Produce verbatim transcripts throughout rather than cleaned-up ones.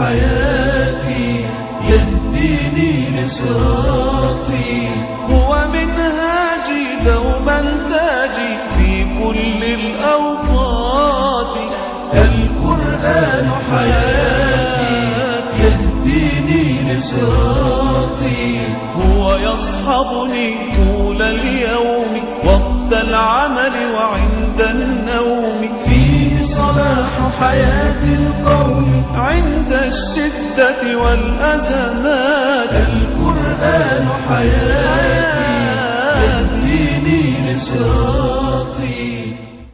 حياتي يهديني لصراطي، هو منهاجي دوما تاجي في كل الأوقات. القرآن حياتي يهديني لصراطي، هو يصحبني طول اليوم وقت العمل وعند النوم، فيه صلاح حياة القوم عند الشدة والأزمات. القرآن حياتي يهديني لصراطي.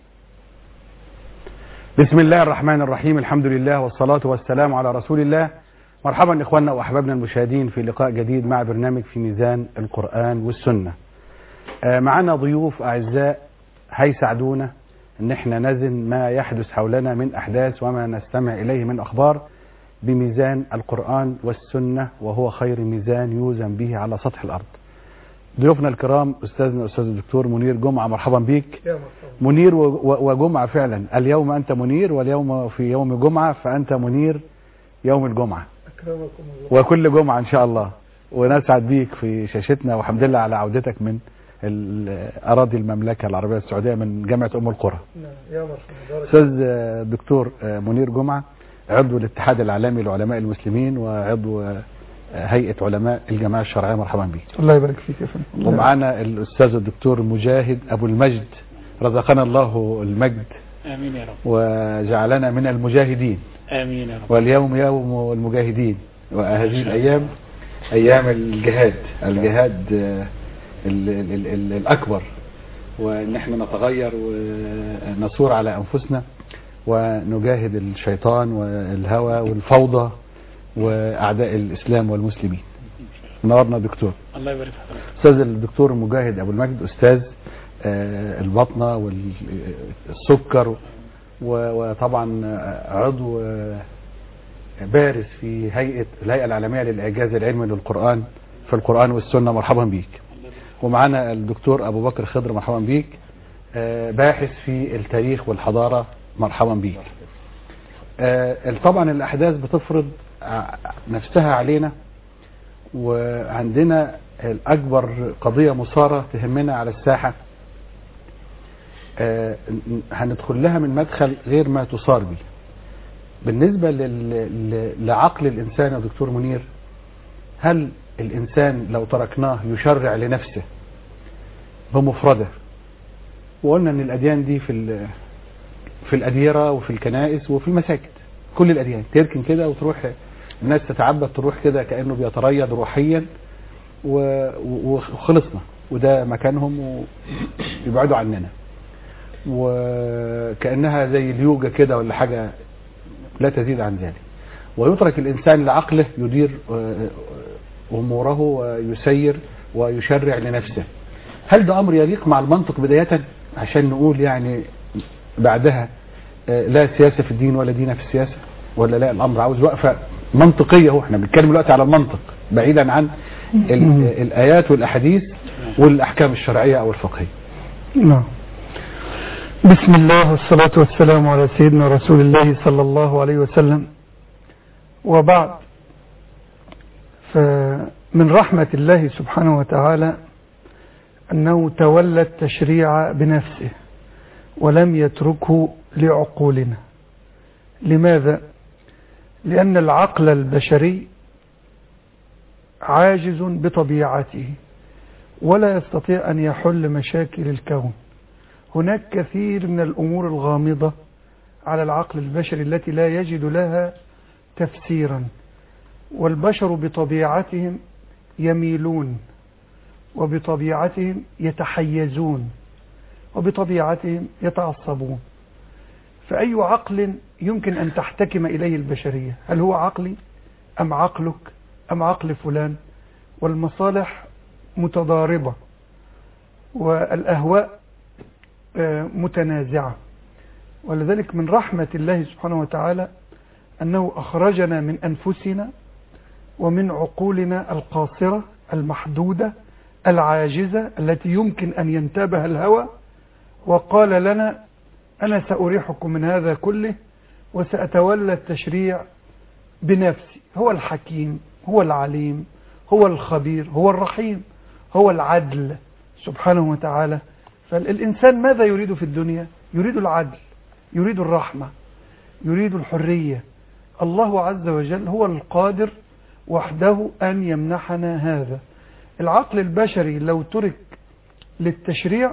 بسم الله الرحمن الرحيم، الحمد لله والصلاة والسلام على رسول الله. مرحبا إخواننا وأحبابنا المشاهدين في لقاء جديد مع برنامج في ميزان القرآن والسنة. معنا ضيوف أعزاء هيساعدونا ان احنا نزن ما يحدث حولنا من احداث وما نستمع اليه من اخبار بميزان القرآن والسنة، وهو خير ميزان يوزن به على سطح الارض. ضيوفنا الكرام استاذنا استاذ الدكتور منير جمعة، مرحبا بيك. منير وجمعة فعلا، اليوم انت منير واليوم في يوم جمعة، فانت منير يوم الجمعة. اكرمكم الله. وكل جمعة ان شاء الله، ونسعد بيك في شاشتنا، والحمد لله على عودتك من أراضي المملكة العربية السعودية من جامعة أم القرى. يا مرحبا. أستاذ الدكتور منير جمعة، عضو الاتحاد العالمي لعلماء المسلمين وعضو هيئة علماء الجماعة الشرعية، مرحبا بك. الله يبارك فيك يا فندم. ومعنا الأستاذ الدكتور مجاهد أبو المجد، رزقنا الله المجد. آمين يا رب. وجعلنا من المجاهدين. آمين يا رب. واليوم يوم المجاهدين، وهذه الأيام أيام الجهاد، الجهاد ال ال ال الأكبر، وإن احنا نتغير ونصور على أنفسنا ونجاهد الشيطان والهوى والفوضى وأعداء الإسلام والمسلمين. نورنا دكتور. الله يبارك فيك. أستاذ الدكتور مجاهد أبو المجد، أستاذ البطنة والسكر، وطبعا عضو بارز في هيئة الهيئة العالمية للإعجاز العلمي للقرآن في القرآن والسنة، مرحبا بيك. ومعنا الدكتور أبو بكر خضر، مرحبا بيك، باحث في التاريخ والحضارة، مرحبا بيك. طبعا الأحداث بتفرض نفسها علينا، وعندنا الأكبر قضية مثارة تهمنا على الساحة، هندخل لها من مدخل غير ما تصار به. بالنسبة لعقل الإنسان يا دكتور منير، هل الإنسان لو تركناه يشرع لنفسه بمفردة، وقلنا أن الأديان دي في في الأديرة وفي الكنائس وفي المساجد، كل الأديان تركن كده وتروح الناس تتعبد، تروح كده كأنه بيتريض روحيا وخلصنا، وده مكانهم ويبعدوا عننا، وكأنها زي اليوجا كده ولا حاجة لا تزيد عن ذلك، ويترك الإنسان لعقله يدير أموره ويسير ويشرع لنفسه. هل ده أمر يليق مع المنطق بداية، عشان نقول يعني بعدها لا سياسة في الدين ولا دين في السياسة، ولا لا الأمر عاوز وقفة منطقية؟ هو احنا بنتكلم دلوقتي على المنطق بعيدا عن الآيات والأحاديث والأحكام الشرعية أو الفقهية. نعم. بسم الله والصلاة والسلام على سيدنا رسول الله صلى الله عليه وسلم، وبعد، فمن رحمة الله سبحانه وتعالى أنه تولى التشريع بنفسه ولم يتركه لعقولنا. لماذا؟ لأن العقل البشري عاجز بطبيعته ولا يستطيع أن يحل مشاكل الكون. هناك كثير من الأمور الغامضة على العقل البشري التي لا يجد لها تفسيرا، والبشر بطبيعتهم يميلون، وبطبيعتهم يتحيزون، وبطبيعتهم يتعصبون. فأي عقل يمكن أن تحتكم إليه البشرية؟ هل هو عقلي أم عقلك أم عقل فلان؟ والمصالح متضاربة والأهواء متنازعة. ولذلك من رحمة الله سبحانه وتعالى أنه أخرجنا من أنفسنا ومن عقولنا القاصرة المحدودة العاجزة التي يمكن أن ينتابها الهوى، وقال لنا: أنا سأريحكم من هذا كله وسأتولى التشريع بنفسي. هو الحكيم، هو العليم، هو الخبير، هو الرحيم، هو العدل سبحانه وتعالى. فالإنسان ماذا يريد في الدنيا؟ يريد العدل، يريد الرحمة، يريد الحرية. الله عز وجل هو القادر وحده أن يمنحنا هذا. العقل البشري لو ترك للتشريع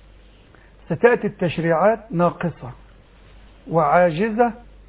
ستأتي التشريعات ناقصة وعاجزة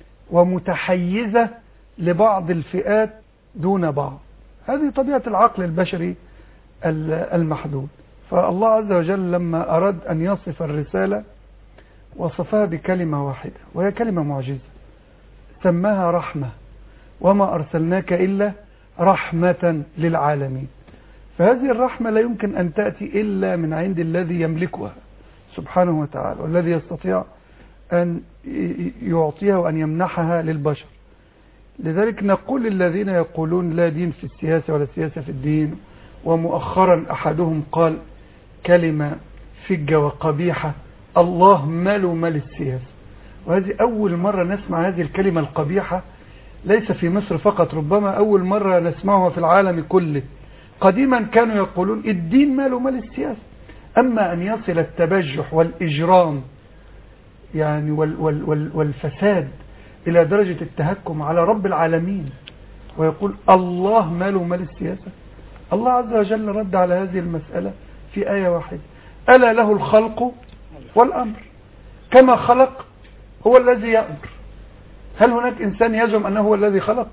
ومتحيزة لبعض الفئات دون بعض. هذه طبيعة العقل البشري المحدود. فالله عز وجل لما أراد أن يصف الرسالة وصفها بكلمة واحدة وهي كلمة معجزة، سماها رحمة، وما أرسلناك إلا رحمة للعالمين. فهذه الرحمة لا يمكن أن تأتي إلا من عند الذي يملكها سبحانه وتعالى، والذي يستطيع أن يعطيها وأن يمنحها للبشر. لذلك نقول للذين يقولون لا دين في السياسة ولا سياسة في الدين، ومؤخرا أحدهم قال كلمة فجة وقبيحة: الله ماله مال السياسة. وهذه أول مرة نسمع هذه الكلمة القبيحة، ليس في مصر فقط، ربما أول مرة نسمعها في العالم كله. قديما كانوا يقولون الدين ماله مال السياسة. أما أن يصل التبجح والإجرام يعني وال وال وال والفساد إلى درجة التهكم على رب العالمين ويقول الله ماله مال السياسة، الله عز وجل رد على هذه المسألة في آية واحدة: ألا له الخلق والأمر، كما خلق هو الذي يأمر. هل هناك إنسان يزعم أنه هو الذي خلق؟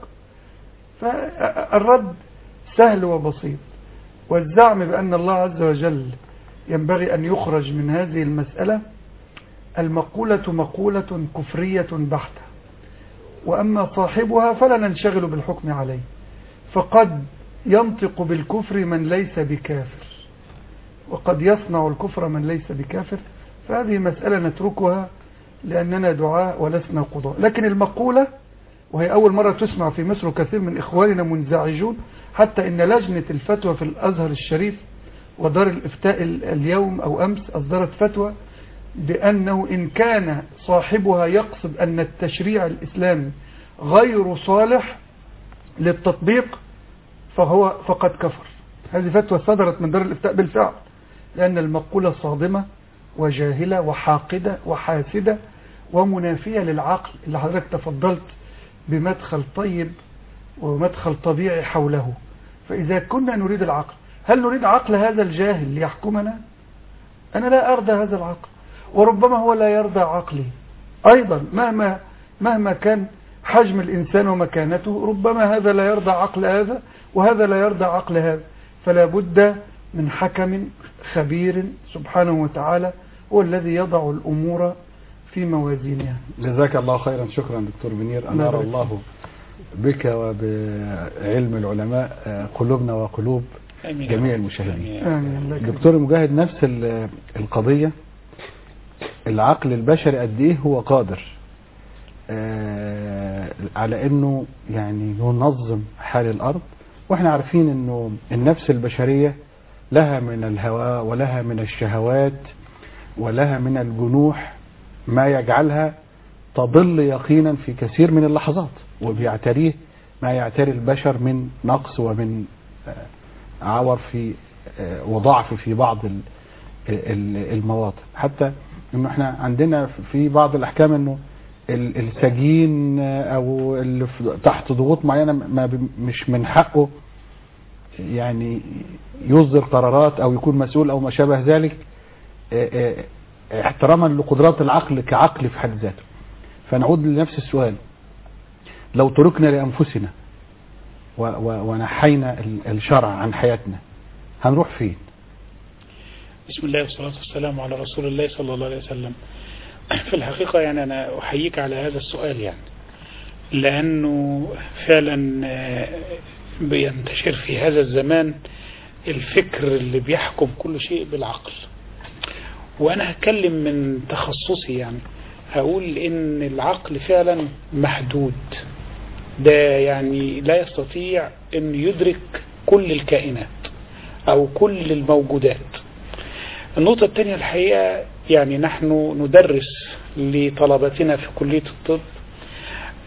فالرد سهل وبسيط. والزعم بأن الله عز وجل ينبغي أن يخرج من هذه المسألة، المقولة مقولة كفرية بحتة، وأما صاحبها فلا ننشغل بالحكم عليه، فقد ينطق بالكفر من ليس بكافر، وقد يصنع الكفر من ليس بكافر. فهذه مسألة نتركها لأننا دعاء ولسنا قضاء. لكن المقولة، وهي أول مرة تسمع في مصر وكثير من إخواننا منزعجون، حتى إن لجنة الفتوى في الأزهر الشريف ودار الإفتاء اليوم أو أمس أصدرت فتوى بأنه إن كان صاحبها يقصد أن التشريع الإسلامي غير صالح للتطبيق فهو فقد كفر. هذه فتوى صدرت من دار الإفتاء بالفعل، لأن المقولة صادمة وجاهلة وحاقدة وحاسدة ومنافية للعقل اللي حضرتك تفضلت بمدخل طيب ومدخل طبيعي حوله. فإذا كنا نريد العقل، هل نريد عقل هذا الجاهل ليحكمنا؟ أنا لا أرضى هذا العقل، وربما هو لا يرضى عقلي أيضا. مهما مهما كان حجم الإنسان ومكانته، ربما هذا لا يرضى عقل هذا وهذا لا يرضى عقل هذا. فلا بد من حكم خبير سبحانه وتعالى هو الذي يضع الأمور في موازينها. جزاك الله خيرا. شكرا دكتور منير. أنار الله بك وبعلم العلماء قلوبنا وقلوب جميع المشاهدين. دكتور مجاهد، نفس القضية، العقل البشري قد ايه هو قادر على انه يعني ينظم حال الارض. واحنا عارفين انه النفس البشرية لها من الهوى ولها من الشهوات ولها من الجنوح ما يجعلها تضل يقينا في كثير من اللحظات، وبيعتريه ما يعتري البشر من نقص ومن عور في وضعف في بعض المواطن. حتى انه احنا عندنا في بعض الاحكام انه السجين او اللي تحت ضغوط معينه ما مش من حقه يعني يصدر قرارات او يكون مسؤول او ما شابه ذلك، احتراما لقدرات العقل كعقل في حد ذاته. فنعود لنفس السؤال: لو تركنا لانفسنا ونحينا الشرع عن حياتنا هنروح فين؟ بسم الله والصلاة والسلام على رسول الله صلى الله عليه وسلم. في الحقيقة يعني أنا أحييك على هذا السؤال، يعني لأنه فعلا بينتشر في هذا الزمان الفكر اللي بيحكم كل شيء بالعقل. وأنا هتكلم من تخصصي، يعني هقول إن العقل فعلا محدود، ده يعني لا يستطيع أن يدرك كل الكائنات أو كل الموجودات. النقطة الثانية الحقيقة، يعني نحن ندرس لطلبتنا في كلية الطب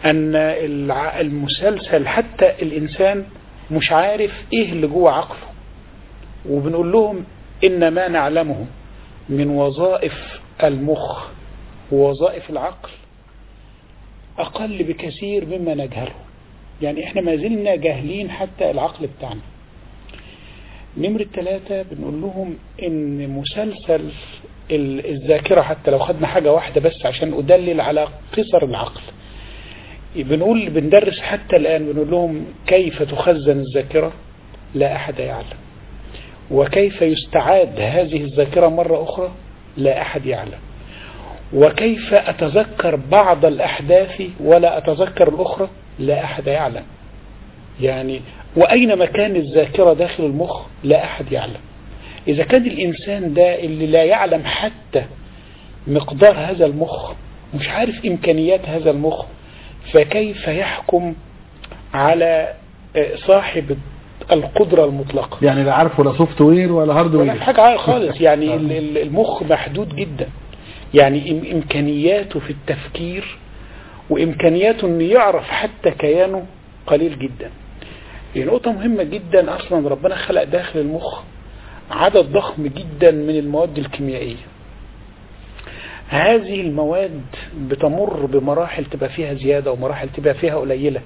أن المسلسل حتى الإنسان مش عارف إيه اللي جوه عقله، وبنقول لهم إن ما نعلمه من وظائف المخ ووظائف العقل أقل بكثير مما نجهله. يعني إحنا ما زلنا جاهلين حتى العقل بتاعنا. نمرة ثلاثة بنقول لهم إن مسلسل الذاكرة، حتى لو خدنا حاجة واحدة بس عشان أدلل على قصر العقل، بنقول بندرس حتى الآن بنقول لهم كيف تخزن الذاكرة لا أحد يعلم، وكيف يستعاد هذه الذاكرة مرة أخرى لا أحد يعلم، وكيف أتذكر بعض الأحداث ولا أتذكر الأخرى لا أحد يعلم. يعني وأين مكان الذاكرة داخل المخ لا أحد يعلم. إذا كان الإنسان ده اللي لا يعلم حتى مقدار هذا المخ، مش عارف إمكانيات هذا المخ، فكيف يحكم على صاحب القدرة المطلقة؟ يعني لا عارف ولا سوفت وير ولا هارد وير ولا حاجة عارف خالص. يعني المخ محدود جدا، يعني إمكانياته في التفكير وإمكانياته أن يعرف حتى كيانه قليل جدا. يعني نقطة مهمة جدا، أصلا ربنا خلق داخل المخ عدد ضخم جدا من المواد الكيميائية. هذه المواد بتمر بمراحل تبقى فيها زيادة ومراحل تبقى فيها قليلة،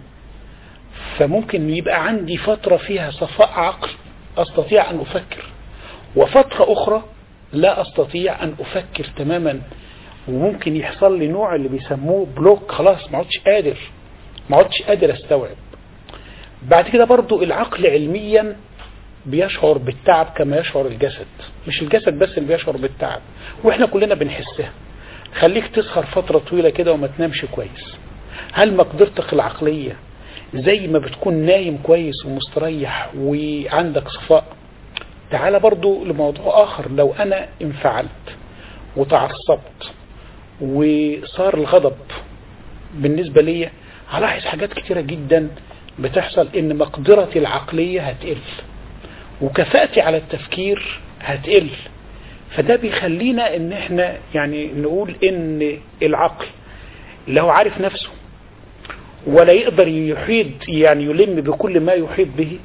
فممكن يبقى عندي فترة فيها صفاء عقل أستطيع أن أفكر، وفترة أخرى لا أستطيع أن أفكر تماما، وممكن يحصل لي نوع اللي بيسموه بلوك، خلاص ما عدتش قادر ما عدتش قادر أستوعب. بعد كده برضو العقل علميا بيشعر بالتعب كما يشعر الجسد، مش الجسد بس اللي بيشعر بالتعب، وإحنا كلنا بنحسها. خليك تسهر فترة طويلة كده وما تنامش كويس، هل مقدرتك العقلية زي ما بتكون نايم كويس ومستريح وعندك صفاء؟ تعال برضو لموضوع آخر، لو أنا انفعلت وتعصبت وصار الغضب بالنسبة لي، هلاحظ حاجات كتيرة جدا بتحصل، إن مقدرتي العقلية هتقل وكفاءتي على التفكير هتقل. فده بيخلينا إن إحنا يعني نقول إن العقل لو عارف نفسه ولا يقدر يحيط يعني يلم بكل ما يحيط به،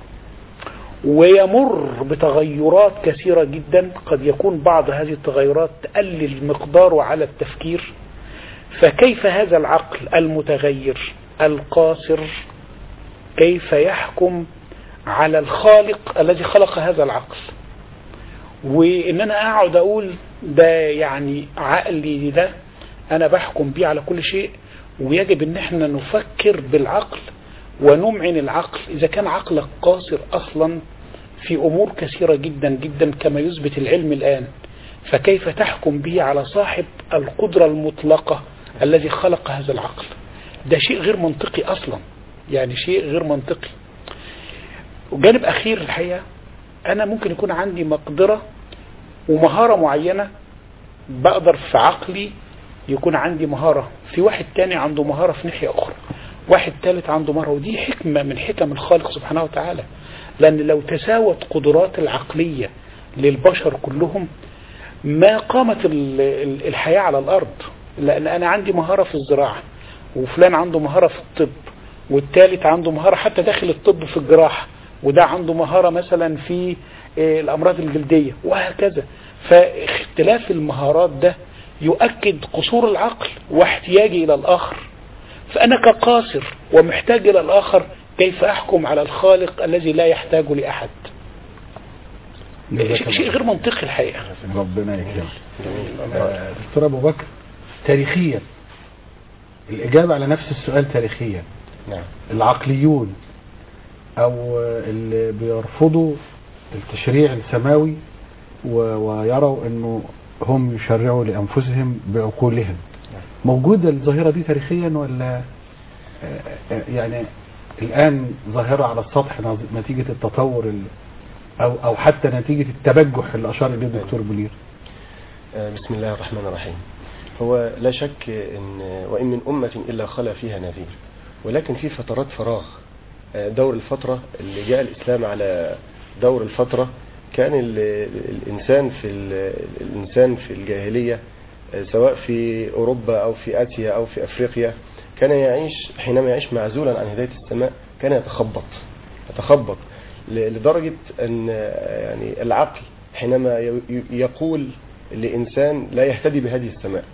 ويمر بتغيرات كثيرة جدا، قد يكون بعض هذه التغيرات تقلل مقداره على التفكير، فكيف هذا العقل المتغير القاصر كيف يحكم على الخالق الذي خلق هذا العقل؟ وإن أنا أقعد أقول ده يعني عقلي ده أنا بحكم بيه على كل شيء، ويجب أن احنا نفكر بالعقل ونمعن العقل إذا كان عقلك قاصر أصلا في أمور كثيرة جدا جدا كما يثبت العلم الآن، فكيف تحكم به على صاحب القدرة المطلقة الذي خلق هذا العقل؟ ده شيء غير منطقي أصلا، يعني شيء غير منطقي. وجانب أخير الحقيقة، أنا ممكن يكون عندي مقدرة ومهارة معينة، بقدر في عقلي يكون عندي مهارة، في واحد تاني عنده مهارة في ناحية أخرى، واحد ثالث عنده مهارة، ودي حكمة من حكم الخالق سبحانه وتعالى. لأن لو تساوت قدرات العقلية للبشر كلهم ما قامت الحياة على الأرض. لأن أنا عندي مهارة في الزراعة، وفلان عنده مهارة في الطب، والثالث عنده مهارة حتى داخل الطب في الجراحة، وده عنده مهارة مثلا في الأمراض الجلدية، وهكذا. فاختلاف المهارات ده يؤكد قصور العقل واحتياجي إلى الآخر. فأنا كقاصر ومحتاج إلى الآخر، كيف أحكم على الخالق الذي لا يحتاج لأحد؟ شيء غير منطقي الحقيقة. ربنا يكرمك. دكتور أبو بكر، تاريخيا الإجابة على نفس السؤال تاريخيا، نعم، العقليون أو اللي بيرفضوا التشريع السماوي ويروا أنه هم يشرعوا لأنفسهم بعقولهم، موجودة الظاهرة دي تاريخيا ولا يعني الآن ظاهرة على السطح نتيجة التطور أو أو حتى نتيجة التبجح اللي أشار إليه الدكتور بولير؟ بسم الله الرحمن الرحيم. هو لا شك إن وإن من أمة إلا خلا فيها نذير، ولكن في فترات فراغ. دور الفترة اللي جاء الإسلام على دور الفترة، كان الإنسان في الإنسان في الجاهلية سواء في أوروبا أو في آسيا أو في أفريقيا كان يعيش حينما يعيش معزولا عن هداية السماء كان يتخبط يتخبط لدرجة أن يعني العقل حينما يقول لإنسان لا يهتدي بهذه السماء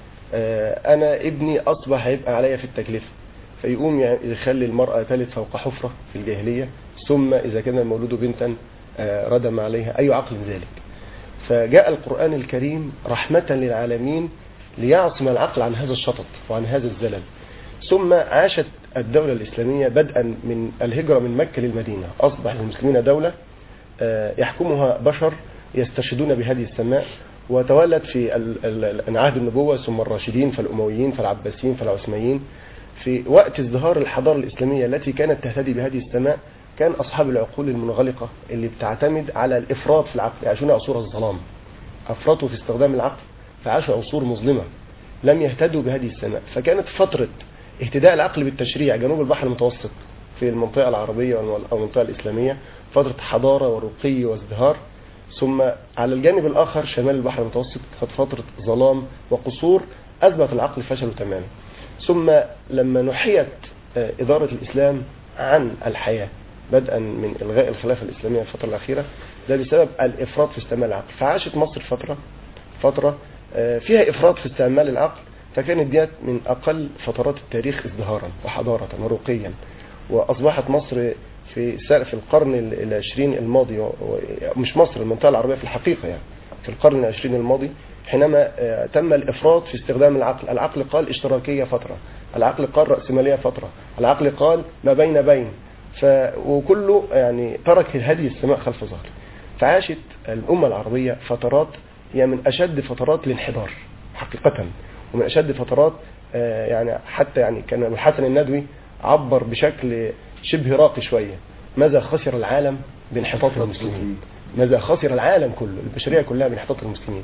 أنا ابني أصبح هيبقى عليا في التكلفة، فيقوم يخلي المرأة تلد فوق حفرة في الجاهلية، ثم إذا كان المولود بنتا ردم عليها، أي عقل ذلك؟ فجاء القرآن الكريم رحمة للعالمين ليعصم العقل عن هذا الشطط وعن هذا الزلل. ثم عاشت الدولة الإسلامية بدءا من الهجرة من مكة للمدينة، أصبح المسلمين دولة يحكمها بشر يستشهدون بهذه السماء، وتولد في عهد النبوة ثم الراشدين فالأمويين فالعباسيين فالعثمانيين. في وقت ازدهار الحضارة الإسلامية التي كانت تهتدي بهذه السماء كان أصحاب العقول المنغلقة اللي بتعتمد على الإفراط في العقل يعيشون عصور الظلام، أفرطوا في استخدام العقل فعاشوا عصور مظلمة لم يهتدوا بهذه السماء. فكانت فترة اهتداء العقل بالتشريع جنوب البحر المتوسط في المنطقة العربية أو المنطقة الإسلامية فترة حضارة ورقي وازدهار، ثم على الجانب الآخر شمال البحر المتوسط كانت فترة ظلام وقصور أثبت العقل فشله تماما. ثم لما نحيت إدارة الإسلام عن الحياة بدءا من إلغاء الخلافة الإسلامية في الفترة الأخيرة، ده بسبب الإفراط في استعمال العقل. فعاشت مصر فترة فترة فيها إفراط في استعمال العقل، فكانت ديت من أقل فترات التاريخ ازدهارا وحضارة ورقيا. وأصبحت مصر في في القرن العشرين الماضي، مش مصر المنطقة العربية في الحقيقة يعني في القرن العشرين الماضي حينما تم الإفراط في استخدام العقل. العقل قال اشتراكية فترة، العقل قال رأسمالية فترة، العقل قال ما بين بين، ف وكله يعني ترك هذه السماء خلف ظهره. فعاشت الأمة العربية فترات هي يعني من أشد فترات الانحدار حقيقة، ومن أشد فترات يعني حتى يعني كان الحسن الندوي عبر بشكل شبه راقي شوية ماذا خسر العالم بانحطاط المسلمين، ماذا خسر العالم كله البشرية كلها بانحطاط المسلمين.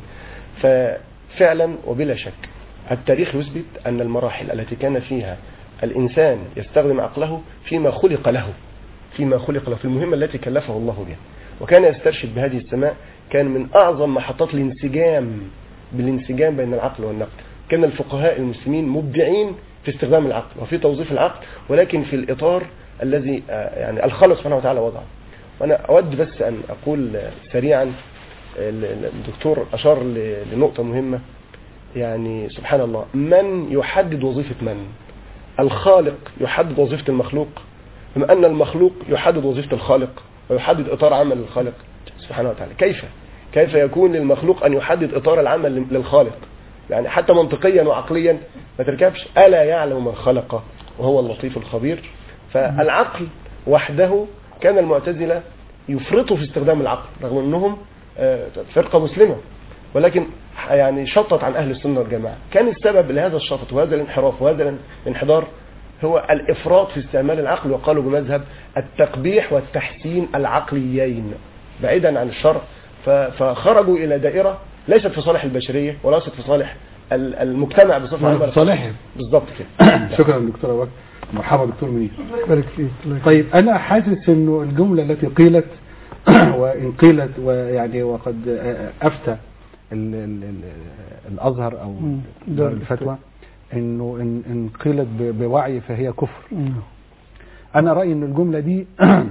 ففعلا وبلا شك التاريخ يثبت أن المراحل التي كان فيها الإنسان يستخدم عقله فيما خلق له فيما خلق له في المهمة التي كلفه الله بها وكان يسترشد بهذه السماء كان من أعظم محطات الانسجام بالانسجام بين العقل والنقل. كان الفقهاء المسلمين مبدعين في استخدام العقل وفي توظيف العقل، ولكن في الإطار الذي يعني الخالق سبحانه وتعالى وضعه. وأنا أود بس أن أقول سريعا، الدكتور أشار لنقطة مهمة، يعني سبحان الله من يحدد وظيفة من؟ الخالق يحدد وظيفة المخلوق، بما أن المخلوق يحدد وظيفة الخالق ويحدد إطار عمل الخالق سبحانه وتعالى. كيف كيف يكون للمخلوق أن يحدد إطار العمل للخالق؟ يعني حتى منطقيا وعقليا ما تركبش. ألا يعلم من خلق وهو اللطيف الخبير. فالعقل وحده كان المعتزلة يفرطوا في استخدام العقل رغم أنهم فرقة مسلمة، ولكن يعني شطت عن أهل السنة والجماعة. كان السبب لهذا الشطط وهذا الانحراف وهذا الانحدار هو الإفراط في استعمال العقل، وقالوا بمذهب التقبيح والتحسين العقليين بعيدا عن الشرع. فخرجوا إلى دائرة ليست في صالح البشرية ولا ليست في صالح المجتمع بصفة عامة، صالحهم بالضبط كده. شكرا دكتور أبو بكر. مرحبا دكتور منير. بارك فيك. طيب أنا حاسس إنه الجملة التي قيلت وإن قيلت ويعني وقد أفتى ال ال ال الأزهر أو دار الفتوى إنه إن, إن قيلت بوعي فهي كفر. أنا رأيي إن الجملة دي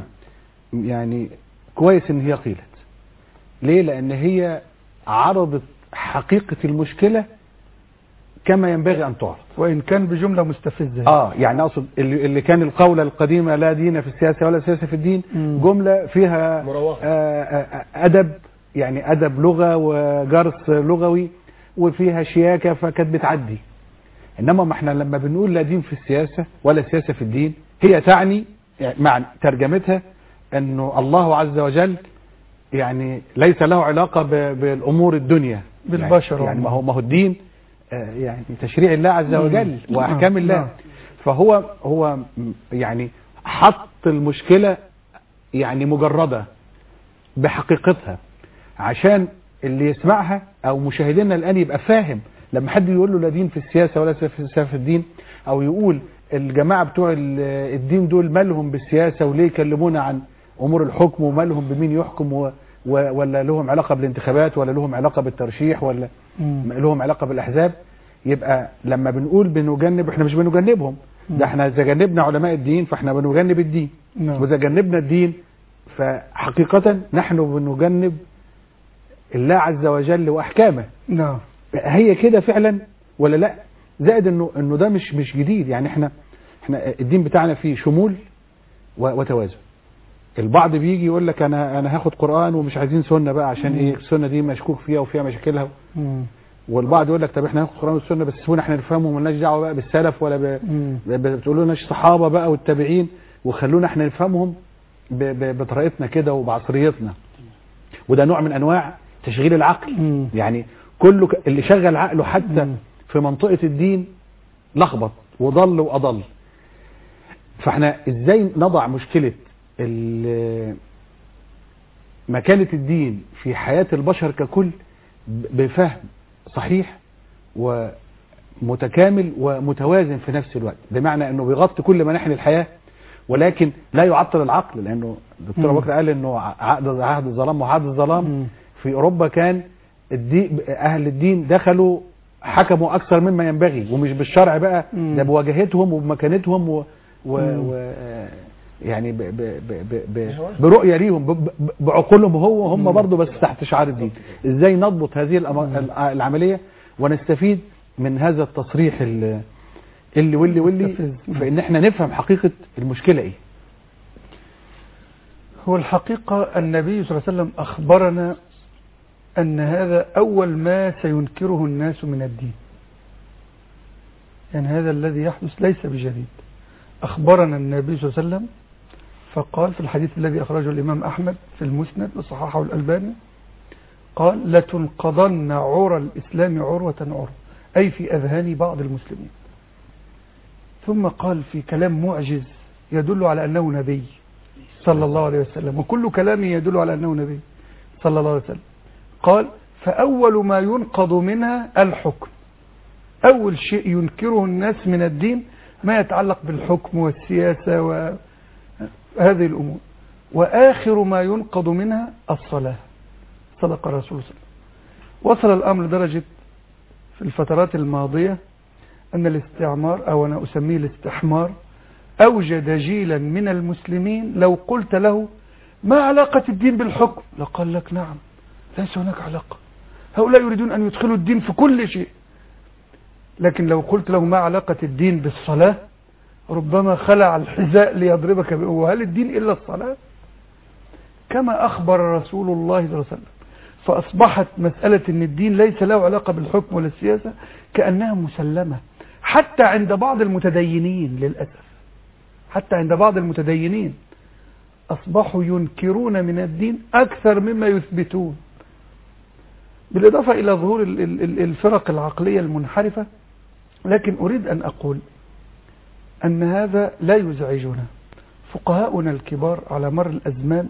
يعني كويس إن هي قيلت. ليه؟ لأن هي عرضت حقيقة المشكلة كما ينبغي أن تعرض، وإن كان بجملة مستفزة. آه يعني أقصد اللي, اللي كان القولة القديمة لا دين في السياسة ولا سياسة في الدين، م. جملة فيها آه أدب، يعني أدب لغة وجرس لغوي وفيها شياكة فكانت بتعدي. إنما ما احنا لما بنقول لا دين في السياسة ولا سياسة في الدين هي تعني يعني مع ترجمتها أنه الله عز وجل يعني ليس له علاقة بالأمور الدنيا بالبشر، يعني, يعني ما هو ما هو الدين يعني تشريع الله عز وجل وأحكام الله. فهو هو يعني حط المشكلة يعني مجردة بحقيقتها عشان اللي يسمعها أو مشاهدينا الآن يبقى فاهم. لما حد يقول له لا دين في السياسة ولا سياسة في الدين، أو يقول الجماعة بتوع الدين دول مالهم بالسياسة وليه يكلمونا عن أمور الحكم ومالهم بمين يحكم و ولا لهم علاقة بالانتخابات ولا لهم علاقة بالترشيح ولا مم. لهم علاقة بالأحزاب، يبقى لما بنقول بنجنب احنا مش بنجنبهم، ده احنا اذا جنبنا علماء الدين فاحنا بنجنب الدين، نعم. واذا جنبنا الدين فحقيقة نحن بنجنب الله عز وجل واحكامه. نعم. هي كده فعلا ولا لا؟ زائد انه انه ده مش مش جديد، يعني احنا احنا الدين بتاعنا فيه شمول وتوازن. البعض بيجي يقول لك انا انا هاخد قرآن ومش عايزين سنة بقى عشان ايه السنة دي مشكوك فيها وفيها مشاكلها. مم. والبعض يقول لك طب احنا هناخد القرآن والسنة بس سيبونا احنا نفهمه ومالناش دعوه بقى بالسلف ولا ب... بتقولوا لناش صحابه بقى والتابعين وخلونا احنا نفهمهم ب... ب... بطريقتنا كده وبعصريتنا. وده نوع من انواع تشغيل العقل. مم. يعني كله ك... اللي شغل عقله حتى مم. في منطقة الدين لخبط وضل واضل. فاحنا ازاي نضع مشكلة ال... مكانة الدين في حياة البشر ككل بفهم صحيح ومتكامل ومتوازن في نفس الوقت، بمعنى انه بيغطي كل مناحي الحياة ولكن لا يعطل العقل. لانه الدكتور ابو بكر قال انه عقد عهد الظلام وعهد الظلام مم. في اوروبا كان الدين اهل الدين دخلوا حكموا اكثر مما ينبغي، ومش بالشرع بقى، ده بواجهتهم وبمكانتهم و, و... و... يعني ب... ب... ب... ب... برؤية ليهم ب... ب... بعقولهم هو هم برضه بس تحت شعار الدين. ازاي نضبط هذه الأم... العملية ونستفيد من هذا التصريح اللي اللي واللي واللي فإن احنا نفهم حقيقة المشكلة ايه؟ هو الحقيقة النبي صلى الله عليه وسلم أخبرنا أن هذا أول ما سينكره الناس من الدين، يعني هذا الذي يحدث ليس بجديد. أخبرنا النبي صلى الله عليه وسلم فقال في الحديث الذي أخرجه الإمام أحمد في المسند وصححه الألباني، قال لتنقضن عرى الإسلام عروة عروة، أي في أذهان بعض المسلمين. ثم قال في كلام معجز يدل على أنه نبي صلى الله عليه وسلم، وكل كلامه يدل على أنه نبي صلى الله عليه وسلم. قال فأول ما ينقض منها الحكم، أول شيء ينكره الناس من الدين ما يتعلق بالحكم والسياسة وهذه الأمور، وآخر ما ينقض منها الصلاة. صدق الرسول صلى الله عليه وسلم. وصل الأمر لدرجة في الفترات الماضية أن الاستعمار أو أنا أسميه الاستحمار أوجد جيلا من المسلمين لو قلت له ما علاقة الدين بالحكم لقال لك نعم ليس هناك علاقة، هؤلاء يريدون أن يدخلوا الدين في كل شيء. لكن لو قلت له ما علاقة الدين بالصلاة ربما خلع الحذاء ليضربك بقوة. هل الدين إلا الصلاة؟ كما أخبر رسول الله صلى الله عليه وسلم. فأصبحت مسألة أن الدين ليس له علاقة بالحكم ولا السياسة كأنها مسلمة حتى عند بعض المتدينين. للأسف حتى عند بعض المتدينين أصبحوا ينكرون من الدين أكثر مما يثبتون، بالإضافة إلى ظهور الفرق العقلية المنحرفة. لكن أريد أن أقول أن هذا لا يزعجنا. فقهاؤنا الكبار على مر الأزمان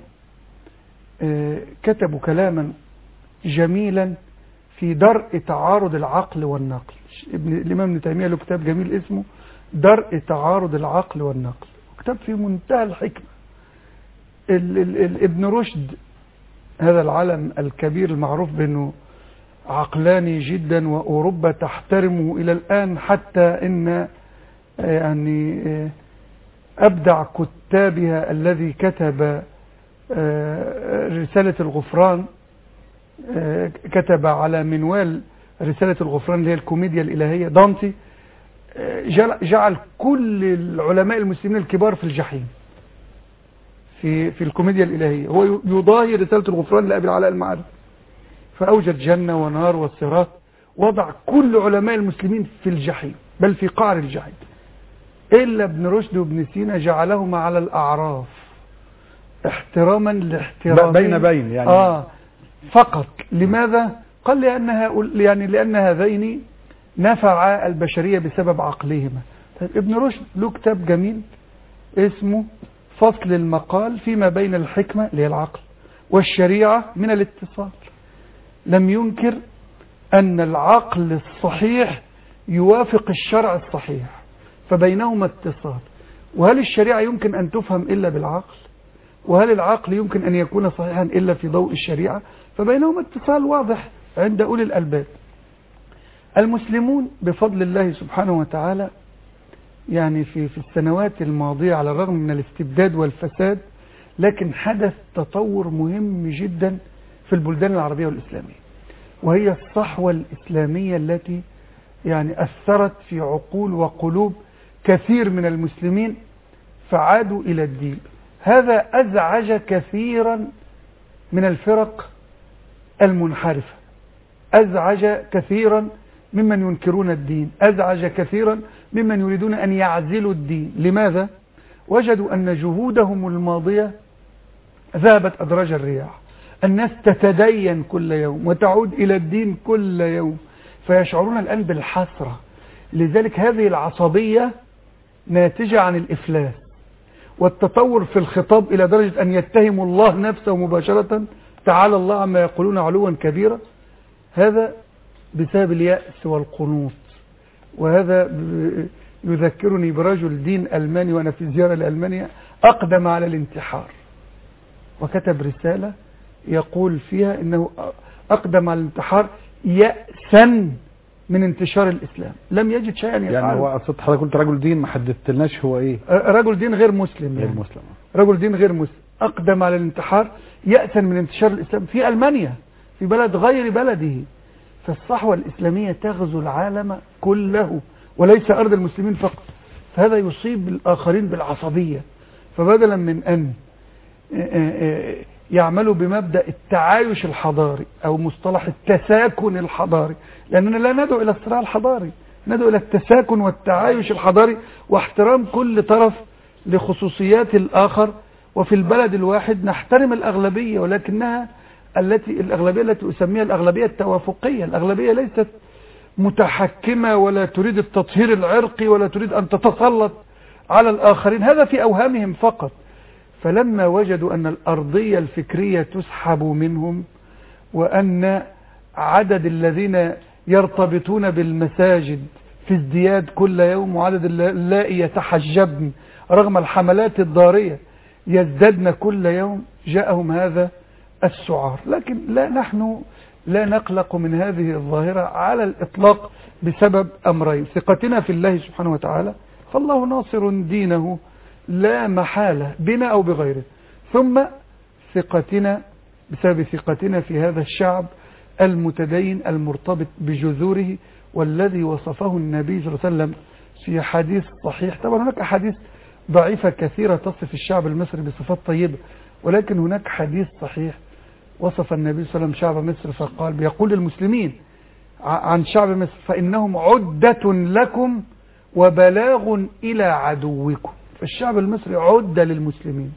كتبوا كلاما جميلا في درء تعارض العقل والنقل. ابن الإمام ابن تيمية له كتاب جميل اسمه درء تعارض العقل والنقل، كتاب في منتهى الحكمة. ال ال ال ابن رشد هذا العالم الكبير المعروف بأنه عقلاني جدا وأوروبا تحترمه إلى الآن، حتى إن يعني أبدع كتابها الذي كتب رسالة الغفران، كتب على منوال رسالة الغفران اللي هي الكوميديا الإلهية دانتي، جعل كل العلماء المسلمين الكبار في الجحيم في في الكوميديا الإلهية. هو يضاهي رسالة الغفران لأبي العلاء المعري، فأوجد جنة ونار والصراط، وضع كل علماء المسلمين في الجحيم بل في قعر الجحيم، إلا ابن رشد وابن سينا جعلهما على الأعراف احتراما لاحترام بين بين يعني آه فقط. لماذا؟ قال لأنها يعني لأن هذين نفع البشرية بسبب عقلهما. طيب ابن رشد له كتاب جميل اسمه فصل المقال فيما بين الحكمة اللي هي العقل والشريعة من الاتصال. لم ينكر أن العقل الصحيح يوافق الشرع الصحيح فبينهما اتصال. وهل الشريعة يمكن أن تفهم إلا بالعقل؟ وهل العقل يمكن أن يكون صحيحا إلا في ضوء الشريعة؟ فبينهما اتصال واضح عند أولي الألباب. المسلمون بفضل الله سبحانه وتعالى يعني في في السنوات الماضية على الرغم من الاستبداد والفساد، لكن حدث تطور مهم جدا في البلدان العربية والإسلامية، وهي الصحوة الإسلامية التي يعني أثرت في عقول وقلوب كثير من المسلمين فعادوا إلى الدين. هذا أزعج كثيرا من الفرق المنحرفة، أزعج كثيرا ممن ينكرون الدين، أزعج كثيرا ممن يريدون أن يعزلوا الدين. لماذا؟ وجدوا أن جهودهم الماضية ذهبت أدراج الرياح، الناس تتدين كل يوم وتعود إلى الدين كل يوم، فيشعرون الآن بالحسرة. لذلك هذه العصبية ناتجة عن الإفلاس والتطور في الخطاب إلى درجة أن يتهموا الله نفسه مباشرة، تعالى الله عما يقولون علوا كبيرا. هذا بسبب اليأس والقنوط. وهذا يذكرني برجل دين ألماني وأنا في زيارة لألمانيا أقدم على الانتحار، وكتب رسالة يقول فيها إنه أقدم على الانتحار يأسا من انتشار الإسلام، لم يجد شيئا يفعله. يعني هو أصد حضرتك قلت رجل دين، ما حددتلناش هو إيه؟ رجل دين غير مسلم، غير يعني. مسلم رجل دين غير مسلم أقدم على الانتحار يأسا من انتشار الإسلام في ألمانيا، في بلد غير بلده. فالصحوة الإسلامية تغزو العالم كله وليس أرض المسلمين فقط، فهذا يصيب الآخرين بالعصبية. فبدلا من أن يعملوا بمبدأ التعايش الحضاري أو مصطلح التساكن الحضاري، لأننا لا ندعو إلى الصراع الحضاري، ندعو إلى التساكن والتعايش الحضاري واحترام كل طرف لخصوصيات الآخر. وفي البلد الواحد نحترم الأغلبية، ولكنها التي الأغلبية التي أسميها الأغلبية التوافقية. الأغلبية ليست متحكمة ولا تريد التطهير العرقي ولا تريد أن تتسلط على الآخرين، هذا في أوهامهم فقط. فلما وجدوا أن الأرضية الفكرية تسحب منهم، وأن عدد الذين يرتبطون بالمساجد في ازدياد كل يوم، وعدد اللائي يتحجبن رغم الحملات الضارية يزدادن كل يوم، جاءهم هذا السعار. لكن لا، نحن لا نقلق من هذه الظاهرة على الإطلاق بسبب أمرين: ثقتنا في الله سبحانه وتعالى، فالله ناصر دينه لا محالة بنا أو بغيره، ثم ثقتنا بسبب ثقتنا في هذا الشعب المتدين المرتبط بجذوره، والذي وصفه النبي صلى الله عليه وسلم في حديث صحيح. طبعا هناك أحاديث ضعيفة كثيرة تصف الشعب المصري بصفات طيبة، ولكن هناك حديث صحيح وصف النبي صلى الله عليه وسلم شعب مصر فقال، بيقول للمسلمين عن شعب مصر: فإنهم عدة لكم وبلاغ إلى عدوكم. فالشعب المصري عدة للمسلمين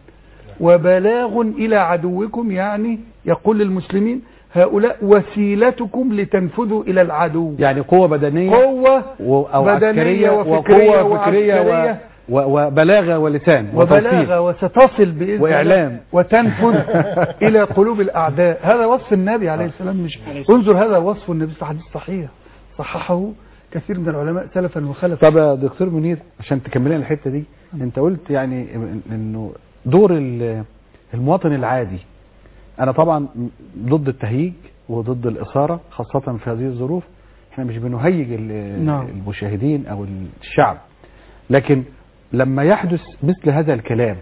وبلاغ إلى عدوكم، يعني يقول للمسلمين هؤلاء وسيلتكم لتنفذوا إلى العدو. يعني قوة بدنية، قوة أو بدنية وفكرية وقوة فكرية و... و... وبلاغة ولسان وبلاغة وستصل بإذن وإعلام وتنفذ إلى قلوب الأعداء. هذا وصف النبي عليه السلام، مش انظر هذا وصف النبي في حديث صحيح صححه كثير من العلماء سلفا وخلفا. طب يا دكتور منير، عشان تكملين الحتة دي، انت قلت يعني انه دور المواطن العادي، انا طبعا ضد التهييج وضد الإثارة خاصة في هذه الظروف. احنا مش بنهيج المشاهدين او الشعب، لكن لما يحدث مثل هذا الكلام،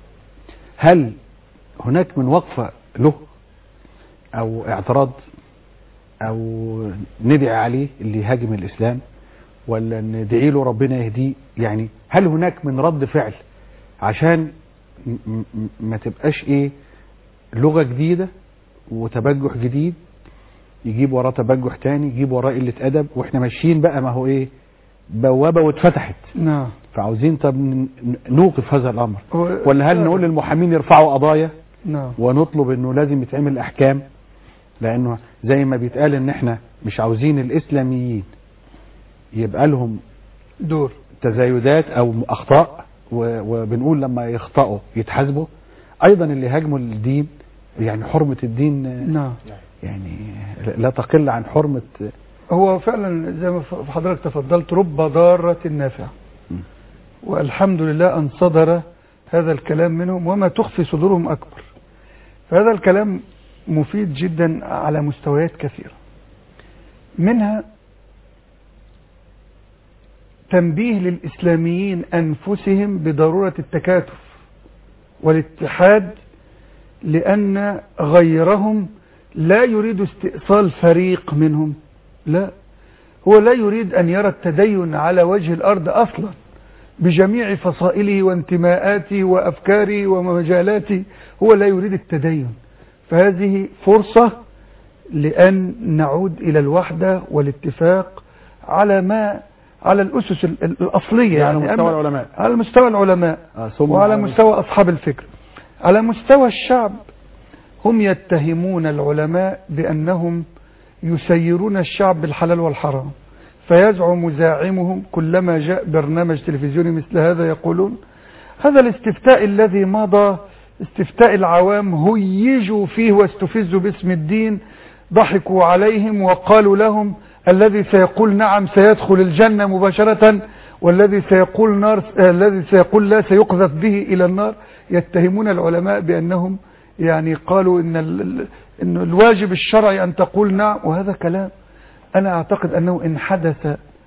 هل هناك من وقفة له او اعتراض او ندعي عليه اللي يهاجم الإسلام، ولا ندعي له ربنا يهديه؟ يعني هل هناك من رد فعل عشان ما تبقاش ايه لغة جديدة وتبجح جديد يجيب وراه تبجح تاني، يجيب وراه قلة أدب، واحنا ماشيين بقى ما هو ايه بوابة واتفتحت. نعم. فعاوزين طب نوقف هذا الأمر، ولا هل نقول للمحامين يرفعوا قضايا؟ نعم. ونطلب انه لازم يتعمل احكام، لانه زي ما بيتقال ان احنا مش عاوزين الاسلاميين يبقى لهم دور تزايدات او اخطاء، وبنقول لما يخطئوا يتحاسبوا. ايضا اللي هاجموا الدين، يعني حرمة الدين نعم يعني لا تقل عن حرمة. هو فعلا زي ما حضرتك تفضلت، رب ضارة نافعة، والحمد لله أن صدر هذا الكلام منهم، وما تخفي صدورهم أكبر. فهذا الكلام مفيد جدا على مستويات كثيرة، منها تنبيه للإسلاميين أنفسهم بضرورة التكاتف والاتحاد، لأن غيرهم لا يريد استئصال فريق منهم، لا، هو لا يريد أن يرى التدين على وجه الأرض أصلا بجميع فصائله وانتماءاته وأفكاره ومجالاته، هو لا يريد التدين. فهذه فرصة لأن نعود إلى الوحدة والاتفاق على ما على الأسس الأصلية، يعني يعني مستوى العلماء، على مستوى العلماء آه وعلى مستوى أصحاب الفكر. على مستوى الشعب هم يتهمون العلماء بأنهم يسيرون الشعب بالحلال والحرام، فيزعم زاعمهم كلما جاء برنامج تلفزيوني مثل هذا يقولون هذا الاستفتاء الذي مضى استفتاء العوام هيجوا فيه واستفزوا باسم الدين، ضحكوا عليهم وقالوا لهم الذي سيقول نعم سيدخل الجنة مباشرة، والذي سيقول نار الذي سيقول لا سيقذف به إلى النار. يتهمون العلماء بأنهم يعني قالوا إن, إن الواجب الشرعي أن تقول نعم، وهذا كلام أنا أعتقد أنه إن حدث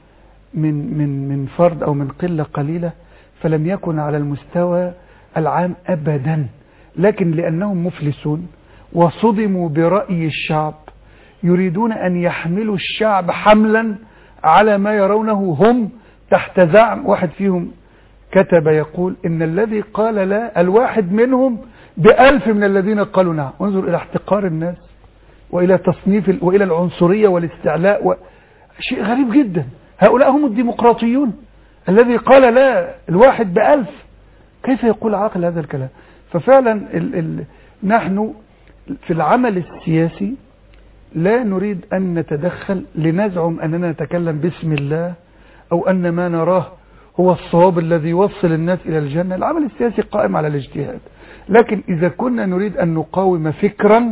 من من من فرد أو من قلة قليلة فلم يكن على المستوى العام أبدا، لكن لأنهم مفلسون وصدموا برأي الشعب يريدون أن يحملوا الشعب حملا على ما يرونه هم تحت زعم. واحد فيهم كتب يقول إن الذي قال لا الواحد منهم بألف من الذين قالوا نعم. انظر إلى احتقار الناس وإلى تصنيف وإلى العنصرية والاستعلاء و... شيء غريب جدا. هؤلاء هم الديمقراطيون، الذي قال لا الواحد بألف، كيف يقول عاقل هذا الكلام؟ ففعلا ال... ال... نحن في العمل السياسي لا نريد أن نتدخل لنزعم أننا نتكلم باسم الله أو أن ما نراه هو الصواب الذي يوصل الناس إلى الجنة. العمل السياسي قائم على الاجتهاد، لكن إذا كنا نريد أن نقاوم فكرا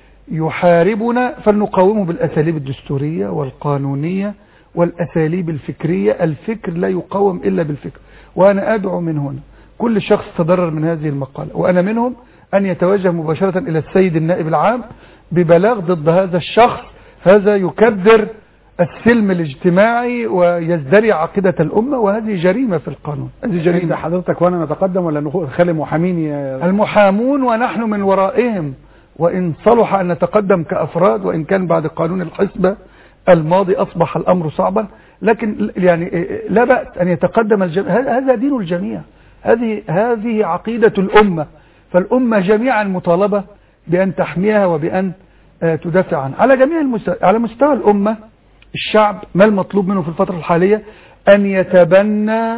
يحاربنا فلنقاومه بالأساليب الدستورية والقانونية والأساليب الفكرية. الفكر لا يقاوم إلا بالفكر. وأنا أدعو من هنا كل شخص تضرر من هذه المقالة وأنا منهم أن يتوجه مباشرة إلى السيد النائب العام ببلاغ ضد هذا الشخص. هذا يكدر السلم الاجتماعي ويزدري عقيدة الأمة، وهذه جريمة في القانون. هذه جريمة. حضرتك وأنا نتقدم ولا نخلي محامين؟ المحامون ونحن من ورائهم، وإن صلح أن نتقدم كأفراد، وإن كان بعد قانون الحسبة الماضي أصبح الأمر صعبا، لكن يعني لا بأس أن يتقدم الجميع. هذا دين الجميع، هذه هذه عقيدة الأمة، فالأمة جميعا مطالبة بأن تحميها وبأن تدافع عنها على جميع المستوى. على مستوى الأمة الشعب ما المطلوب منه في الفترة الحالية؟ أن يتبنى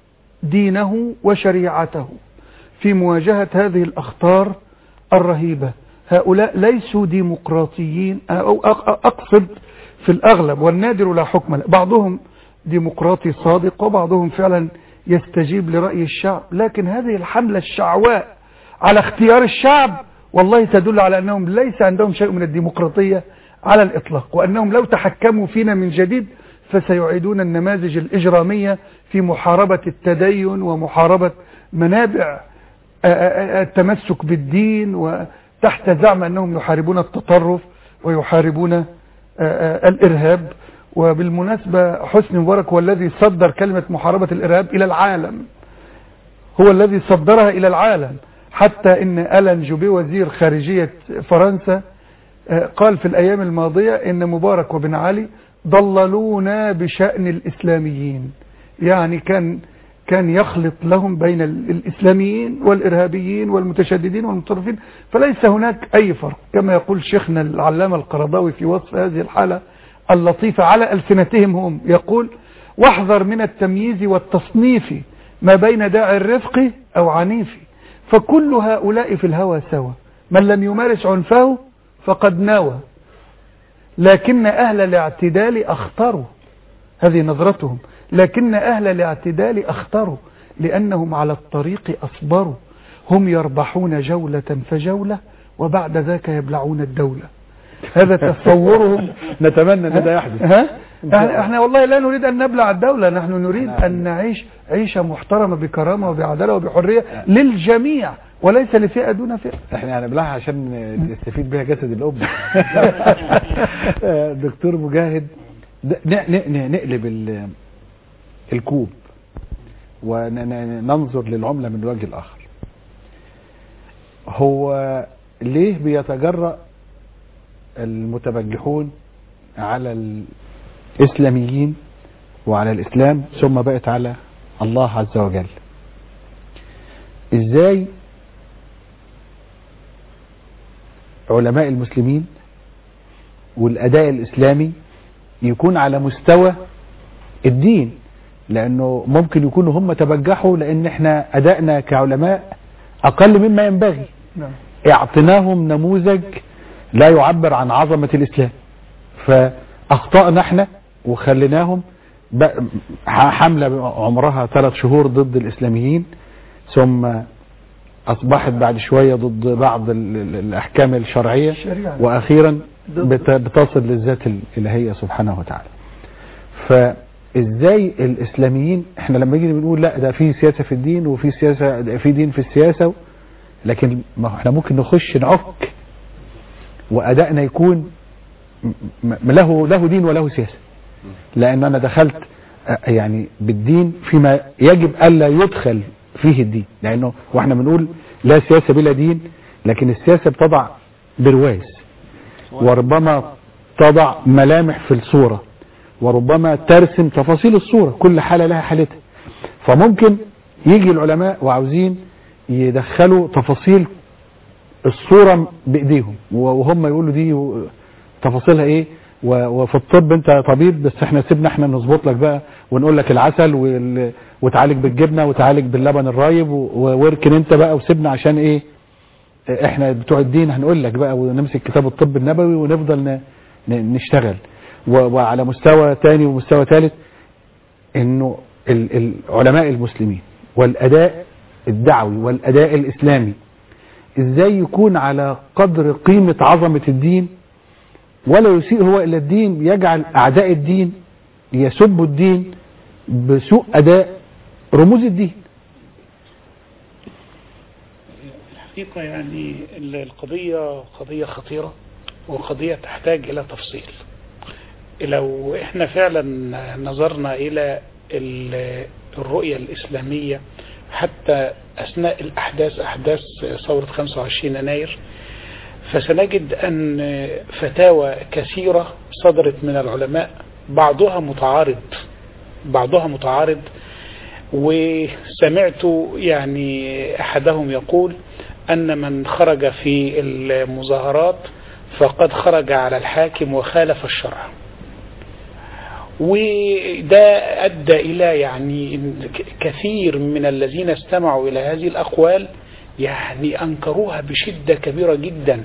دينه وشريعته في مواجهة هذه الأخطار الرهيبة. هؤلاء ليسوا ديمقراطيين، أو أقصد في الأغلب والنادر لا حكم له. بعضهم ديمقراطي صادق وبعضهم فعلا يستجيب لرأي الشعب، لكن هذه الحملة الشعواء على اختيار الشعب والله تدل على أنهم ليس عندهم شيء من الديمقراطية على الإطلاق، وأنهم لو تحكموا فينا من جديد فسيعيدون النماذج الإجرامية في محاربة التدين ومحاربة منابع التمسك بالدين، وتحت زعم أنهم يحاربون التطرف ويحاربون الإرهاب. وبالمناسبة حسني مبارك هو الذي صدر كلمة محاربة الإرهاب إلى العالم، هو الذي صدرها إلى العالم، حتى إن ألان جوبي وزير خارجية فرنسا قال في الأيام الماضية إن مبارك وبن علي ضللونا بشأن الإسلاميين. يعني كان كان يخلط لهم بين الإسلاميين والإرهابيين والمتشددين والمتطرفين، فليس هناك أي فرق. كما يقول شيخنا العلامة القرضاوي في وصف هذه الحالة اللطيفة على ألسنتهم هم، يقول: واحذر من التمييز والتصنيف ما بين داعي الرفق أو عنيف، فكل هؤلاء في الهوى سوا، من لم يمارس عنفه فقد نوى، لكن أهل الاعتدال أخطروا. هذه نظرتهم، لكن أهل الاعتدال أخطروا لأنهم على الطريق أصبروا، هم يربحون جولة فجولة وبعد ذاك يبلعون الدولة. هذا تصورهم. نتمنى أن هذا يحدث. ها؟ احنا والله لا نريد أن نبلع الدولة، نحن نريد أن نعيش عيشة محترمة بكرامة وبعدالة وبحرية للجميع وليس لفئة دون فئة. احنا هنبلعها عشان يستفيد بها جسد الأمة. دكتور مجاهد، نقلب الكوب وننظر للعملة من الوجه الآخر. هو ليه بيتجرأ المتبجحون على الإسلاميين وعلى الإسلام ثم بقت على الله عز وجل؟ إزاي علماء المسلمين والأداء الإسلامي يكون على مستوى الدين؟ لأنه ممكن يكونوا هم تبجحوا لأن احنا أدائنا كعلماء أقل مما ينبغي. نعم. اعطيناهم نموذج لا يعبر عن عظمة الإسلام فأخطأنا احنا وخليناهم حملة عمرها ثلاث شهور ضد الإسلاميين ثم أصبحت بعد شوية ضد بعض الأحكام الشرعية وأخيرا بتصل للذات الإلهية سبحانه وتعالى. فإزاي الإسلاميين احنا لما يجي بنقول لا ده في سياسة في الدين وفي سياسة في دين في السياسة، لكن ما احنا ممكن نخش نعك وأدائنا يكون له له دين وله سياسة، لأن أنا دخلت يعني بالدين فيما يجب ألا يدخل فيه الدين، لأنه واحنا بنقول لا سياسة بلا دين، لكن السياسة بتضع برواز وربما تضع ملامح في الصورة وربما ترسم تفاصيل الصورة، كل حالة لها حالتها. فممكن يجي العلماء وعاوزين يدخلوا تفاصيل الصورة بإيديهم وهم يقولوا دي تفاصيلها ايه، وفي الطب انت طبيب بس احنا سيبنا احنا نظبط لك بقى ونقول لك العسل وتعالج بالجبنة وتعالج باللبن الرايب واركن انت بقى وسيبنا عشان ايه احنا بتوع الدين هنقول لك بقى ونمسك كتاب الطب النبوي ونفضل نشتغل. وعلى مستوى تاني ومستوى ثالث انه العلماء المسلمين والاداء الدعوي والاداء الاسلامي ازاي يكون على قدر قيمة عظمة الدين ولا يسيء هو الى الدين، يجعل اعداء الدين يسبوا الدين بسوء اداء رموز الدين. الحقيقة يعني القضية قضية خطيرة وقضية تحتاج الى تفصيل. لو احنا فعلا نظرنا الى الرؤية الاسلامية حتى اثناء الاحداث احداث ثورة خمسة وعشرين يناير فسنجد ان فتاوى كثيرة صدرت من العلماء بعضها متعارض بعضها متعارض وسمعت يعني احدهم يقول ان من خرج في المظاهرات فقد خرج على الحاكم وخالف الشرع، وده أدى إلى يعني كثير من الذين استمعوا إلى هذه الأقوال يعني أنكروها بشدة كبيرة جدا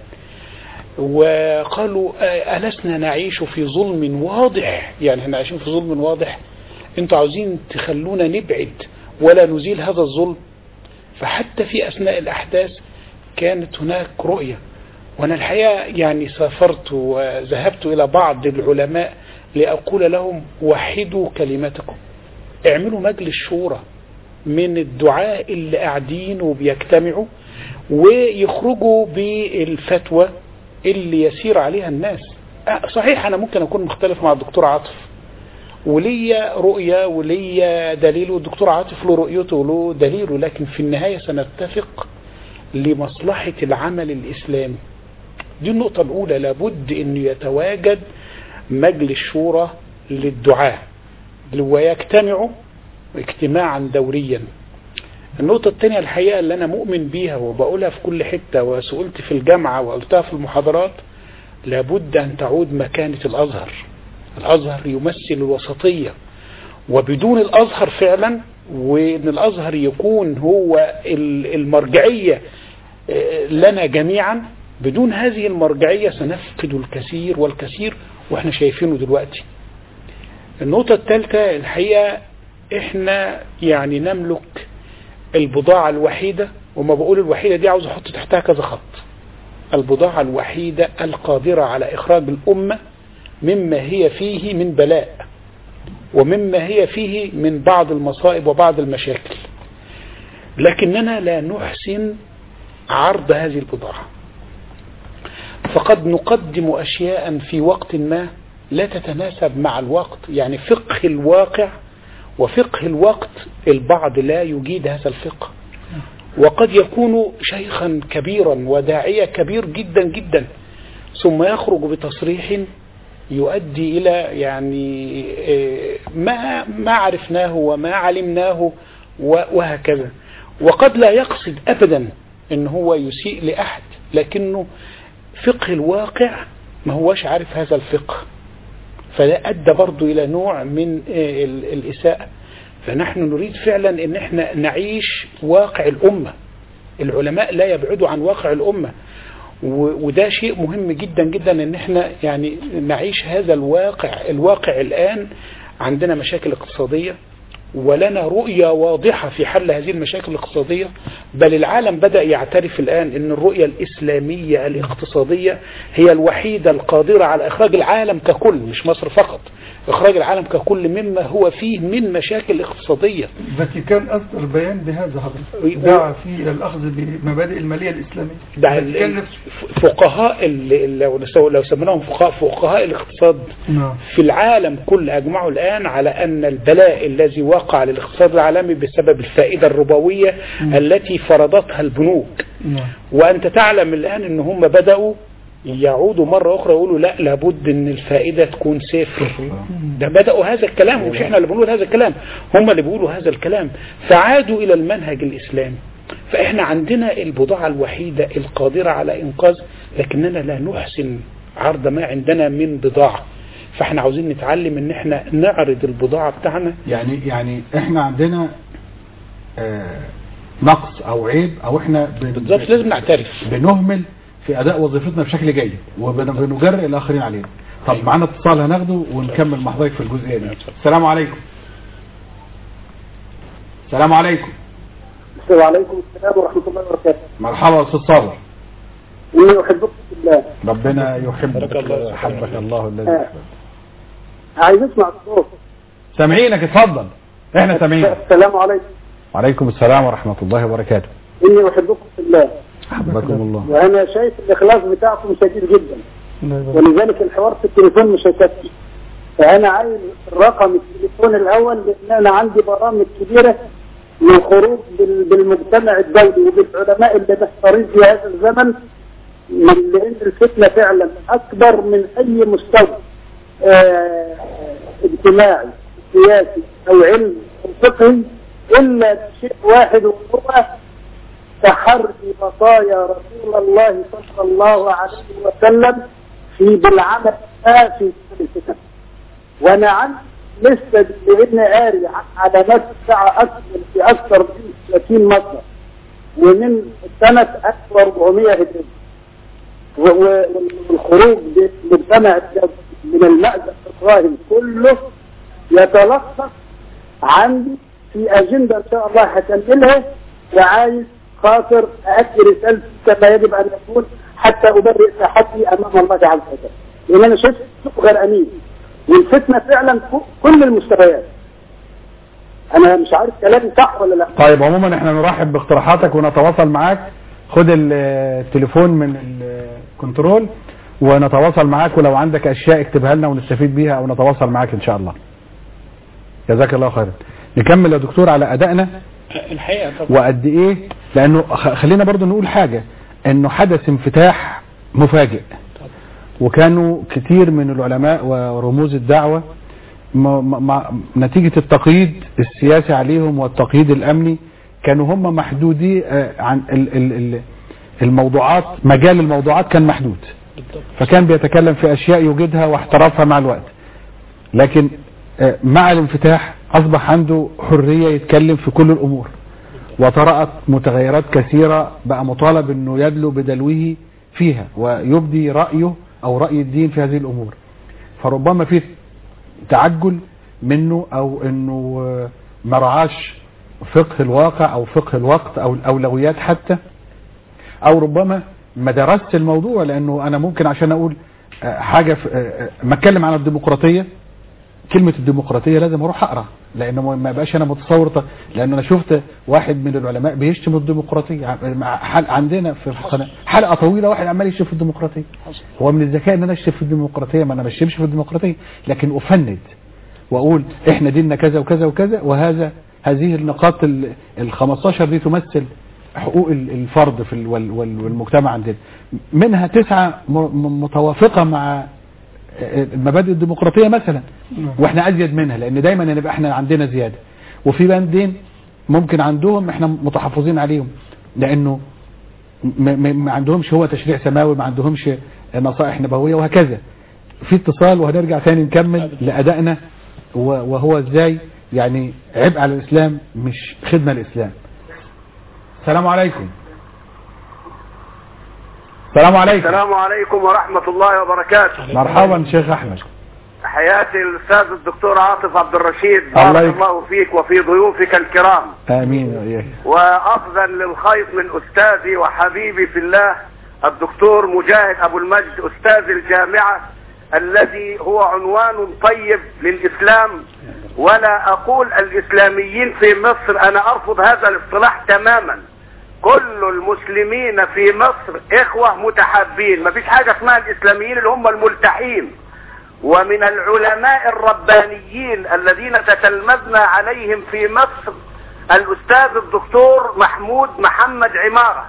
وقالوا ألسنا نعيش في ظلم واضح، يعني احنا عايشين في ظلم واضح، انتوا عاوزين تخلونا نبعد ولا نزيل هذا الظلم. فحتى في أثناء الأحداث كانت هناك رؤية، وأنا الحقيقة يعني سافرت وذهبت إلى بعض العلماء لأقول لهم وحدوا كلمتكم، اعملوا مجلس شورى من الدعاء اللي قاعدين وبيجتمعوا ويخرجوا بالفتوى اللي يسير عليها الناس. صحيح أنا ممكن أكون مختلف مع الدكتور عاطف وليا رؤية وليا دليل والدكتور عاطف له رؤيته وله دليله، لكن في النهاية سنتفق لمصلحة العمل الإسلامي. دي النقطة الأولى، لابد أن يتواجد مجلس شورى للدعاء ويجتمعوا اجتماعا دوريا. النقطة الثانية الحقيقة اللي أنا مؤمن بيها وبقولها في كل حتة وسئلت في الجامعة وقلتها في المحاضرات، لابد أن تعود مكانة الأزهر. الأزهر يمثل الوسطية، وبدون الأزهر فعلا وأن الأزهر يكون هو المرجعية لنا جميعا، بدون هذه المرجعية سنفقد الكثير والكثير واحنا شايفينه دلوقتي. النقطة الثالثة الحقيقة احنا يعني نملك البضاعة الوحيدة، وما بقول الوحيدة دي عاوز احط تحتها كذا خط، البضاعة الوحيدة القادرة على اخراج الامة مما هي فيه من بلاء ومما هي فيه من بعض المصائب وبعض المشاكل، لكننا لا نحسن عرض هذه البضاعة، فقد نقدم أشياء في وقت ما لا تتناسب مع الوقت، يعني فقه الواقع وفقه الوقت البعض لا يجيد هذا الفقه، وقد يكون شيخا كبيرا وداعية كبير جدا جدا ثم يخرج بتصريح يؤدي إلى يعني ما ما عرفناه وما علمناه وهكذا، وقد لا يقصد أبدا إن هو يسيء لأحد، لكنه فقه الواقع ما هوش عارف هذا الفقه، فده أدى برضو إلى نوع من الإساءة. فنحن نريد فعلا إن احنا نعيش واقع الأمة، العلماء لا يبعدوا عن واقع الأمة، وده شيء مهم جدا جدا ان احنا يعني نعيش هذا الواقع. الواقع الآن عندنا مشاكل اقتصادية ولنا رؤية واضحة في حل هذه المشاكل الاقتصادية، بل العالم بدأ يعترف الآن ان الرؤية الإسلامية الاقتصادية هي الوحيدة القادرة على إخراج العالم ككل، مش مصر فقط، إخراج العالم ككل مما هو فيه من مشاكل اقتصادية. الفاتيكان أصدر بيان بهذا حضرتك، دعا فيه إلى الأخذ بمبادئ المالية الإسلامية. دعا فقهاء لو لو سميناهم فقهاء فقهاء الاقتصاد نعم. في العالم كل أجمعوا الآن على أن البلاء الذي وقع للاقتصاد العالمي بسبب الفائدة الربوية م. التي فرضتها البنوك م. وأنت تعلم الآن أن هم بدأوا يعودوا مرة أخرى يقولوا لا لابد أن الفائدة تكون صفر. ده بدأوا هذا الكلام، ومش احنا اللي بنقول هذا الكلام، هم اللي بيقولوا هذا الكلام، فعادوا إلى المنهج الإسلامي. فإحنا عندنا البضاعة الوحيدة القادرة على إنقاذ، لكننا لا نحسن عرض ما عندنا من بضاعة. فاحنا عاوزين نتعلم ان احنا نعرض البضاعة بتاعنا. يعني يعني احنا عندنا آه نقص او عيب، او احنا بالضبط لازم نعترف بنهمل في اداء وظيفتنا بشكل جيد وبنجرئ الاخرين علينا. طب أيوة. معانا اتصال هناخده ونكمل مع حضرتك في الجزئيه دي. السلام عليكم. السلام عليكم. وعليكم السلام ورحمة الله وبركاته. مرحبا يا استاذ صابر. إني أحبك في الله. ربنا يحبك الله حبك الله الذي آه. عايز اسمع الصوت. سامعينك اتفضل. احنا سامعينك. السلام عليكم. وعليكم السلام ورحمة الله وبركاته. إني أحبكم في الله. حبكم الله. وأنا شايف الإخلاص بتاعكم شديد جدا، ولذلك الحوار في التليفون مش هيكفي. فأنا عايز رقم التليفون الأول، لأن أنا عندي برامج كبيرة للخروج بالمجتمع الدولي وبالعلماء اللي محتارين في هذا الزمن، من لأن الفتنة فعلا أكبر من أي مستوى اه اجتماعي سياسي أو علمي أو فقهي، إلا شيء واحد وهو تحري بقايا رسول الله صلى الله عليه وسلم في بالعمل في الفتن. وأنا عن لسه لأن قاري عن علامات الساعة أكثر في أكثر من ثلاثين مصدر، ومن سنة ألف وأربعمائة هجرية، والخروج بالمجتمع من المأزق الراهن كله يتلخص عندي في أجندة إن شاء الله هكملها، وعايز خاطر أؤدي رسالتي كما يجب أن يكون حتى أبرئ ساحتي أمام الله عز وجل، لأن أنا شايف السوق غير أمين والفتنة فعلا كل المستويات. أنا مش عارف كلامي صح ولا لا. طيب عموما احنا نرحب باقتراحاتك ونتواصل معاك. خد التليفون من الكنترول ونتواصل معاك، ولو عندك أشياء اكتبها لنا ونستفيد بيها أو نتواصل معاك إن شاء الله. جزاك الله خيرا. نكمل يا دكتور على أدائنا الحقيقة طبعا. وقد إيه، لأنه خلينا برضو نقول حاجة، إنه حدث انفتاح مفاجئ، وكانوا كتير من العلماء ورموز الدعوة مع نتيجة التقييد السياسي عليهم والتقييد الأمني كانوا هم محدودي عن الموضوعات، مجال الموضوعات كان محدود، فكان بيتكلم في أشياء يوجدها واحترافها مع الوقت. لكن مع الانفتاح أصبح عنده حرية يتكلم في كل الأمور، وطرأت متغيرات كثيرة، بقى مطالب أنه يدلو بدلوه فيها ويبدي رأيه أو رأي الدين في هذه الأمور. فربما في تعجل منه، أو أنه مرعاش فقه الواقع أو فقه الوقت أو الأولويات حتى، أو ربما ما درست الموضوع. لأنه أنا ممكن عشان أقول حاجة ما أتكلم عن الديمقراطية، كلمة الديمقراطية لازم أروح أقرأ، لأنه ما بقاش أنا متصور. لأنه أنا شفت واحد من العلماء بيشتم الديمقراطية عندنا في القناة، حلقة طويلة واحد عمال يشتم في الديمقراطية. هو من الذكاء أن أنا أشتم في الديمقراطية، ما أنا ما أشتمش في الديمقراطية، لكن أفند واقول احنا ديننا كذا وكذا وكذا، وهذا هذه النقاط ال خمستاشر دي تمثل حقوق الفرد في والمجتمع عندنا، منها تسعة متوافقة مع المبادئ الديمقراطية مثلا، واحنا ازيد منها لان دايما نبقى احنا عندنا زيادة، وفي بندين ممكن عندهم احنا متحفظين عليهم لانه ما عندهمش هو تشريع سماوي، ما عندهمش نصائح نبوية وهكذا. في اتصال وهنرجع ثاني نكمل لأدائنا وهو ازاي يعني عبء على الإسلام مش خدمة الإسلام. السلام عليكم. السلام عليكم. السلام عليكم ورحمة الله وبركاته. مرحبا شيخ أحمد. حياتي الأستاذ الدكتور عاطف عبد الرشيد، بارك الله فيك وفي ضيوفك الكرام. آمين. وأفضل للخيط من أستاذي وحبيبي في الله الدكتور مجاهد أبو المجد أستاذ الجامعة، الذي هو عنوان طيب للإسلام. ولا أقول الإسلاميين في مصر، أنا أرفض هذا الاصطلاح تماما. كل المسلمين في مصر إخوة متحابين، ما فيش حاجة اسمها الإسلاميين اللي هم الملتحين. ومن العلماء الربانيين الذين تتلمذنا عليهم في مصر الأستاذ الدكتور محمود محمد عمارة،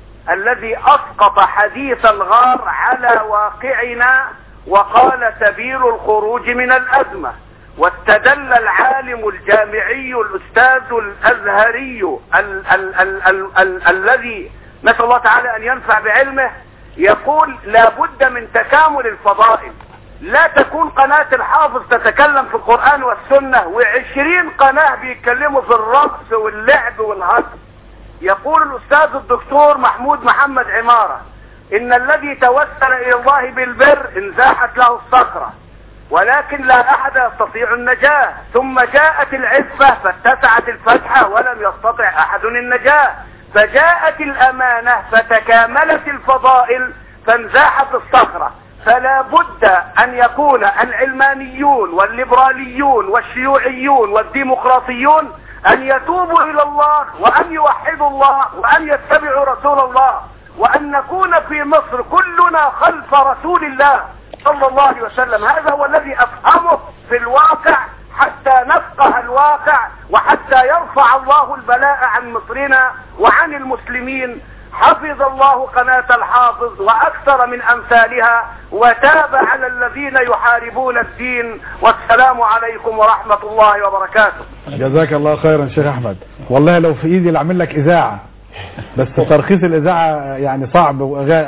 الذي أسقط حديث الغار على واقعنا وقال سبيل الخروج من الأزمة. واستدل العالم الجامعي الأستاذ الأزهري ال ال ال ال ال الذي نسأل الله تعالى أن ينفع بعلمه، يقول لا بد من تكامل الفضائل. لا تكون قناة الحافظ تتكلم في القرآن والسنة وعشرين قناة بيتكلموا في الرقص واللعب والهزل. يقول الأستاذ الدكتور محمود محمد عمارة إن الذي توسل إلى الله بالبر انزاحت له الصخرة، ولكن لا أحد يستطيع النجاة. ثم جاءت العفة فاتسعت الفتحة ولم يستطع أحد النجاة. فجاءت الأمانة فتكاملت الفضائل فانزاحت الصخرة. فلا بد أن يكون العلمانيون والليبراليون والشيوعيون والديمقراطيون أن يتوبوا إلى الله وأن يوحدوا الله وأن يتبعوا رسول الله، وأن نكون في مصر كلنا خلف رسول الله صلى الله عليه وسلم. هذا هو الذي أفهمه في الواقع حتى نفقه الواقع وحتى يرفع الله البلاء عن مصرنا وعن المسلمين. حفظ الله قناة الحافظ وأكثر من أمثالها، وتاب على الذين يحاربون الدين. والسلام عليكم ورحمة الله وبركاته. جزاك الله خيرا شيخ أحمد. والله لو في إيدي لأعمل لك إذاعة، بس ترخيص الإذاعة يعني صعب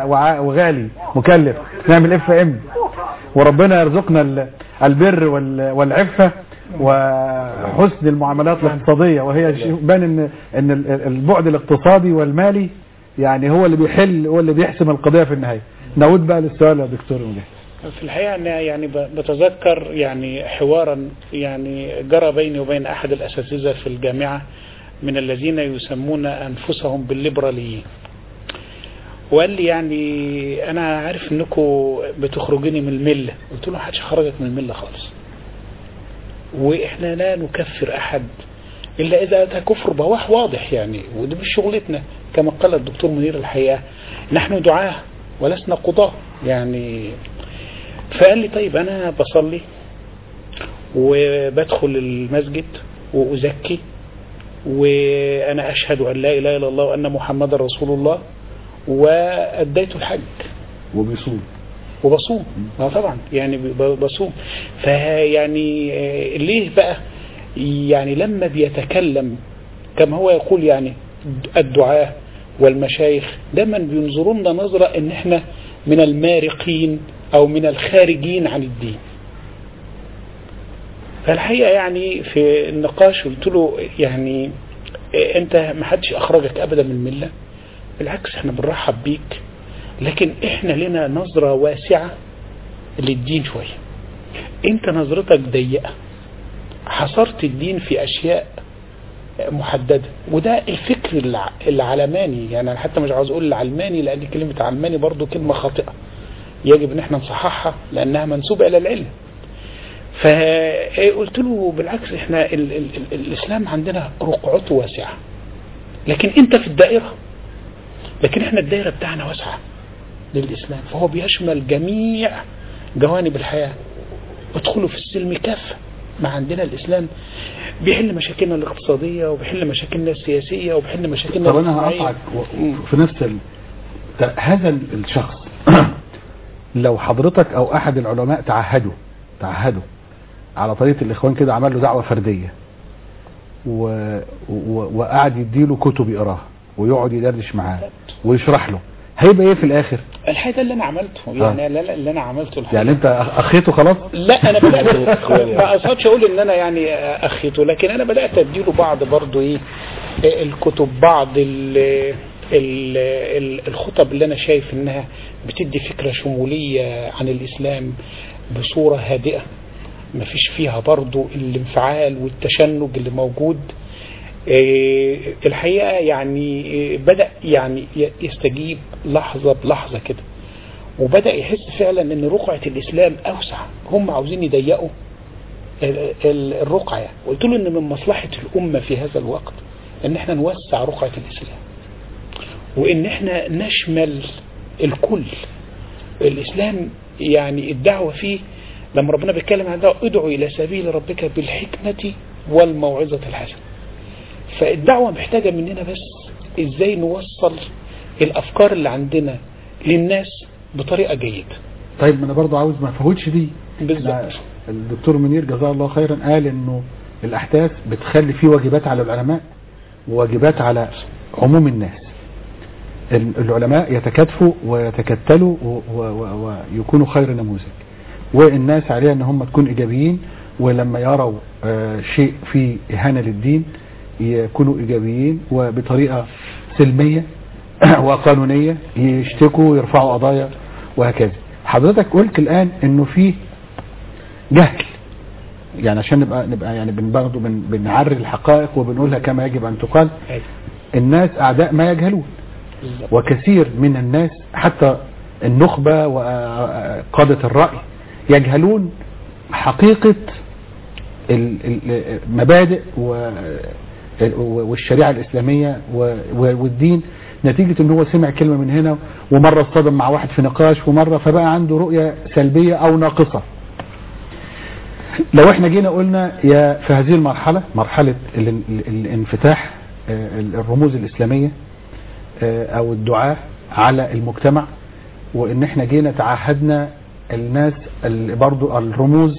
وغالي مكلف، نعمل اف ام، وربنا يرزقنا البر والعفة وحسن المعاملات الاقتصادية، وهي بان ان ان البعد الاقتصادي والمالي يعني هو اللي بيحل، هو اللي بيحسم القضية في النهاية. نعود بقى للسؤال يا دكتور مجاهد. في الحقيقة أنا يعني بتذكر يعني حوارا يعني جرى بيني وبين أحد الأساتذة في الجامعة من الذين يسمون أنفسهم بالليبراليين، وقال لي يعني أنا عارف أنكم بتخرجوني من الملة. قلت له محدش خرجك من الملة خالص، وإحنا لا نكفر أحد إلا إذا أتى كفر بواح واضح يعني، وده مش شغلتنا. كما قال الدكتور منير الحقيقة نحن دعاة ولسنا قضاة يعني. فقال لي طيب أنا بصلي وبدخل المسجد وأزكي وأنا أشهد أن لا إله إلا الله وأن محمد رسول الله وأديت الحج وبيصوم وبصوم اه طبعا يعني بصوم. فيعني ليه بقى يعني لما بيتكلم كما هو يقول يعني الدعاة والمشايخ دايما بينظرونا نظرة ان احنا من المارقين او من الخارجين عن الدين. فالحقيقة يعني في النقاش قلت له يعني انت ما حدش اخرجك ابدا من الملة، بالعكس احنا بنرحب بيك، لكن احنا لنا نظرة واسعة للدين شوية. انت نظرتك ضيقة، حصرت الدين في اشياء محددة، وده الفكر العلماني. يعني انا حتى مش عاوز اقول العلماني لان كلمة علماني برضو كلمة خاطئة يجب ان احنا نصححها لانها منسوبة الى العلم. فقلت له بالعكس احنا ال ال ال الاسلام عندنا رقعته واسعة، لكن انت في الدائرة، لكن احنا الدائرة بتاعنا واسعة للإسلام، فهو بيشمل جميع جوانب الحياة. ادخلوا في السلم كافة، ما عندنا الإسلام بيحل مشاكلنا الاقتصادية وبيحل مشاكلنا السياسية وبيحل مشاكلنا طب أنا هقطعك في نفس ال... هذا الشخص لو حضرتك أو أحد العلماء تعهدوا تعهدوا على طريقة الإخوان كده، عمل له دعوة فردية و... و... وقعد يديله كتب يقراها ويقعد يدردش معاه ويشرح له، هيبقى ايه في الاخر؟ الحقيقه ده اللي انا عملته يعني آه. لا اللي انا عملته الحقيقة. يعني انت اخيته خلاص؟ لا انا بدات ما اقصدش اقول ان انا يعني اخيته، لكن انا بدات اديله بعض برضو ايه الكتب، بعض ال ال الخطب اللي انا شايف انها بتدي فكره شموليه عن الاسلام بصوره هادئه، ما فيش فيها برضو الانفعال والتشنج اللي موجود. الحقيقة يعني بدأ يعني يستجيب لحظة بلحظة كده، وبدأ يحس فعلا ان رقعة الإسلام أوسع، هم عاوزين يضيقوا الرقعة يعني. قلت له ان من مصلحة الأمة في هذا الوقت ان احنا نوسع رقعة الإسلام وان احنا نشمل الكل. الإسلام يعني الدعوة فيه لما ربنا بيتكلم عن دعوة ادعو إلى سبيل ربك بالحكمة والموعظة الحسنة، فالدعوة محتاجة مننا بس ازاي نوصل الافكار اللي عندنا للناس بطريقة جيدة. طيب انا برضو عاوز ما فهوتش دي بالظبط. الدكتور منير جزاه الله خيرا قال انه الاحداث بتخلي فيه واجبات على العلماء وواجبات على عموم الناس. العلماء يتكاتفوا ويتكتلوا ويكونوا خير نموذج، والناس عليها ان هم تكون ايجابيين، ولما يروا شيء فيه اهانة للدين يكونوا إيجابيين وبطريقة سلمية وقانونية، يشتكوا ويرفعوا قضايا وهكذا. حضرتك قلت الآن إنه فيه جهل، يعني عشان نبقى نبقى يعني بنبرضه بنعري الحقائق وبنقولها كما يجب أن تقال. الناس أعداء ما يجهلون، وكثير من الناس حتى النخبة وقادة الرأي يجهلون حقيقة المبادئ والشريعة الإسلامية والدين، نتيجة ان هو سمع كلمة من هنا ومرة اصطدم مع واحد في نقاش ومرة فبقى عنده رؤية سلبية او ناقصة. لو احنا جينا قلنا يا في هذه المرحلة، مرحلة الانفتاح الرموز الإسلامية او الدعاء على المجتمع، وان احنا جينا تعهدنا الناس برضو الرموز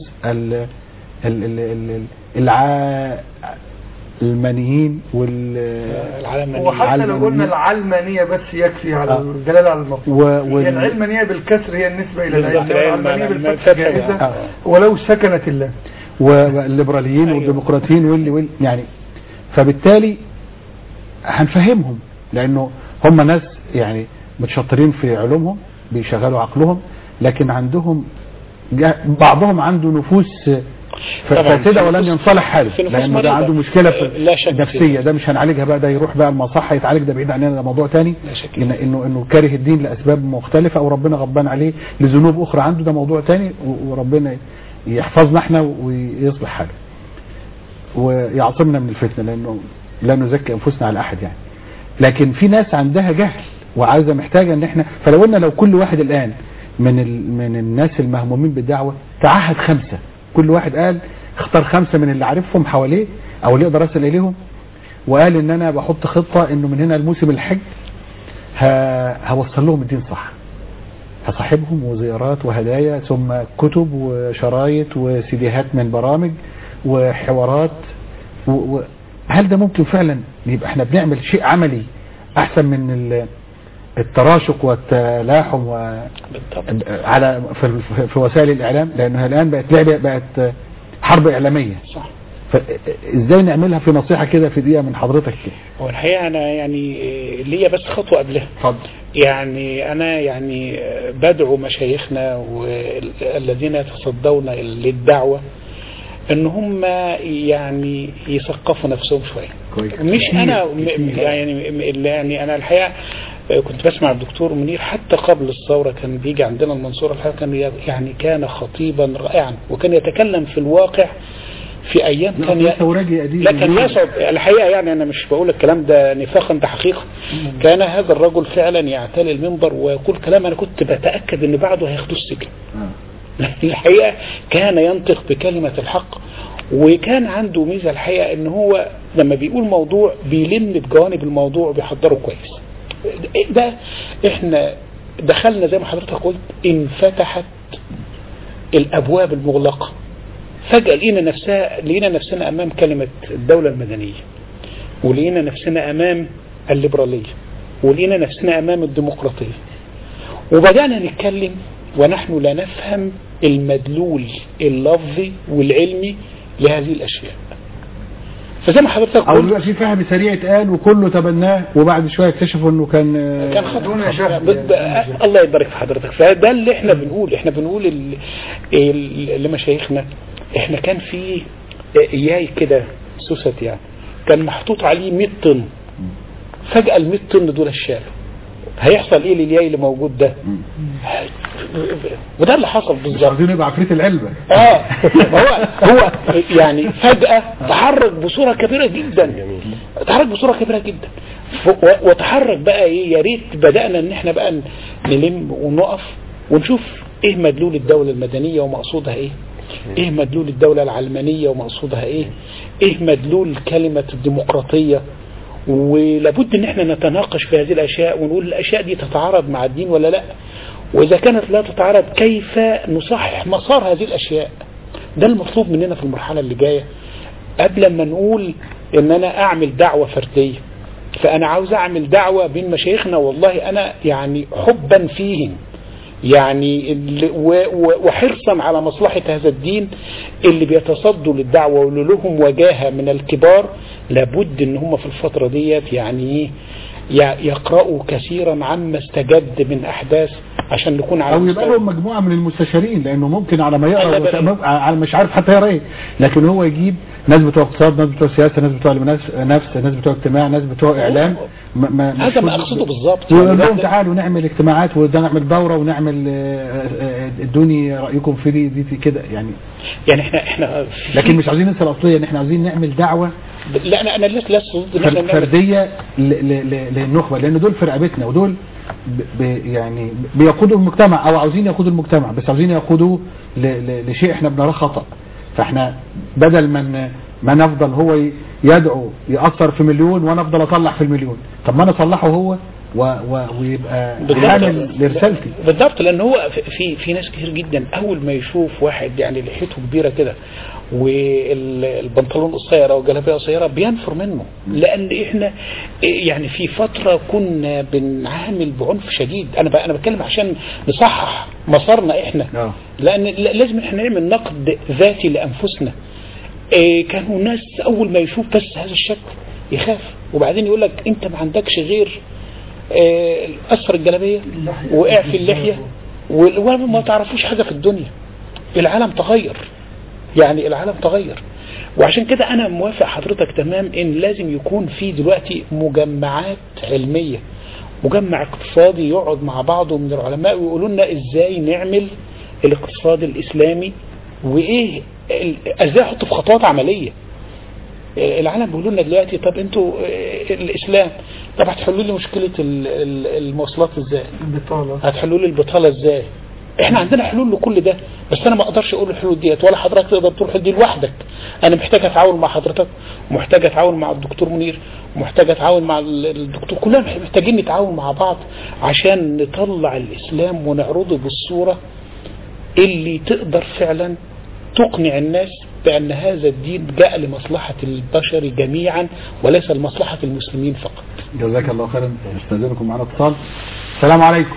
العلمانيين والعلمانيين، وحتى لو قلنا العلمانية بس يكفي على آه. الدلالة على المفهوم. وال... هي العلمانية بالكسر هي النسبة إلى العلم، والعلمانية بالفتح جائزة آه. ولو سكنت الله، والليبراليين والديمقراطيين واللي واللي يعني. فبالتالي هنفهمهم، لأنه هم ناس يعني متشطرين في علومهم بيشغلوا عقلهم، لكن عندهم بعضهم عنده نفوس فاسدة ولن ينصلح حاله، لأنه ده عنده مشكلة نفسية، ده مش هنعالجها بقى، ده يروح بقى المصحة يتعالج، ده بعيد عننا، ده موضوع تاني. إن إنه إنه كاره الدين لأسباب مختلفة أو ربنا غضبان عليه لذنوب أخرى عنده، ده موضوع تاني، وربنا يحفظنا احنا ويصلح حاله ويعصمنا من الفتنة، لأنه لا نزكي أنفسنا على أحد يعني. لكن في ناس عندها جهل وعايزة محتاجة إن احنا، فلو قلنا لو كل واحد الآن من ال... من الناس المهمومين بالدعوة تعهد خمسة، كل واحد قال اختار خمسة من اللي عارفهم حواليه او اللي يقدر يصل اليهم، وقال ان انا بحط خطة انه من هنا الموسم الحج هوصل لهم الدين صح، هصاحبهم وزيارات وهدايا ثم كتب وشرايط وسيديهات من برامج وحوارات و... و... هل ده ممكن فعلا يبقى احنا بنعمل شيء عملي احسن من ال... التراشق والتلاحم و... على في... في وسائل الاعلام؟ لانها الان بقت لعبه، بقت حرب اعلاميه. صح. فازاي نعملها في نصيحه كده في دقيقه من حضرتك كده؟ هو الحقيقه انا يعني ليا بس خطوه قبلها. اتفضل. يعني انا يعني بدعو مشايخنا والذين يتصدون للدعوه ان هم يعني يثقفوا نفسهم شويه. كويس. مش انا يعني يعني انا الحقيقه كنت بسمع الدكتور منير حتى قبل الثورة كان بيجي عندنا المنصورة، الحقيقة كان يعني كان خطيبا رائعا، وكان يتكلم في الواقع في أيام كان لكن يصعب الحقيقة، يعني أنا مش بقول الكلام ده نفاقا، ده حقيقة. كان هذا الرجل فعلا يعتلي المنبر ويقول كلام أنا كنت بتأكد أن بعده هياخدوا السجن. الحقيقة كان ينطق بكلمة الحق، وكان عنده ميزة الحقيقة ان هو لما بيقول موضوع بيلم بجوانب الموضوع وبيحضره كويس. ده احنا دخلنا زي ما حضرتك قلت انفتحت الابواب المغلقة، فجأة لقينا نفسها لقينا نفسنا امام كلمة الدولة المدنية، ولقينا نفسنا امام الليبرالية، ولقينا نفسنا امام الديمقراطية، وبدأنا نتكلم ونحن لا نفهم المدلول اللفظي والعلمي لهذه الاشياء. فزي ما حضرتك او دلوقتي في فهم سريع اتقال وكله تبناه، وبعد شويه اكتشفوا انه كان كان خطأ. الله يبارك في حضرتك. فده اللي احنا بنقول احنا بنقول لمشايخنا، احنا كان في اياي كده سوست يعني كان محطوط عليه مية طن، فجأة ال مية طن دول الشالوا، هيحصل ايه للياي اللي موجود ده؟ وده اللي حصل بالظبط. عايزين يبقى عفريت العلبة. اه هو هو يعني فجأة تحرك بصورة كبيرة جدا، تحرك بصورة كبيرة جدا، وتحرك بقى ايه، يا ريت بدأنا ان احنا بقى نلم ونقف ونشوف ايه مدلول الدولة المدنية ومقصودها ايه، ايه مدلول الدولة العلمانية ومقصودها ايه، ايه مدلول كلمة الديمقراطية. ولابد ان احنا نتناقش في هذه الاشياء ونقول الاشياء دي تتعارض مع الدين ولا لا، واذا كانت لا تتعارض كيف نصحح مسار هذه الاشياء. ده المطلوب مننا في المرحلة اللي جاية، قبل ما نقول ان انا اعمل دعوة فردية. فانا عاوز اعمل دعوة بين مشايخنا، والله انا يعني حبا فيهم يعني وحرصا على مصلحة هذا الدين اللي بيتصدوا للدعوة واللي لهم وجاهة من الكبار، لابد ان هم في الفترة ديت يعني يقرأوا كثيرا عما استجد من احداث عشان نكون على او يبقى لهم مجموعة من المستشارين، لانه ممكن على ما يقرأ على مش عارف حتى يقرأ ايه، لكن هو يجيب ناس بتوع اقتصاد، ناس بتوع سياسة، ناس بتوع نفس، ناس بتوع اجتماع، ناس بتوع اعلام. هذا ما اقصده بالظبط. ونقول لهم تعالوا نعمل اجتماعات ونعمل دورة ونعمل ادوني رأيكم في دي دي كده يعني. يعني احنا احنا لكن مش عاوزين ننسى الاصلية، ان احنا عاوزين نعمل دعوة. لا انا انا لسه لسه ضد فردية للنخبة، لان دول في رقبتنا، ودول يعني بيقودوا المجتمع او عاوزين يقودوا المجتمع، بس عاوزين يقودوا لشيء احنا بنراه خطأ. فاحنا بدل ما ما نفضل هو يدعو يأثر في مليون وانا افضل اطلع في المليون، طب ما انا اصلحه هو و و ويبقى يعمل لرسالتي. بالضبط، لان هو في في ناس كتير جدا اول ما يشوف واحد يعني لحيته كبيره كده والبنطلون قصير او جلابيه قصيره بينفر منه، لان احنا يعني في فتره كنا بنعامل بعنف شديد. انا انا بتكلم عشان نصحح مسارنا احنا، لان لازم احنا نعمل نقد ذاتي لانفسنا. كانوا الناس اول ما يشوف بس هذا الشكل يخاف، وبعدين يقول لك انت ما عندكش غير اثر الجلابيه وقع في اللحيه وما تعرفوش حاجه في الدنيا. العالم تغير، يعني العالم تغير. وعشان كده انا موافق حضرتك تمام ان لازم يكون في دلوقتي مجمعات علميه، مجمع اقتصادي يقعد مع بعضه من العلماء ويقولوا لنا ازاي نعمل الاقتصاد الاسلامي وايه ازاي احطه في خطوات عمليه. العالم بيقولوا لنا دلوقتي طب انتوا الاسلام، طب هتحلوا لي مشكله المواصلات ازاي؟ البطاله. هتحلوا لي البطاله ازاي؟ احنا عندنا حلول لكل ده، بس انا ما اقدرش اقول الحلول ديت ولا حضرتك تقدر تروح دي لوحدك. انا محتاج اتعاون مع حضرتك، ومحتاج اتعاون مع الدكتور منير، ومحتاج اتعاون مع الدكتور، كلنا محتاجين نتعاون مع بعض عشان نطلع الاسلام ونعرضه بالصوره اللي تقدر فعلا تقنع الناس بأن هذا الدين جاء لمصلحة البشر جميعا وليس لمصلحة المسلمين فقط. جزاك الله خيرا. استاذنكم معنا اتصال. السلام عليكم.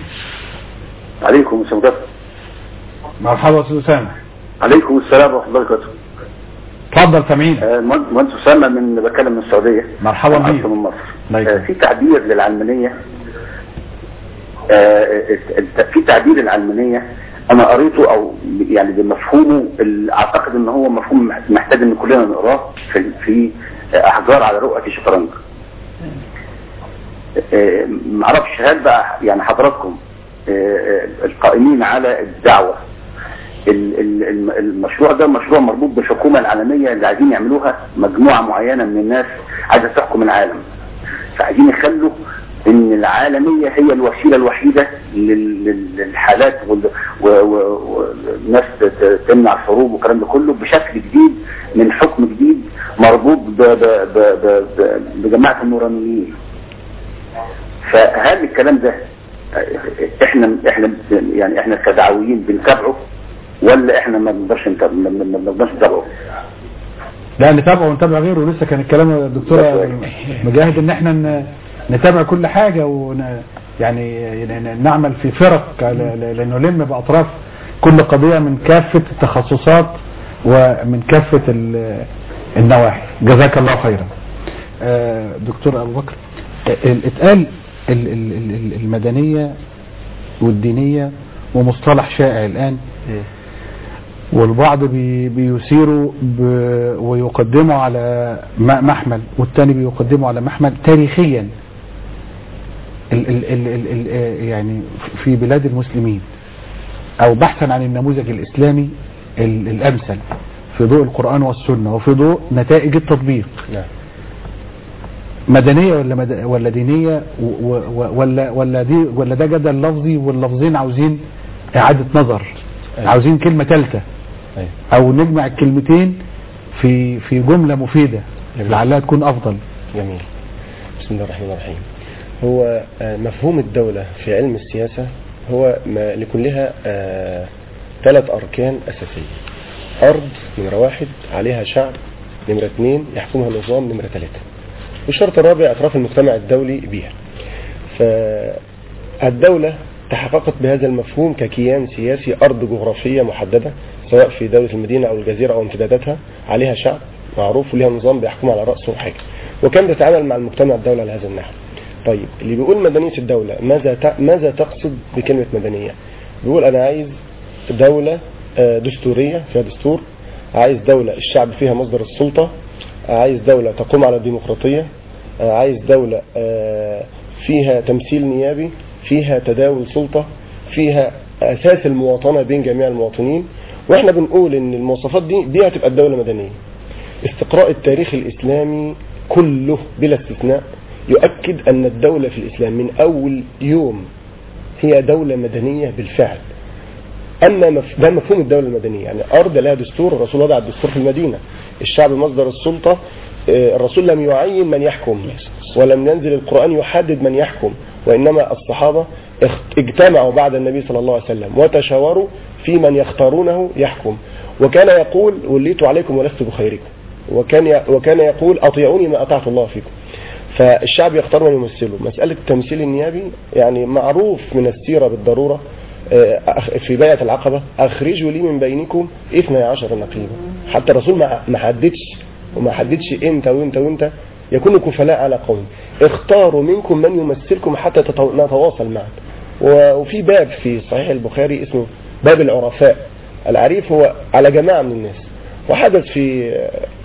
عليكم السلام. مرحبا استاذ اسامه. عليكم السلام ورحمه الله وبركاته. اتفضل سامعين. مهندس اسامه من بكلم من السعوديه. مرحبا بك. من مصر. آه في تعبير للعلمانيه، آه في تعبير العلمانيه انا قريته او يعني بمفهومه، اعتقد ان هو مفهوم محتاج ان كلنا نقراه في في احجار على رؤيه الشطرنج. ما اعرفش هل بقى يعني حضراتكم القائمين على الدعوه المشروع ده مشروع مربوط بالحكومه العالميه اللي عايزين يعملوها، مجموعه معينه من الناس عايزه تحكم العالم، فعايزين يخلوا ان العالمية هي الوسيلة الوحيدة للحالات والناس تمنع الحروب والكلام ده كله بشكل جديد من حكم جديد مربوط بجماعة النورانيين. فهل الكلام ده احنا احنا يعني احنا كدعويين بنتابعه ولا احنا ما بنقدرش ما بنقدرش نتابعه؟ لا نتابعه ونتابع غيره. لسه كان الكلام الدكتور مجاهد ان احنا نتابع كل حاجة ون يعني نعمل في فرق لانه نلم باطراف كل قضية من كافة التخصصات ومن كافة النواحي. جزاك الله خيرا. دكتور ابو بكر، اتقال المدنية والدينية ومصطلح شائع الآن، والبعض بي بيسيروا ويقدموا على محمل والتاني بيقدموا على محمل تاريخيا. ال ال ال ال ال يعني في بلاد المسلمين او بحثا عن النموذج الاسلامي الامثل في ضوء القرآن والسنة وفي ضوء نتائج التطبيق، مدنية ولا مد... ولا دينية ولا ولا دي ولا ده جدل لفظي واللفظين عاوزين اعادة نظر، عاوزين كلمة ثالثة او نجمع الكلمتين في في جملة مفيدة لعلها تكون افضل. جميل. بسم الله الرحمن الرحيم. هو مفهوم الدولة في علم السياسة هو ما لكلها ثلاث اركان اساسية: ارض نمرة واحد، عليها شعب نمرة اثنين، يحكمها نظام نمرة ثلاثة. والشرط الرابع اعتراف المجتمع الدولي بها. فالدولة تحققت بهذا المفهوم ككيان سياسي، أرض جغرافية محددة سواء في دولة المدينة أو الجزيرة أو امتداداتها، عليها شعب معروف ولها نظام بيحكم على رأسه حاجة، وكان بتتعامل مع المجتمع الدولة على هذا النحو. طيب اللي بيقول مدنية الدولة ماذا ماذا تقصد بكلمة مدنية؟ بيقول أنا عايز دولة دستورية فيها دستور، عايز دولة الشعب فيها مصدر السلطة، عايز دولة تقوم على الديمقراطية، عايز دولة فيها تمثيل نيابي، فيها تداول سلطة، فيها أساس المواطنة بين جميع المواطنين. وإحنا بنقول إن المواصفات دي دي هتبقى الدولة مدنية. استقراء التاريخ الإسلامي كله بلا استثناء يؤكد أن الدولة في الإسلام من أول يوم هي دولة مدنية بالفعل. أما ده مفهوم الدولة المدنية، يعني أرض لها دستور، الرسول وضع الدستور في المدينة، الشعب مصدر السلطة، الرسول لم يعين من يحكم ولم ينزل القرآن يحدد من يحكم، وإنما الصحابة اجتمعوا بعد النبي صلى الله عليه وسلم وتشاوروا في من يختارونه يحكم، وكان يقول وليت عليكم ولست بخيركم، وكان وكان يقول أطيعوني ما أطعت الله فيكم. فالشعب يختار من يمثله. مسألة التمثيل النيابي يعني معروف من السيرة بالضرورة. في بيعة العقبة أخرجوا لي من بينكم اثني عشر نقيبا، حتى الرسول ما حددش وما حددش انت وانت وانت يكونوا كفلاء على قوم، اختاروا منكم من يمثلكم حتى نتواصل معا. وفي باب في صحيح البخاري اسمه باب العرفاء. العريف هو على جماعة من الناس. وحدث في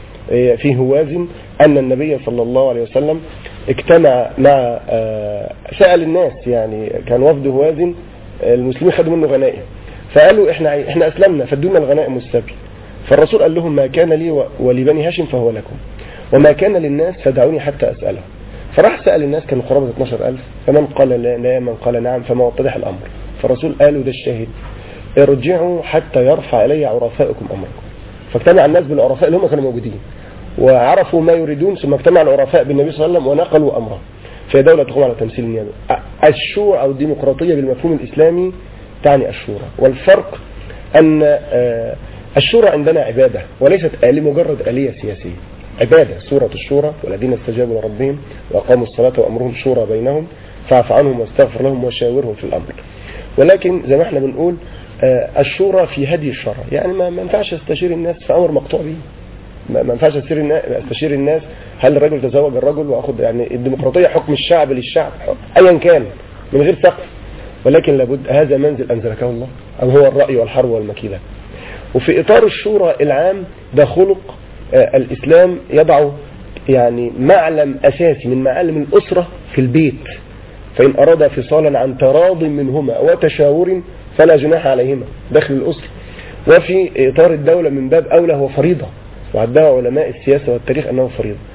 في هوازن أن النبي صلى الله عليه وسلم اجتمع مع سأل الناس، يعني كان وفد هوازن المسلمين خدوا منه غنائم، فقالوا احنا احنا اسلمنا فادونا الغنائم والسبي. فالرسول قال لهم ما كان لي ولبني هاشم فهو لكم، وما كان للناس فدعوني حتى اساله. فراح سال الناس كانوا قرابه اثناشر ألف، فمن قال لا من قال نعم، فما وضح الامر. فالرسول قالوا ده الشاهد ارجعوا حتى يرفع الي عرفاؤكم امركم. فاجتمع الناس بالعرفاء اللي هم كانوا موجودين وعرفوا ما يريدون، ثم اجتمع العرفاء بالنبي صلى الله عليه وسلم ونقلوا امره. في دولة تقوم على تمثيل النيابة. الشورى أو الديمقراطية بالمفهوم الإسلامي تعني الشورى، والفرق أن الشورى عندنا عبادة وليست آلية مجرد آلية سياسية. عبادة، سورة الشورى والذين استجابوا لربهم وأقاموا الصلاة وأمرهم شورى بينهم فاعف عنهم واستغفر لهم وشاورهم في الأمر. ولكن زي ما احنا بنقول الشورى في هدي الشرع، يعني ما ينفعش استشير الناس في أمر مقطوع به، ما ينفعش استشير الناس هل الرجل تزوج الرجل واخد، يعني الديمقراطية حكم الشعب للشعب ايا كان من غير سقف، ولكن لابد هذا منزل انزلكه الله او هو الرأي والحرب والمكيدة. وفي اطار الشورى العام ده خلق آه الاسلام يضع يعني معلم اساسي من معالم الاسرة في البيت، فان اراد فصالا عن تراض منهما وتشاور فلا جناح عليهما داخل الاسرة. وفي اطار الدولة من باب اولى هو فريضة، وعدها علماء السياسة والتاريخ أنه فريضة.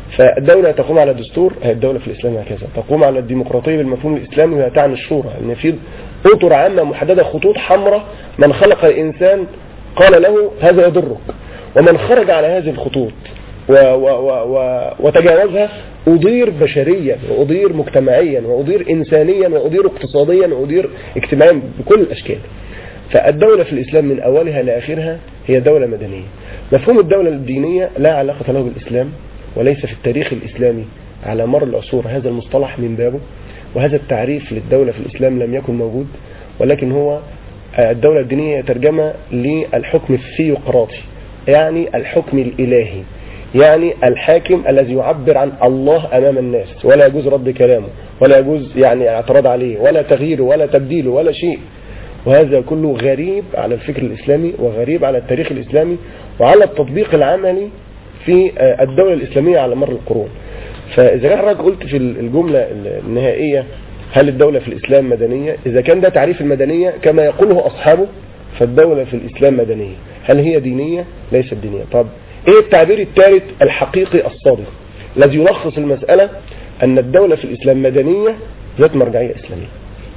فالدولة تقوم على دستور، هي الدولة في الإسلام هكذا تقوم على الديمقراطية بالمفهوم الإسلامي، وهي تعني الشورى، ان في اطر عامة محددة، خطوط حمراء، من خلق الإنسان قال له هذا يضرك، ومن خرج على هذه الخطوط و و و و وتجاوزها أضير بشريا وأضير مجتمعيا وأضير إنسانيا وأضير اقتصاديا وأضير اجتماعيا بكل الأشكال. فالدولة في الإسلام من أولها لآخرها هي دولة مدنية. مفهوم الدولة الدينية لا علاقة له بالإسلام، وليس في التاريخ الإسلامي على مر العصور هذا المصطلح من بابه، وهذا التعريف للدولة في الإسلام لم يكن موجود، ولكن هو الدولة الدينية ترجمة للحكم الثيوقراطي، يعني الحكم الإلهي، يعني الحاكم الذي يعبر عن الله أمام الناس، ولا يجوز رد كلامه، ولا يجوز يعني اعتراض عليه، ولا تغييره، ولا تبديله، ولا شيء. وهذا كله غريب على الفكر الإسلامي، وغريب على التاريخ الإسلامي، وعلى التطبيق العملي في الدولة الإسلامية على مر القرون. فإذا كان حضرتك قلت في الجملة النهائية هل الدولة في الإسلام مدنية، إذا كان ده تعريف المدنية كما يقوله أصحابه، فالدولة في الإسلام مدنية. هل هي دينية؟ ليست دينية. طب إيه التعبير الثالث الحقيقي الصادق الذي يلخص المسألة؟ أن الدولة في الإسلام مدنية ذات مرجعية إسلامية.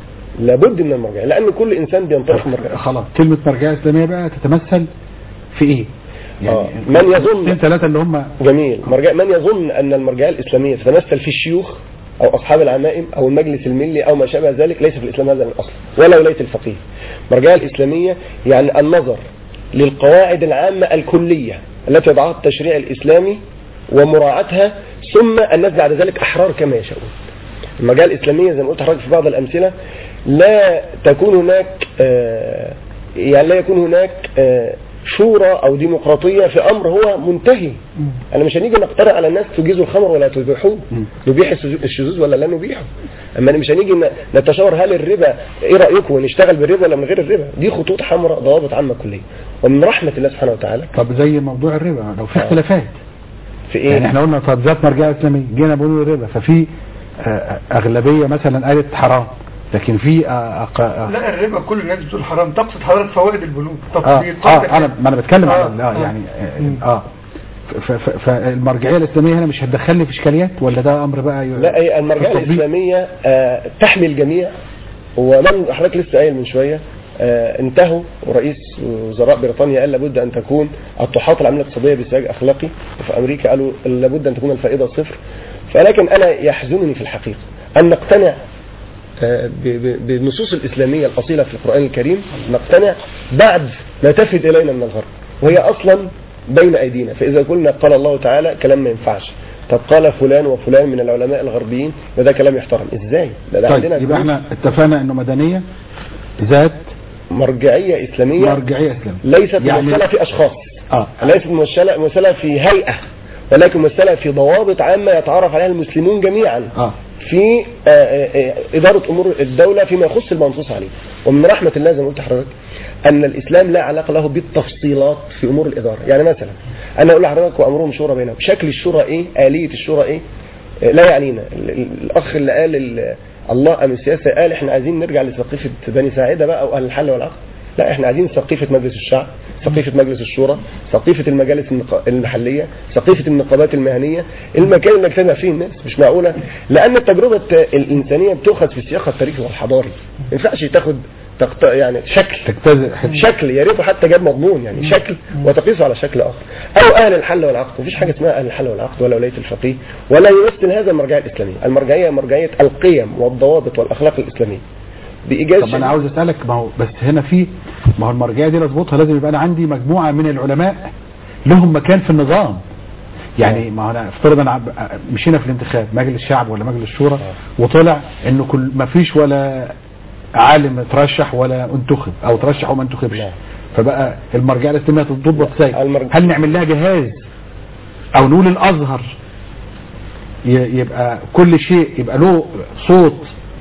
لابد من المرجعية، لأن كل إنسان بينطلق مرجعية. خلاص، كلمة مرجعية إسلامية بقى تتمثل في إيه؟ يعني آه. من يظن ثلاثة اللي هم جميل مرجع من يظن أن المرجعية الإسلامية تتمثل في الشيوخ أو أصحاب العمائم أو المجلس الملي أو ما شابه ذلك، ليس في الإسلام هذا الأصل ولا ولاية الفقيه. المرجعية الإسلامية يعني النظر للقواعد العامة الكلية التي يضعها التشريع الإسلامي ومراعاتها، ثم الناس بعد ذلك أحرار كما يشاءون. المرجعية الإسلامية زي ما قلت حضرتك في بعض الأمثلة لا تكون هناك آه يعني لا يكون هناك آه شورى أو ديمقراطية في أمر هو منتهي. أنا مش هنيجي نقترح على الناس تجيزوا الخمر ولا تبيحوه، نبيح الشذوذ ولا لا نبيحه. أما مش هنيجي نتشاور هل الربا إيه رأيكم ونشتغل بالربا ولا من غير الربا. دي خطوط حمراء، ضوابط عامة كلية، ومن رحمة الله سبحانه وتعالى. طب زي موضوع الربا لو في اختلافات في إيه؟ يعني احنا قلنا طب ذات مرجعية إسلامية، جينا بنقول الربا، ففي أغلبية مثلا قالت حرام، لكن في أق... لا الربا كل الناس بتقول حرام. تقصد حضرتك فوائد البنوك؟ اه, آه انا ما انا بتكلم آه عن آه يعني اه فالمرجعيه الاسلاميه هنا مش هتدخلني في اشكاليات ولا ده امر بقى ي... لا هي المرجعيه الاسلاميه آه تحمي الجميع. ومن حضرتك لسه قايل من شويه آه انتهوا ورئيس وزراء بريطانيا قال لابد ان تكون التحاط العمليه الاقتصاديه بسياج اخلاقي، وفي امريكا قالوا لابد ان تكون الفائده صفر. فلكن انا يحزنني في الحقيقه ان نقتنع بالنصوص الإسلامية الأصيلة في القرآن الكريم، نقتنع بعد ما تفد إلينا من الغرب وهي أصلا بين أيدينا. فإذا قلنا قال الله تعالى كلام ما ينفعش، طب قال فلان وفلان من العلماء الغربيين وده كلام يحترم، إزاي؟ ده طيب عندنا يبقى احنا اتفقنا أنه مدنية ذات مرجعية إسلامية، مرجعية إسلامية ليست يعني ممثلة في أشخاص آه. ليست ممثلة في هيئة، ولكن ممثلة في ضوابط عامة يتعرف عليها المسلمون جميعا آه. في إدارة أمور الدولة فيما يخص المنصوص عليه. ومن رحمة الله زي ما قلت لحضرتك أن الإسلام لا علاقة له بالتفصيلات في أمور الإدارة. يعني مثلا أنا أقول لحضرتك وأمرهم شورى بينهم، شكل الشورى إيه، آلية الشورى إيه، لا يعنينا. الأخ اللي قال الله أم السياسة قال إحنا عايزين نرجع لثقافة بني ساعدة بقى أو أهل الحل والعقد. لا، احنا عايزين ثقافة مجلس الشعب، ثقافة مجلس الشورى، ثقافة المجالس المحلية، ثقافة النقابات المهنية، المكان اللي اجتمع فيه الناس. مش معقولة، لأن التجربة الإنسانية بتؤخذ في سياقها التاريخي والحضاري. ما ينفعش تاخد تقط... يعني شكل شكل يا ريته حتى جاب مضمون، يعني شكل وتقيسه على شكل آخر. أو أهل الحل والعقد، مفيش حاجة اسمها أهل الحل والعقد ولا ولاية الفقيه، ولا يمثل هذا المرجعية الإسلامية. المرجعية مرجعية القيم والضوابط والأخلاق الإسلامية. بإيجاز طب أنا عاوز أسألك، ما هو بس هنا في ما هو المرجعية دي نظبطها لازم يبقى أنا عندي مجموعة من العلماء لهم مكان في النظام. يعني ما أنا افترض أنا مشينا في الانتخاب مجلس الشعب ولا مجلس الشورى وطلع إنه كل ما فيش ولا عالم ترشح ولا انتخب أو ترشح وما انتخبش، فبقى المرجعية الإسلامية تضبط ازاي؟ هل نعمل لها جهاز أو نقول الأزهر يبقى كل شيء يبقى له صوت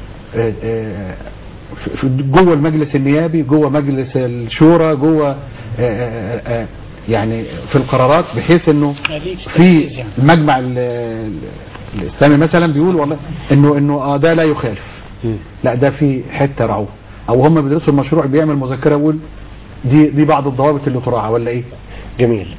جوه المجلس النيابي، جوه مجلس الشورى، جوه يعني في القرارات، بحيث انه في المجمع الاسلامي مثلا بيقول والله انه انه اه ده لا يخالف، لا ده في حته رعوه، او هم بيدرسوا المشروع بيعمل مذكره يقول دي دي بعض الضوابط اللي تراعى ولا ايه؟ جميل.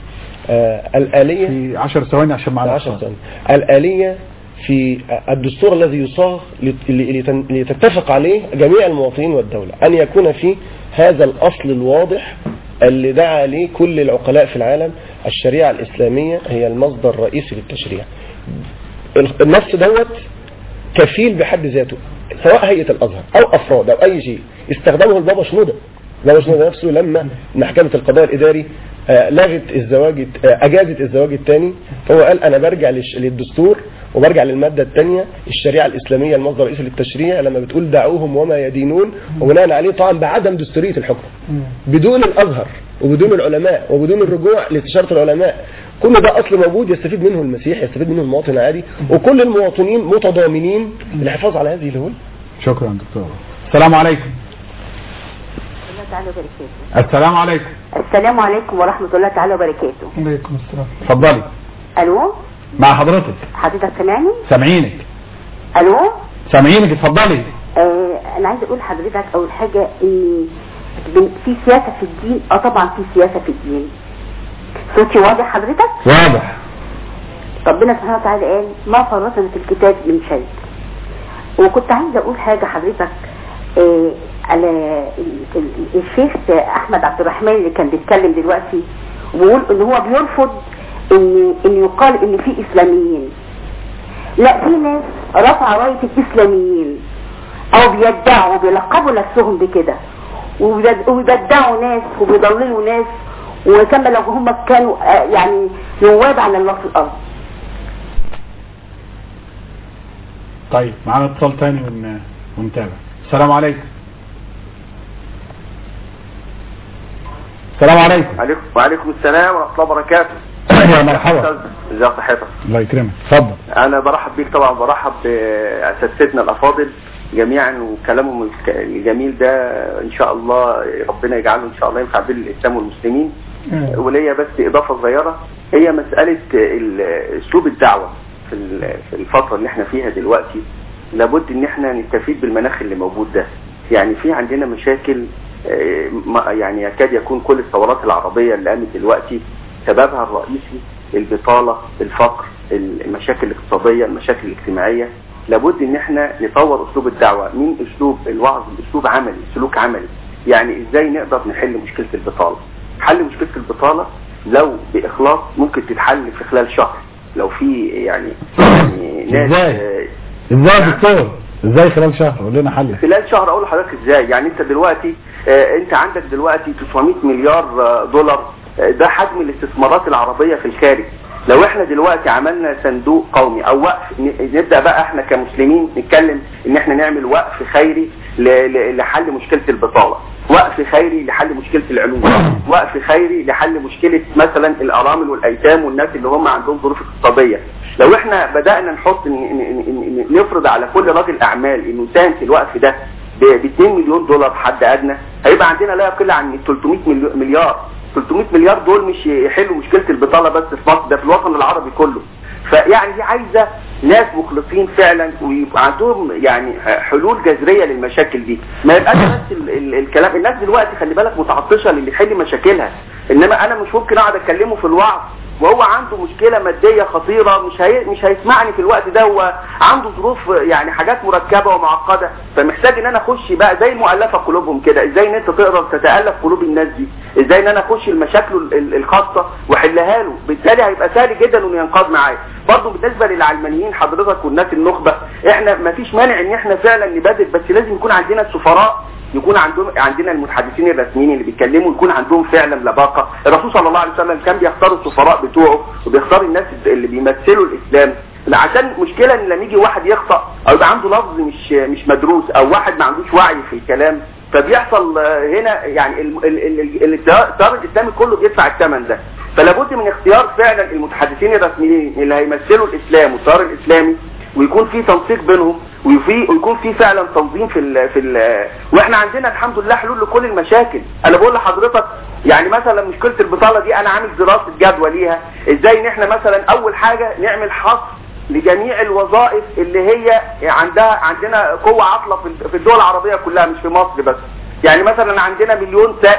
آه الآلية في عشر ثواني عشان معنا عشر ثواني. الآلية في الدستور الذي يصاغ لتتفق عليه جميع المواطنين والدولة، أن يكون فيه هذا الأصل الواضح اللي دعا عليه كل العقلاء في العالم: الشريعة الإسلامية هي المصدر الرئيسي للتشريع. النص دوت كفيل بحد ذاته، سواء هيئة الأزهر أو أفراد أو أي شيء استخدمه البابا شنودة. البابا شنودة نفسه لما محكمة القضاء الإداري لغت الزواج، أجازت الزواج الثاني، فهو قال أنا برجع للدستور وبرجع للمادة الثانية: الشريعة الإسلامية المصدر الرئيسي للتشريع، لما بتقول دعوهم وما يدينون، وبناء عليه طبعا بعدم دستورية الحكم بدون الأزهر وبدون العلماء وبدون الرجوع لاستشارة العلماء. كل ده أصل موجود يستفيد منه المسيح، يستفيد منه المواطن العادي، وكل المواطنين متضامنين للحفاظ على هذه الهول. شكرا دكتور. السلام عليكم. تعالى وبركاته. السلام عليكم. السلام عليكم ورحمة الله تعالى وبركاته. عليكم السلام. اتفضلي. الو. مع حضرتك. حضرتك سامعني؟ سامعينك. الو. سامعينك اتفضلي. آه انا عايز اقول لحضرتك اول حاجة ان في سياسة في الدين. اه طبعا في سياسة في الدين. صوتي واضح حضرتك؟ واضح. ربنا سبحانه وتعالى قال: ما فرطنا في الكتاب من شيء. وكنت عايزة اقول حاجة حضرتك آه على الشيخ احمد عبد الرحمن اللي كان بيتكلم دلوقتي وبيقول ان هو بيرفض ان ان يقال ان في اسلاميين. لا، في ناس رفع رايه الاسلاميين او بيدعوا بيلقبوا نفسهم بكده وبيبدعوا ناس وبيضللوا ناس، وكما لو هم كانوا يعني نواب على الله في الارض. طيب معنا اتصال تاني ونتابع. السلام عليكم. السلام عليكم. عليكم وعليكم السلام ورحمه الله وبركاته. يا مرحبا. ازي صحتك؟ الله يكرمك. اتفضل. انا برحب بيك طبعا، برحب باساتذتنا الافاضل جميعا، وكلامهم الجميل ده ان شاء الله ربنا يجعله ان شاء الله ينفع بين الاسلام والمسلمين. وليا بس اضافه صغيره، هي مساله اسلوب الدعوه في الفتره اللي احنا فيها دلوقتي. لابد ان احنا نستفيد بالمناخ اللي موجود ده. يعني في عندنا مشاكل يعني يكاد يكون كل الثورات العربية اللي قامت دلوقتي سببها الرئيسي البطالة، الفقر، المشاكل الاقتصادية، المشاكل الاجتماعية. لابد ان احنا نطور اسلوب الدعوة من اسلوب الوعظ لاسلوب عملي، سلوك عملي. يعني ازاي نقدر نحل مشكلة البطالة؟ حل مشكلة البطالة لو باخلاص ممكن تتحل في خلال شهر، لو في يعني, يعني ناس ازاي ازاي يا دكتور ازاي خلال شهر؟ قول لنا حل. خلال شهر اقول لحضرتك ازاي. يعني انت دلوقتي آه انت عندك دلوقتي تسعمائة مليار آه دولار، آه ده حجم الاستثمارات العربية في الخارج. لو احنا دلوقتي عملنا صندوق قومي او وقف، نبدأ بقى احنا كمسلمين نتكلم ان احنا نعمل وقف خيري لحل مشكلة البطالة، وقف خيري لحل مشكلة العلوم، وقف خيري لحل مشكلة مثلا الارامل والايتام والناس اللي هم عندهم ظروف اقتصادية. لو احنا بدأنا نحط نفرض على كل راجل اعمال انه يساهم في الوقف ده ب اثنين مليون دولار حد ادنى، هيبقى عندنا لا يقل عن ثلاثمائة مليار. ثلاثمائة مليار دول مش يحلوا مشكلة البطالة بس في مصر، ده في الوطن العربي كله. فيعني دي عايزة ناس مخلصين فعلا ويبقى عندهم يعني حلول جذرية للمشاكل دي. ما يبقاش بس الكلام. الناس دلوقتي خلي بالك متعطشة للي يحل مشاكلها، انما انا مش ممكن اقعد اتكلمه في الوعظ وهو عنده مشكلة مادية خطيرة، مش هي مش هيسمعني في الوقت ده، هو عنده ظروف يعني حاجات مركبة ومعقدة. فمحتاج ان انا اخش بقى زي المؤلفة قلوبهم كده، ازاي ان انت تقدر تتألف قلوب الناس دي، ازاي ان انا اخش المشاكل الخاصة واحلها له، بالتالي هيبقى سهل جدا انه ينقاد معايا. برضه بالنسبة للعلمانيين حضرتك والناس النخبة، احنا مفيش مانع ان احنا فعلا نبادر، بس لازم يكون عندنا السفراء، يكون عندهم عندنا المتحدثين الرسميين اللي بيتكلموا يكون عندهم فعلا لباقه. الرسول صلى الله عليه وسلم كان بيختار السفراء بتوعه وبيختار الناس اللي بيمثلوا الاسلام، عشان مشكله ان لما يجي واحد يخطأ او يبقى عنده لفظ مش مش مدروس او واحد ما عندوش وعي في الكلام، فبيحصل هنا يعني التيار الاسلامي كله بيدفع الثمن ده. فلا بد من اختيار فعلا المتحدثين الرسميين اللي هيمثلوا الاسلام والتيار الاسلامي، ويكون في تنسيق بينهم، وفي ويكون في فعلا تنظيم في ال في ال واحنا عندنا الحمد لله حلول لكل المشاكل. انا بقول لحضرتك يعني مثلا مشكله البطاله دي انا عامل دراسه جدوى ليها، ازاي ان احنا مثلا اول حاجه نعمل حصر لجميع الوظائف اللي هي عندها عندنا قوه عاطله في الدول العربيه كلها مش في مصر بس. يعني مثلا عندنا مليون سائق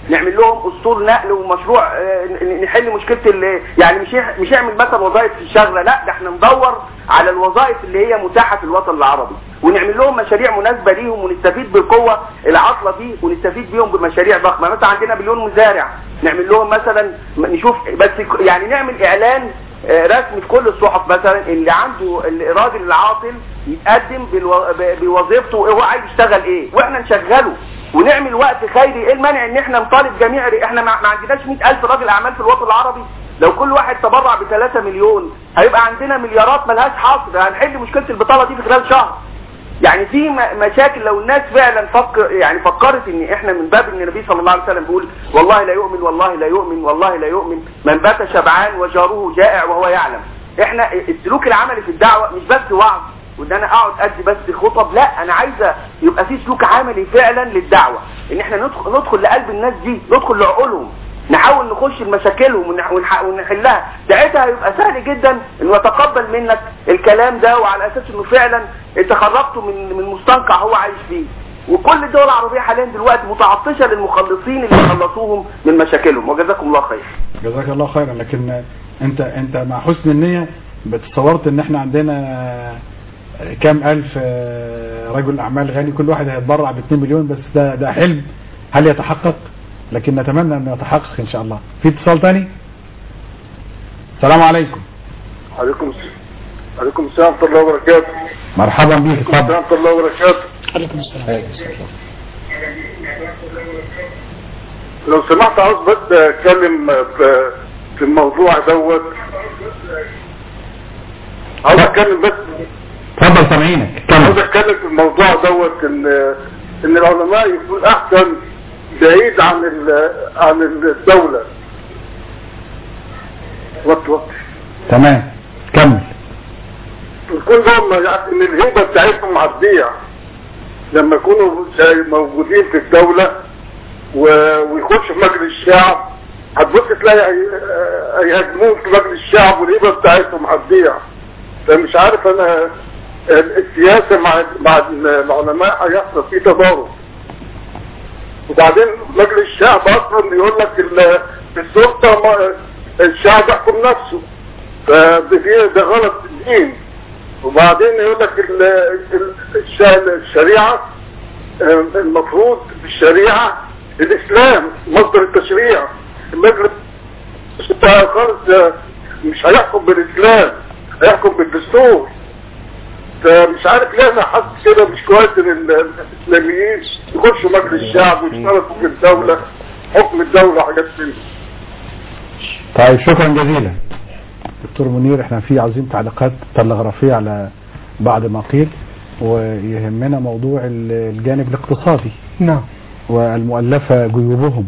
نعمل لهم اسطول نقل ومشروع نحل مشكله يعني مش مش يعمل مثلا وظائف في الشغله، لا ده احنا ندور على الوظائف اللي هي متاحه في الوطن العربي ونعمل لهم مشاريع مناسبه ليهم ونستفيد بالقوه العاطله دي ونستفيد بيهم بمشاريع ضخمه. مثلا عندنا مليون مزارع نعمل لهم مثلا نشوف بس يعني نعمل اعلان رسمي في كل الصحف مثلا اللي عنده الراجل العاطل يتقدم بوظيفته وهو عايز يشتغل ايه واحنا نشغله ونعمل وقت خيري. ايه المانع ان احنا نطالب جميع احنا ما عندناش مئة ألف راجل اعمال في الوطن العربي، لو كل واحد تبرع بثلاثة مليون هيبقى عندنا مليارات ملهاش حصر، هنحل مشكله البطاله دي في خلال شهر. يعني في مشاكل لو الناس فعلا فكر يعني فكرت ان احنا من باب ان النبي صلى الله عليه وسلم بيقول والله لا يؤمن والله لا يؤمن والله لا يؤمن من بات شبعان وجاره جائع وهو يعلم. احنا السلوك العملي في الدعوه مش بس وعظ وان انا اقعد ادي بس خطب، لا انا عايزه يبقى في سلوك عملي فعلا للدعوه، ان احنا ندخل ندخل لقلب الناس دي، ندخل لعقولهم، نحاول نخش لمشاكلهم ونحلها. ساعتها هيبقى سهل جدا انه يتقبل منك الكلام ده وعلى اساس انه فعلا انت خرجته من من مستنقع هو عايش فيه. وكل الدول العربيه حاليا دلوقتي متعطشه للمخلصين اللي يخلصوهم من مشاكلهم. وجزاكم الله خير. جزاك الله خيرا. لكن انت انت مع حسن النيه بتصورت ان احنا عندنا كام الف رجل اعمال غني كل واحد هيتبرع ب اتنين مليون بس، ده ده حلم هل يتحقق؟ لكن نتمنى انه يتحقق ان شاء الله. في اتصال ثاني. السلام عليكم. عليكم السلام. عليكم السلام ورحمه الله وبركاته. مرحبا بك. اتفضل. ورحمه الله وبركاته. عليكم السلام. لو سمحت عاوز بس اتكلم في الموضوع دوت. عاوز اتكلم بس. اتفضل سامعينك. عاوز اتكلم في الموضوع دوت ان ان العلماء يكون احسن بعيد عن عن الدولة. وقت وقت تمام كمل. يكون لهم يعني ان الهيبة بتاعتهم هتضيع لما يكونوا موجودين في الدولة ويخشوا في مجلس الشعب، هتبص تلاقي هيهاجموه في مجلس الشعب والهيبة بتاعتهم هتضيع. فمش عارف انا السياسة مع مع العلماء هيحصل فيه تضارب. وبعدين مجلس الشعب اصلا يقول لك السلطه الشعب يحكم نفسه، فده غلط في الدين. وبعدين يقول لك الشريعه المفروض الشريعه الاسلام مصدر التشريع. المجلس خالص مش هيحكم بالاسلام، هيحكم بالدستور. فمش عارف ليه انا حاسس كده مش كويس ان الاسلاميين يخشوا مجلس الشعب ويشتركوا في الدوله، حكم الدوله حاجات كده. طيب شكرا جزيلا دكتور منير. احنا في عاوزين تعليقات تلغرافيه على بعض ما قيل، ويهمنا موضوع الجانب الاقتصادي. نعم. والمؤلفه جيوبهم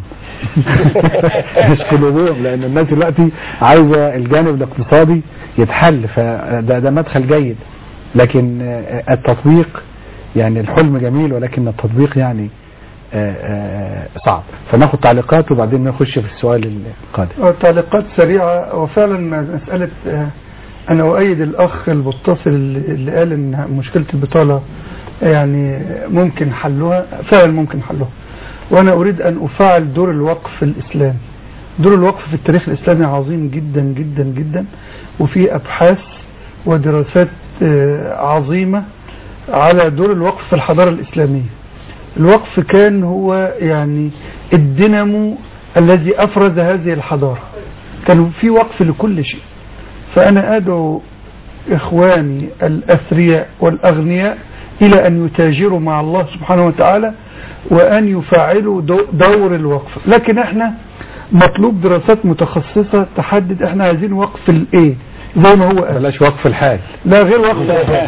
مش قلوبهم، لان الناس دلوقتي عايزه الجانب الاقتصادي يتحل، فده ده مدخل جيد. لكن التطبيق يعني الحلم جميل ولكن التطبيق يعني صعب. فناخد تعليقات وبعدين نخش في السؤال القادم. تعليقات سريعة. وفعلا مسألة أنا أؤيد الأخ المتصل اللي قال إن مشكلة البطالة يعني ممكن حلها، فعلا ممكن حلها. وأنا أريد أن أفعل دور الوقف الإسلامي. دور الوقف في التاريخ الإسلامي عظيم جدا جدا جدا، وفي أبحاث ودراسات عظيمة على دور الوقف في الحضارة الإسلامية. الوقف كان هو يعني الدينامو الذي أفرز هذه الحضارة، كان في وقف لكل شيء. فأنا أدعو إخواني الأثرياء والأغنياء إلى أن يتاجروا مع الله سبحانه وتعالى وأن يفعلوا دور الوقف. لكن احنا مطلوب دراسات متخصصة تحدد احنا عايزين وقف الايه زي ما هو قال. بلاش وقف الحال، لا غير وقف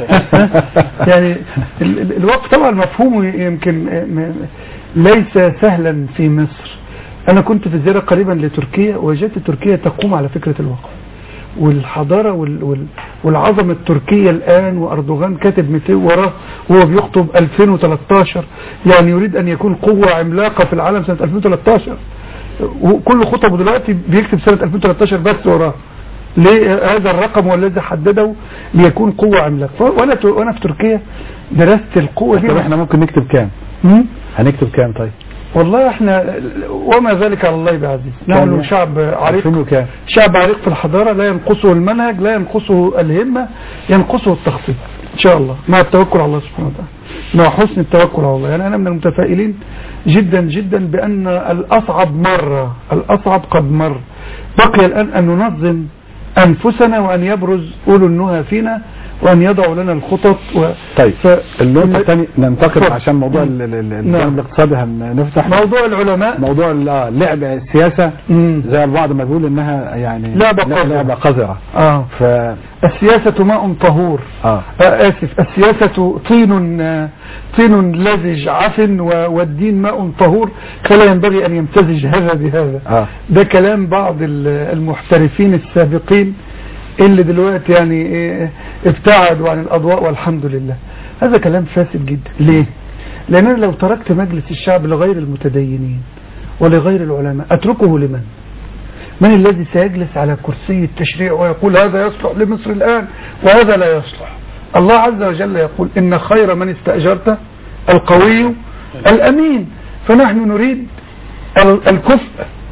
يعني الوقف طبعا مفهومه يمكن ليس سهلا في مصر. انا كنت في زيارة قريبا لتركيا، وجدت تركيا تقوم على فكرة الوقف والحضارة والعظمة التركية الآن. وأردوغان كاتب مئتين وراه وهو بيخطب ألفين وثلاثة عشر، يعني يريد أن يكون قوة عملاقة في العالم سنة ألفين وثلاثة عشر، وكل خطبه دلوقتي بيكتب سنة ألفين وثلاثة عشر بس وراه. ليه هذا الرقم والذي حدده؟ ليكون قوة عملاقة. وأنا وأنا في تركيا درست القوة دي. طب احنا ممكن نكتب كام؟ هنكتب كام؟ طيب والله احنا وما ذلك على الله بعزيز، نحن شعب عريق، شعب عريق في الحضارة، لا ينقصه المنهج، لا ينقصه الهمة، ينقصه التخطيط ان شاء الله، مع التوكل على الله سبحانه وتعالى، مع حسن التوكل على الله. يعني انا من المتفائلين جدا جدا بان الاصعب مر، الاصعب قد مر، بقي الان ان ننظم انفسنا وان يبرز اولو النهى فينا وان يضعوا لنا الخطط و... طيب النقطة الثانية ننتقل عشان موضوع النظام الاقتصادي هنفتح موضوع العلماء، موضوع اللعب السياسة مم. زي البعض ما بيقول انها يعني لعبة قذرة، لعبة قذرة. اه ف... السياسة ماء طهور، اه, آه اسف السياسة طين طين لزج عفن والدين ماء طهور، فلا ينبغي ان يمتزج هذا بهذا. آه. ده كلام بعض المحترفين السابقين اللي دلوقتي يعني ابتعدوا عن الأضواء والحمد لله. هذا كلام فاسد جدا. ليه؟ لأن أنا لو تركت مجلس الشعب لغير المتدينين ولغير العلماء أتركه لمن؟ من الذي سيجلس على كرسي التشريع ويقول هذا يصلح لمصر الآن وهذا لا يصلح؟ الله عز وجل يقول إن خير من استأجرته القوي الأمين. فنحن نريد الكفء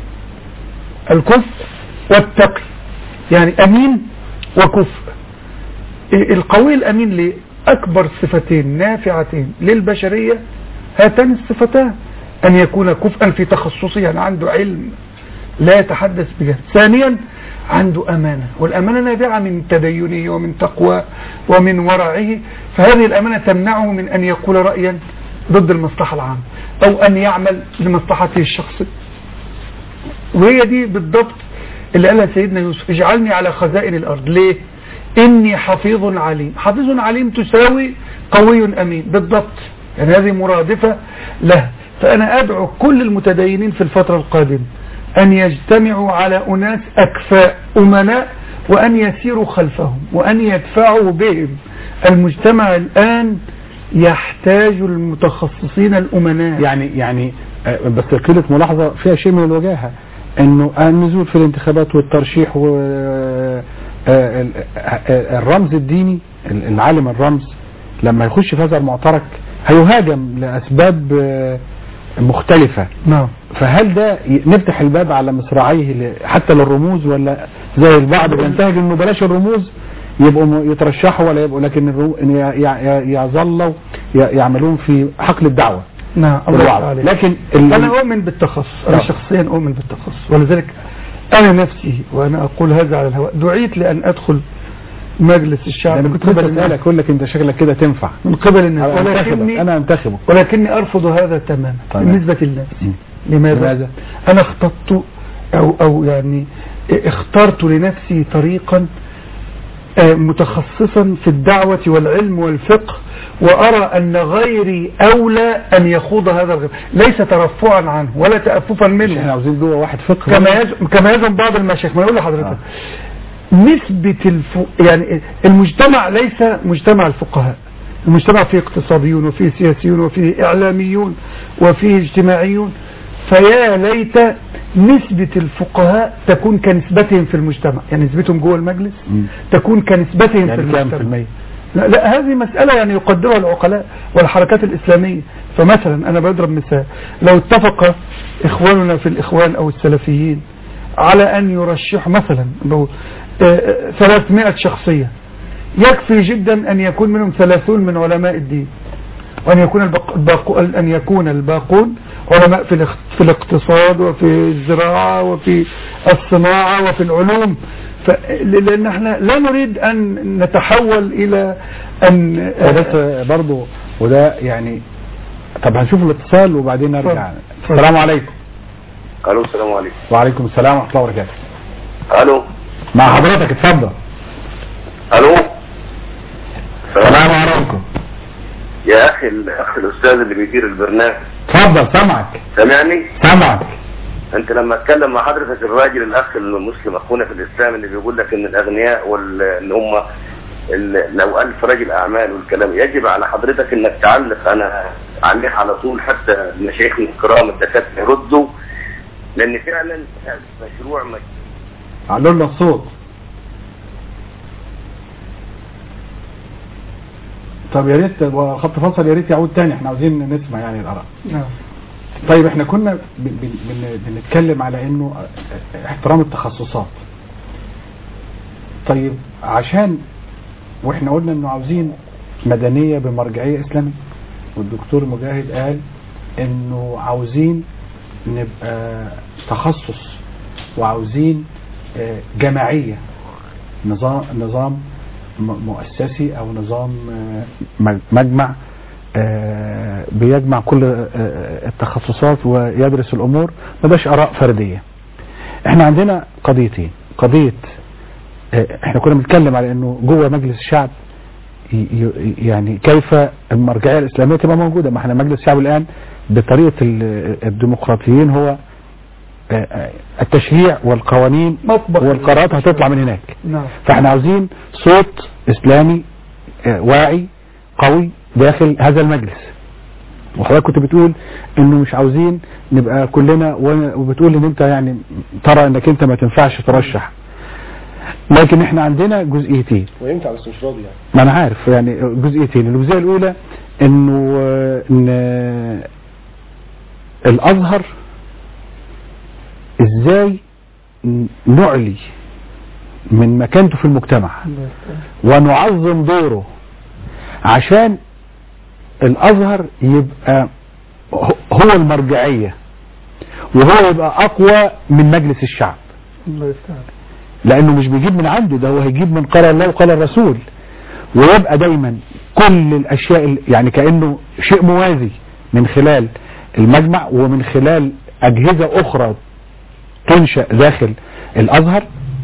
الكفء والتقي، يعني أمين وكفء. القوي الأمين ليه؟ أكبر صفتين نافعتين للبشرية هاتان الصفتان، أن يكون كفءا في تخصصه، يعني عنده علم لا يتحدث بجهل. ثانيا عنده أمانة، والأمانة نابعة من تدينه ومن تقوى ومن ورعه، فهذه الأمانة تمنعه من أن يقول رأيا ضد المصلحة العامة أو أن يعمل لمصلحته الشخصية. وهي دي بالضبط اللي قالها سيدنا يوسف، اجعلني على خزائن الأرض. ليه؟ إني حفيظ عليم. حفيظ عليم تساوي قوي أمين بالضبط، يعني هذه مرادفة له. فأنا أدعو كل المتدينين في الفترة القادمة أن يجتمعوا على أناس أكفاء أمناء وأن يسيروا خلفهم وأن يدفعوا بهم. المجتمع الآن يحتاج المتخصصين الأمناء. يعني يعني بس كلمة ملاحظة فيها شيء من الوجاهة، انه النزول في الانتخابات والترشيح والرمز الديني، العالم الرمز لما يخش في هذا المعترك هيهاجم لأسباب مختلفة. نعم. فهل ده نفتح الباب على مصراعيه حتى للرموز، ولا زي البعض بينتهج انه بلاش الرموز يبقوا يترشحوا ولا يبقوا، لكن يظلوا يعملون في حقل الدعوة؟ نعم. لكن أنا أؤمن بالتخصص، أنا شخصيا أؤمن بالتخصص، ولذلك أنا نفسي وأنا أقول هذا على الهواء دعيت لأن أدخل مجلس الشعب من قبل الناس. أقول لك أنت شكلك كده تنفع من قبل الناس، ولكني أنا أنتخبه، ولكني أرفض هذا تماما. طيب. بالنسبة لنفسي لماذا؟ لماذا؟ أنا اخترت أو أو يعني اخترت لنفسي طريقا متخصصا في الدعوة والعلم والفقه، وأرى أن غيري أولى أن يخوض هذا الغير، ليس ترفعا عنه ولا تأففا منه. احنا عاوزين جوه واحد فقه كما يزعم كما يزعم بعض المشايخ. ما يقول لحضرتك آه. نسبة الف... يعني المجتمع ليس مجتمع الفقهاء، المجتمع فيه اقتصاديون وفيه سياسيون وفيه إعلاميون وفيه اجتماعيون، فيا ليت نسبة الفقهاء تكون كنسبتهم في المجتمع، يعني نسبتهم جوه المجلس م. تكون كنسبتهم يعني في المجتمع. في المية؟ لا, لا هذه مسألة يعني يقدرها العقلاء والحركات الإسلامية. فمثلا أنا بضرب مثال، لو اتفق إخواننا في الإخوان أو السلفيين على أن يرشحوا مثلا ثلاثمائة شخصية، يكفي جدا أن يكون منهم ثلاثون من علماء الدين، وأن يكون الباقون أن يكون الباقون علماء في في الاقتصاد وفي الزراعة وفي الصناعة وفي العلوم. لأن احنا لا نريد أن نتحول إلى أن بس برضو وده يعني. طب هنشوف الاتصال وبعدين نرجع. السلام عليكم. الو السلام عليكم. وعليكم السلام ورحمة الله وبركاته. الو مع حضرتك اتفضل. الو السلام عليكم. يا اخي الاخ الاستاذ اللي بيدير البرنامج. اتفضل سامعك. سامعني؟ سامعك. انت لما اتكلم مع حضرتك الراجل الاخ المسلم اخونا في الاسلام اللي بيقول لك ان الاغنياء واللي هم لو ألف راجل اعمال والكلام، يجب على حضرتك انك تعلق انا عليه على طول، حتى مشايخنا الكرام الدكاتره يردوا، لان فعلا هذا مشروع مش... علوا لنا الصوت. طب يا ريت خط فصل، يا ريت يعود تاني، احنا عاوزين نسمع يعني الاراء. نعم. طيب احنا كنا بن بن بنتكلم على انه احترام التخصصات. طيب عشان واحنا قلنا انه عاوزين مدنية بمرجعية اسلامية، والدكتور مجاهد قال انه عاوزين نبقى تخصص وعاوزين جماعية، نظام نظام مؤسسي او نظام مجمع بيجمع كل التخصصات ويدرس الامور، ما داش اراء فردية. احنا عندنا قضيتين، قضية احنا كنا بنتكلم على انه جوه مجلس الشعب يعني كيف المرجعية الاسلامية تبقى موجودة. ما احنا مجلس الشعب الان بطريقة الديمقراطيين هو التشريع والقوانين والقرارات هتطلع من هناك. نعم. فاحنا عاوزين صوت اسلامي واعي قوي داخل هذا المجلس. وحضرتك كنت بتقول انه مش عاوزين نبقى كلنا، وبتقول ان انت يعني ترى انك انت ما تنفعش ترشح، لكن احنا عندنا جزئيتين. وينفع بس مش راضي يعني. ما انا عارف يعني جزئيتين. الجزئيه الاولى انه ان الازهر ازاي نعلي من مكانته في المجتمع ونعظم دوره عشان الازهر يبقى هو المرجعية وهو يبقى اقوى من مجلس الشعب. لانه مش بيجيب من عنده، ده هو هيجيب من قال الله وقال الرسول، ويبقى دايما كل الاشياء يعني كأنه شيء موازي من خلال المجمع ومن خلال اجهزة اخرى تنشأ داخل الازهر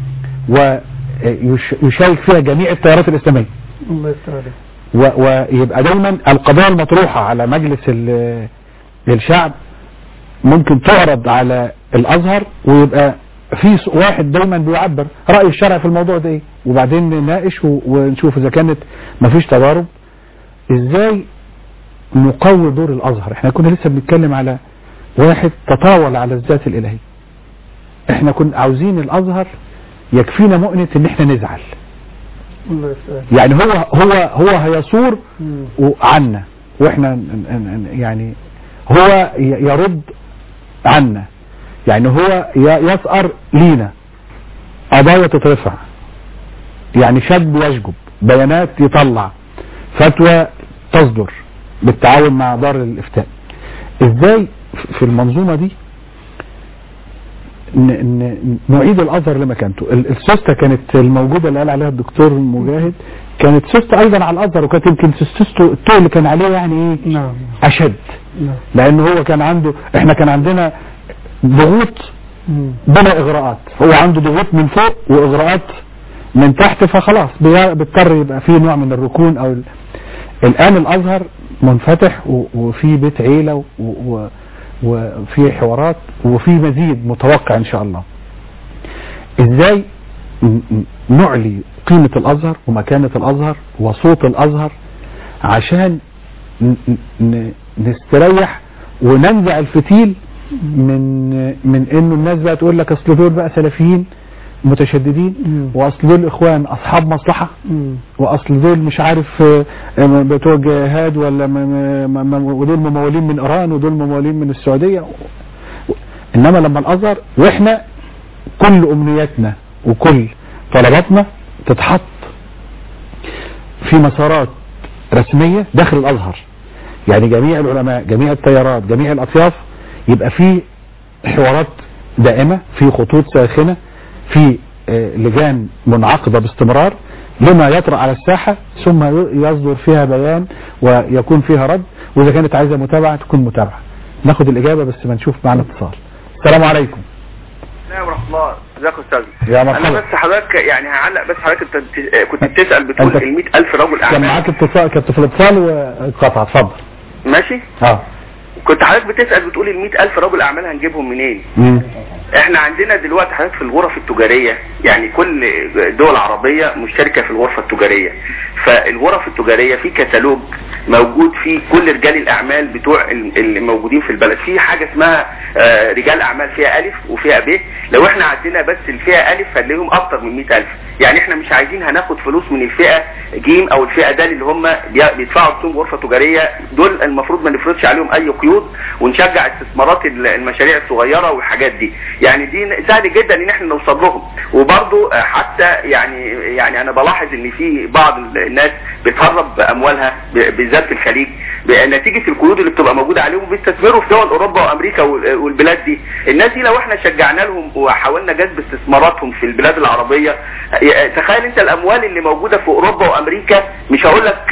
ويشارك فيها جميع التيارات الاسلامية. الله يستر. ويبقى دايما القضايا المطروحة على مجلس الشعب ممكن تعرض على الازهر، ويبقى في واحد دايما بيعبر رأي الشرع في الموضوع ده ايه، وبعدين نناقش ونشوف اذا كانت مفيش تضارب ازاي نقوي دور الازهر. احنا كنا لسه بنتكلم على واحد تطاول على الذات الالهية. احنا كنا عاوزين الازهر يكفينا مؤنة ان احنا نزعل، يعني هو هو هو هيصور عنا واحنا يعني هو يرد عنا، يعني هو يسأر لينا، قضايا تترفع، يعني شجب يشجب، بيانات يطلع، فتوى تصدر بالتعاون مع دار الافتاء. ازاي في المنظومة دي نعيد الازهر لمكانته؟ السوستة كانت الموجودة اللي قال عليها الدكتور مجاهد كانت سوستة ايضا على الازهر، وكانت يمكن سوستة الطول اللي كان عليه يعني ايه نعم. اشد نعم. لانه هو كان عنده، احنا كان عندنا ضغوط بلا اغراءات، هو عنده ضغوط من فوق واغراءات من تحت، فخلاص بيضطر يبقى فيه نوع من الركون. او الان الازهر منفتح وفي بيت عيلة و وفي حوارات وفي مزيد متوقع ان شاء الله. ازاي نعلي قيمة الازهر ومكانة الازهر وصوت الازهر عشان نستريح وننزع الفتيل من من انه الناس بقى تقول لك اصل دول بقى سلفيين متشددين، واصل دول اخوان اصحاب مصلحة، واصل دول مش عارف بتوع جهاد، ولا ودول ممولين من ايران ودول ممولين من السعودية. انما لما الازهر واحنا كل امنياتنا وكل طلباتنا تتحط في مسارات رسمية داخل الازهر، يعني جميع العلماء جميع التيارات جميع الاطياف يبقى في حوارات دائمة، في خطوط ساخنة، في لجان منعقدة باستمرار لما يطرأ على الساحة، ثم يصدر فيها بيان ويكون فيها رد، وإذا كانت عايزة متابعة تكون متابعة. ناخد الإجابة بس ما نشوف معنا اتصال. السلام عليكم. السلام ورحمة الله. ازيك يا استاذ؟ يا مرحبا. انا بس حضرتك يعني هعلق بس، حضرتك كنت بتسأل بتقول ال مئة ألف رجل اعمال. كان معاك اتصال، كنت في الاتصال واتقطع. اتفضل. ماشي؟ اه كنت حضرتك بتسأل بتقول ال مئة ألف رجل اعمال هنجيبهم منين؟ مم. احنا عندنا دلوقتي حضرتك في الغرف التجارية، يعني كل دول عربية مشتركة في الغرفة التجارية، فالغرف التجارية في كتالوج موجود فيه كل رجال الاعمال بتوع اللي موجودين في البلد. في حاجة اسمها رجال اعمال فيها الف وفيها ب، لو احنا عندنا بس الفئة الف هنلاقيهم اكتر من مئة ألف، يعني احنا مش عايزين هناخد فلوس من الفئه جيم او الفئه د اللي هم بيدفعوا رسوم غرفه تجاريه، دول المفروض ما نفرضش عليهم اي قيود ونشجع استثمارات المشاريع الصغيره والحاجات دي. يعني دي سهل جدا ان احنا نوصل لهم. وبرضه حتى يعني يعني انا بلاحظ ان في بعض الناس بتهرب اموالها بالذات في الخليج نتيجه القيود اللي بتبقى موجوده عليهم، بيستثمروا في دول اوروبا وامريكا والبلاد دي. الناس دي لو احنا شجعنا لهم وحاولنا جذب استثماراتهم في البلاد العربيه، تخيل انت الاموال اللي موجوده في اوروبا وامريكا مش هقول لك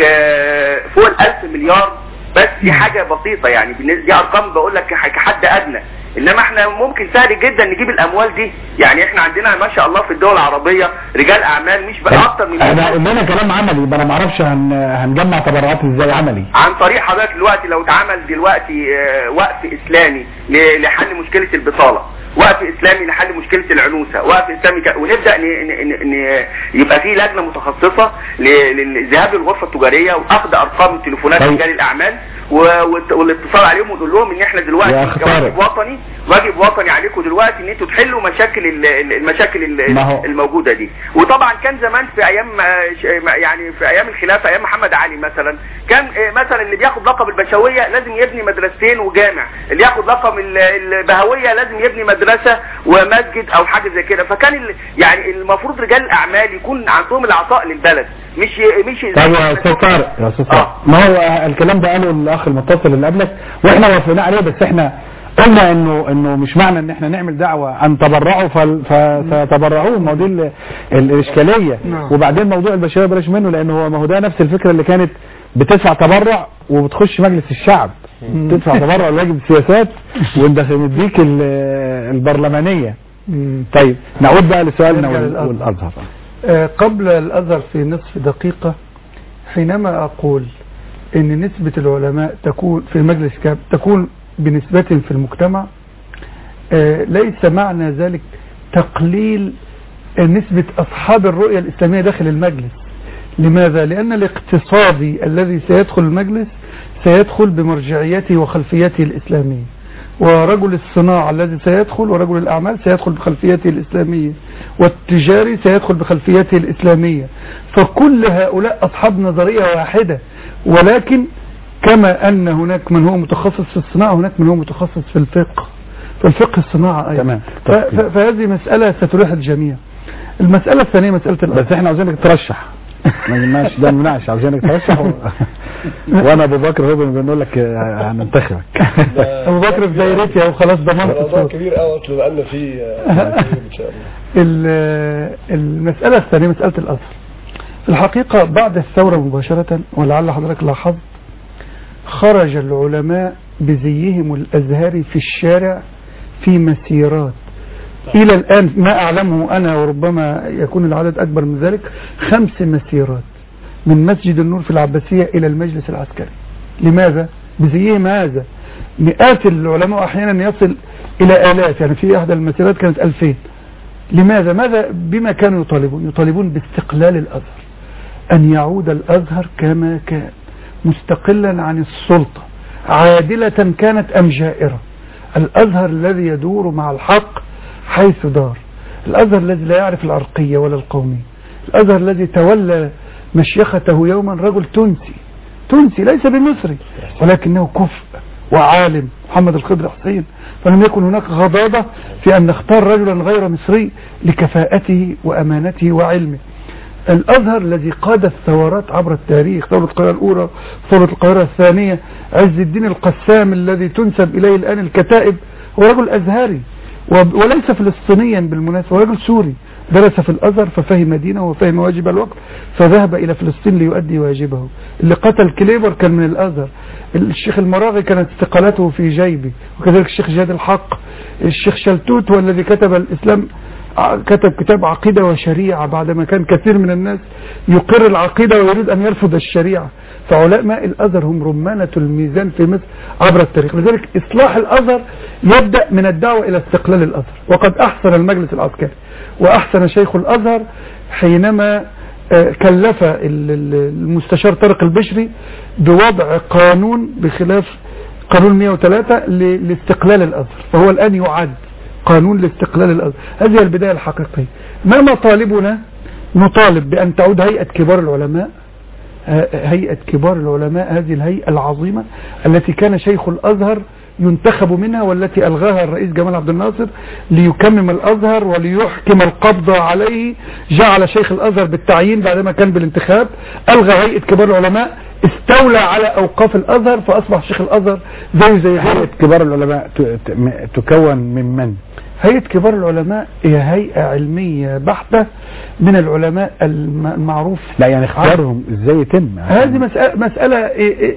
فوق الألف مليار، بس دي حاجه بسيطه يعني، دي ارقام بقول لك كحد ادنى. انما احنا ممكن سهل جدا نجيب الاموال دي. يعني احنا عندنا ما شاء الله في الدول العربيه رجال اعمال مش بقى اكتر من انا قلنا كلام عملي، انا ما اعرفش هن... هنجمع تبرعات ازاي عملي عن طريق حضرتك. دلوقتي لو اتعمل دلوقتي وقف اسلامي لحل مشكله البطاله، وقف اسلامي لحل مشكله العنوسه، وقف اسلامي ك... ونبدا ن... ن... ن... يبقى في لجنه متخصصه للذهاب للغرفه التجاريه واخذ ارقام التليفونات رجال الاعمال و... والاتصال عليهم ونقول لهم ان احنا دلوقتي واجب وطني واجب وطني عليكم دلوقتي ان انتوا تحلوا مشاكل المشاكل الموجوده دي. وطبعا كان زمان في ايام يعني في ايام الخلافه ايام محمد علي مثلا، كان مثلا اللي بياخد لقب البشويه لازم يبني مدرستين وجامع، اللي ياخد لقب البهويه لازم يبني مدرسه ومسجد او حاجه زي كده. فكان يعني المفروض رجال الاعمال يكون عندهم العطاء للبلد، مش مش طيب يا استاذ طارق يا استاذ طارق، ما هو الكلام ده قاله الاخ المتصل اللي قبلك واحنا وافقنا عليه، بس احنا قلنا انه انه مش معنى ان احنا نعمل دعوه ان تبرعوا فسيتبرعوا، ما هو دي الاشكاليه. وبعدين موضوع البشويه بلاش منه، لانه هو ما هو ده نفس الفكره اللي كانت بتدفع تبرع وبتخش مجلس الشعب تدفع تبرع لواجب السياسات ونديك البرلمانيه. طيب نعود بقى لسؤالنا والازهر. قبل الازهر في نصف دقيقه، حينما اقول ان نسبه العلماء تكون في مجلس الشعب تكون بنسبة في المجتمع، آه ليس معنى ذلك تقليل نسبة أصحاب الرؤية الإسلامية داخل المجلس. لماذا؟ لأن الاقتصادي الذي سيدخل المجلس سيدخل بمرجعيته وخلفيته الإسلامية، ورجل الصناعة الذي سيدخل ورجل الأعمال سيدخل بخلفيته الإسلامية، والتجاري سيدخل بخلفيته الإسلامية. فكل هؤلاء أصحاب نظرية واحدة، ولكن كما أن هناك من هو متخصص في الصناعة هناك من هو متخصص في الفقه في الفقه الصناعة أيضا. تمام. فهذه مسألة ستريح الجميع. المسألة الثانية مسألة الأرض. بس احنا عاوزينك ترشح ما ينفعش ده مناقش، عاوزينك ترشح و... وانا ابو بكر هو بنقول لك هننتخبك. ابو بكر في دايرتي او خلاص ضمنت موضوع كبير قوي اصل بقالنا فيه ان شاء الله. المسألة الثانية مسألة الأزهر. في الحقيقة بعد الثورة مباشرة، ولعل حضرتك لاحظت، خرج العلماء بزيهم الأزهري في الشارع في مسيرات إلى الآن ما أعلمه أنا، وربما يكون العدد أكبر من ذلك، خمس مسيرات من مسجد النور في العباسية إلى المجلس العسكري. لماذا؟ بزيهم هذا. مئات العلماء أحيانا يصل إلى آلاف، يعني في أحد المسيرات كانت ألفين. لماذا؟ ماذا بما كانوا يطالبون؟ يطالبون باستقلال الأزهر، أن يعود الأزهر كما كان مستقلا عن السلطة، عادلة كانت أم جائرة. الأزهر الذي يدور مع الحق حيث دار، الأزهر الذي لا يعرف العرقية ولا القومية، الأزهر الذي تولى مشيخته يوما رجل تونسي تونسي ليس بمصري ولكنه كفء وعالم، محمد الخضر حسين. فلم يكن هناك غضاضة في أن نختار رجلا غير مصري لكفاءته وأمانته وعلمه. الأزهر الذي قاد الثورات عبر التاريخ، ثورة القاهرة الأولى، ثورة القاهرة الثانية، عز الدين القسام الذي تنسب إليه الآن الكتائب، هو رجل أزهري وليس فلسطينيا بالمناسبة، هو رجل سوري درس في الأزهر ففهم دينه وفهم واجب الوقت فذهب إلى فلسطين ليؤدي واجبه. اللي قتل كليبر كان من الأزهر. الشيخ المراغي كانت استقالته في جيبه، وكذلك الشيخ جاد الحق. الشيخ شلتوت هو الذي كتب الإسلام، كتب كتاب عقيدة وشريعة بعدما كان كثير من الناس يقر العقيدة ويريد أن يرفض الشريعة. فعلماء الأزهر هم رمانة الميزان في مصر عبر التاريخ. لذلك إصلاح الأزهر يبدأ من الدعوة إلى استقلال الأزهر، وقد أحسن المجلس العسكري وأحسن شيخ الأزهر حينما كلف المستشار طارق البشري بوضع قانون بخلاف قانون مئة وثلاثة لاستقلال الأزهر، فهو الآن يعد قانون لاستقلال الأزهر. هذه البداية الحقيقية. ما مطالبنا نطالب بأن تعود هيئة كبار العلماء، هيئة كبار العلماء، هذه الهيئة العظيمة التي كان شيخ الأزهر ينتخب منها، والتي ألغاها الرئيس جمال عبد الناصر ليكمم الأزهر وليحكم القبض عليه. جعل شيخ الأزهر بالتعيين بعدما كان بالانتخاب، ألغى هيئة كبار العلماء، استولى على أوقاف الأزهر، فأصبح شيخ الأزهر زي زي هيئة كبار العلماء تكون من من؟ هيئة كبار العلماء هي هيئة علمية بحتة من العلماء المعروف. لا يعني اختيارهم ازاي يتم؟ هذه مسألة, مسألة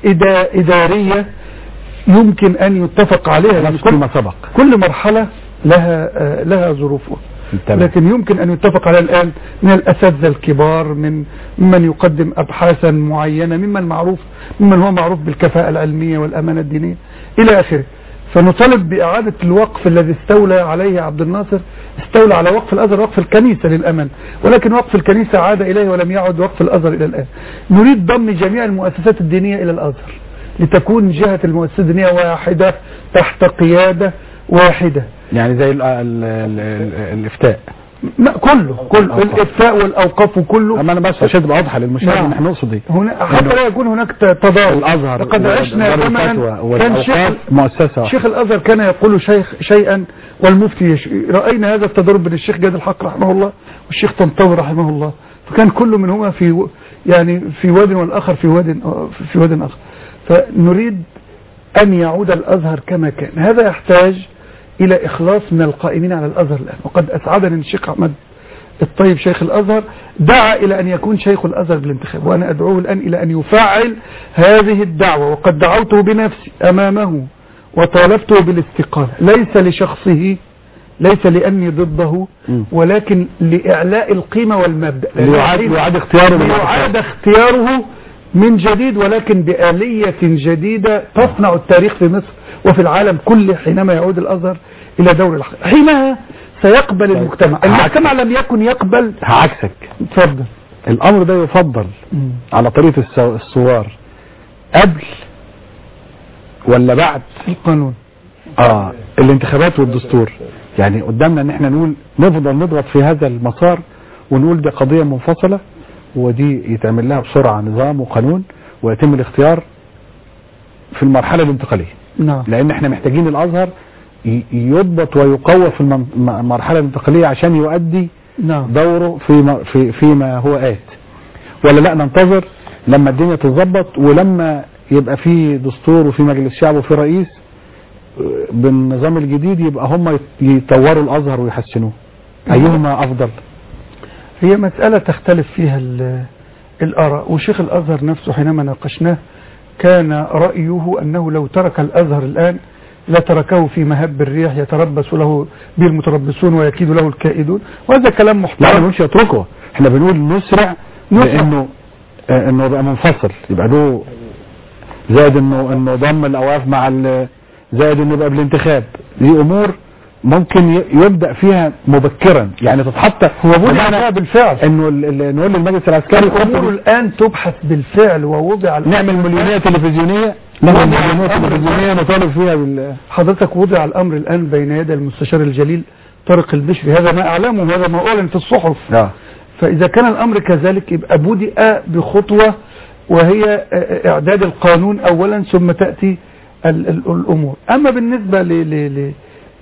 إدارية يمكن أن يتفق عليها، كل ما سبق كل مرحلة لها لها ظروفها، لكن يمكن أن يتفق على الآن من الأساتذة الكبار، من ممن يقدم أبحاثا معينة، ممن معروف ممن هو معروف بالكفاءة العلمية والأمانة الدينية إلى آخره. فنطالب بإعادة الوقف الذي استولى عليه عبد الناصر. استولى على وقف الأزهر، وقف الكنيسة للأمن، ولكن وقف الكنيسة عاد إليه ولم يعد وقف الأزهر إلى الآن. نريد ضم جميع المؤسسات الدينية إلى الأزهر لتكون جهة المؤسسات الدينية واحدة تحت قيادة واحدة، يعني زي ال ال ال الإفتاء. ما كله كل الإفتاء والأوقاف كله. أما أنا بس عشان تبقى واضحة للمشاهد إن احنا نقصد إيه، هنا حتى لا يكون هناك تضارب. الأزهر لقد عشنا زمنا كان شيخ مؤسسة شيخ الأزهر كان يقول شيخ شيئا والمفتي يشيء. رأينا هذا التضارب بين الشيخ جاد الحق رحمه الله والشيخ طنطاوي رحمه الله، فكان كل منهما في يعني في واد والآخر في واد في واد آخر. فنريد أن يعود الأزهر كما كان. هذا يحتاج إلى إخلاص من القائمين على الأزهر الآن، وقد أسعدني الشيخ أحمد الطيب شيخ الأزهر دعا إلى أن يكون شيخ الأزهر بالانتخاب، وأنا أدعوه الآن إلى أن يفعل هذه الدعوة، وقد دعوته بنفسي أمامه وطالبته بالاستقالة، ليس لشخصه، ليس لأني ضده، ولكن لإعلاء القيمة والمبدأ، ليعاد اختياره ليعاد اختياره من جديد، ولكن بآلية جديدة تصنع التاريخ في مصر وفي العالم كله حينما يعود الأزهر إلى دور الحق. حينها سيقبل طيب. المجتمع المجتمع لم يكن يقبل. هعكسك، اتفضل. الأمر ده يفضل مم. على طريقة الصور قبل ولا بعد القانون؟ اه الانتخابات والدستور. يعني قدامنا ان احنا نقول نفضل نضغط في هذا المسار ونقول دي قضية منفصلة، ودي يتعمل لها بسرعة نظام وقانون ويتم الاختيار في المرحلة الانتقالية. نعم. لان احنا محتاجين الازهر يضبط ويقوى في المرحلة الانتقالية عشان يؤدي نعم. دوره في في فيما هو آت، ولا لا ننتظر لما الدنيا تتظبط ولما يبقى في دستور وفي مجلس شعب وفي رئيس بالنظام الجديد يبقى هم يطوروا الازهر ويحسنوه؟ ايهما افضل؟ هي مسألة تختلف فيها الآراء، وشيخ الأزهر نفسه حينما ناقشناه كان رأيه أنه لو ترك الأزهر الآن لتركه في مهب الريح يتربص له به المتربصون ويكيد له الكائدون، وهذا كلام محترم. لا ما بنقولش يتركه، احنا بنقول نسرع لانه آه انه يبقى منفصل، يبقى له زائد انه انه ضم الاوقاف مع زائد انه يبقى بالانتخاب. دي امور ممكن يبدأ فيها مبكرا، يعني تتحط هو وضع بالفعل انه نقول للمجلس العسكري الامور الان تبحث بالفعل ووضع نعمل مليونية تلفزيونية نعمل مليونية تلفزيونية نطالب فيها بال... حضرتك وضع الامر الان بين يدي المستشار الجليل طارق البشري، هذا ما اعلمه وهذا ما اعلن في الصحف. آه. فاذا كان الامر كذلك يبقى بدأ بخطوة وهي اعداد القانون اولا ثم تأتي ال ال الامور. اما بالنسبة ل ل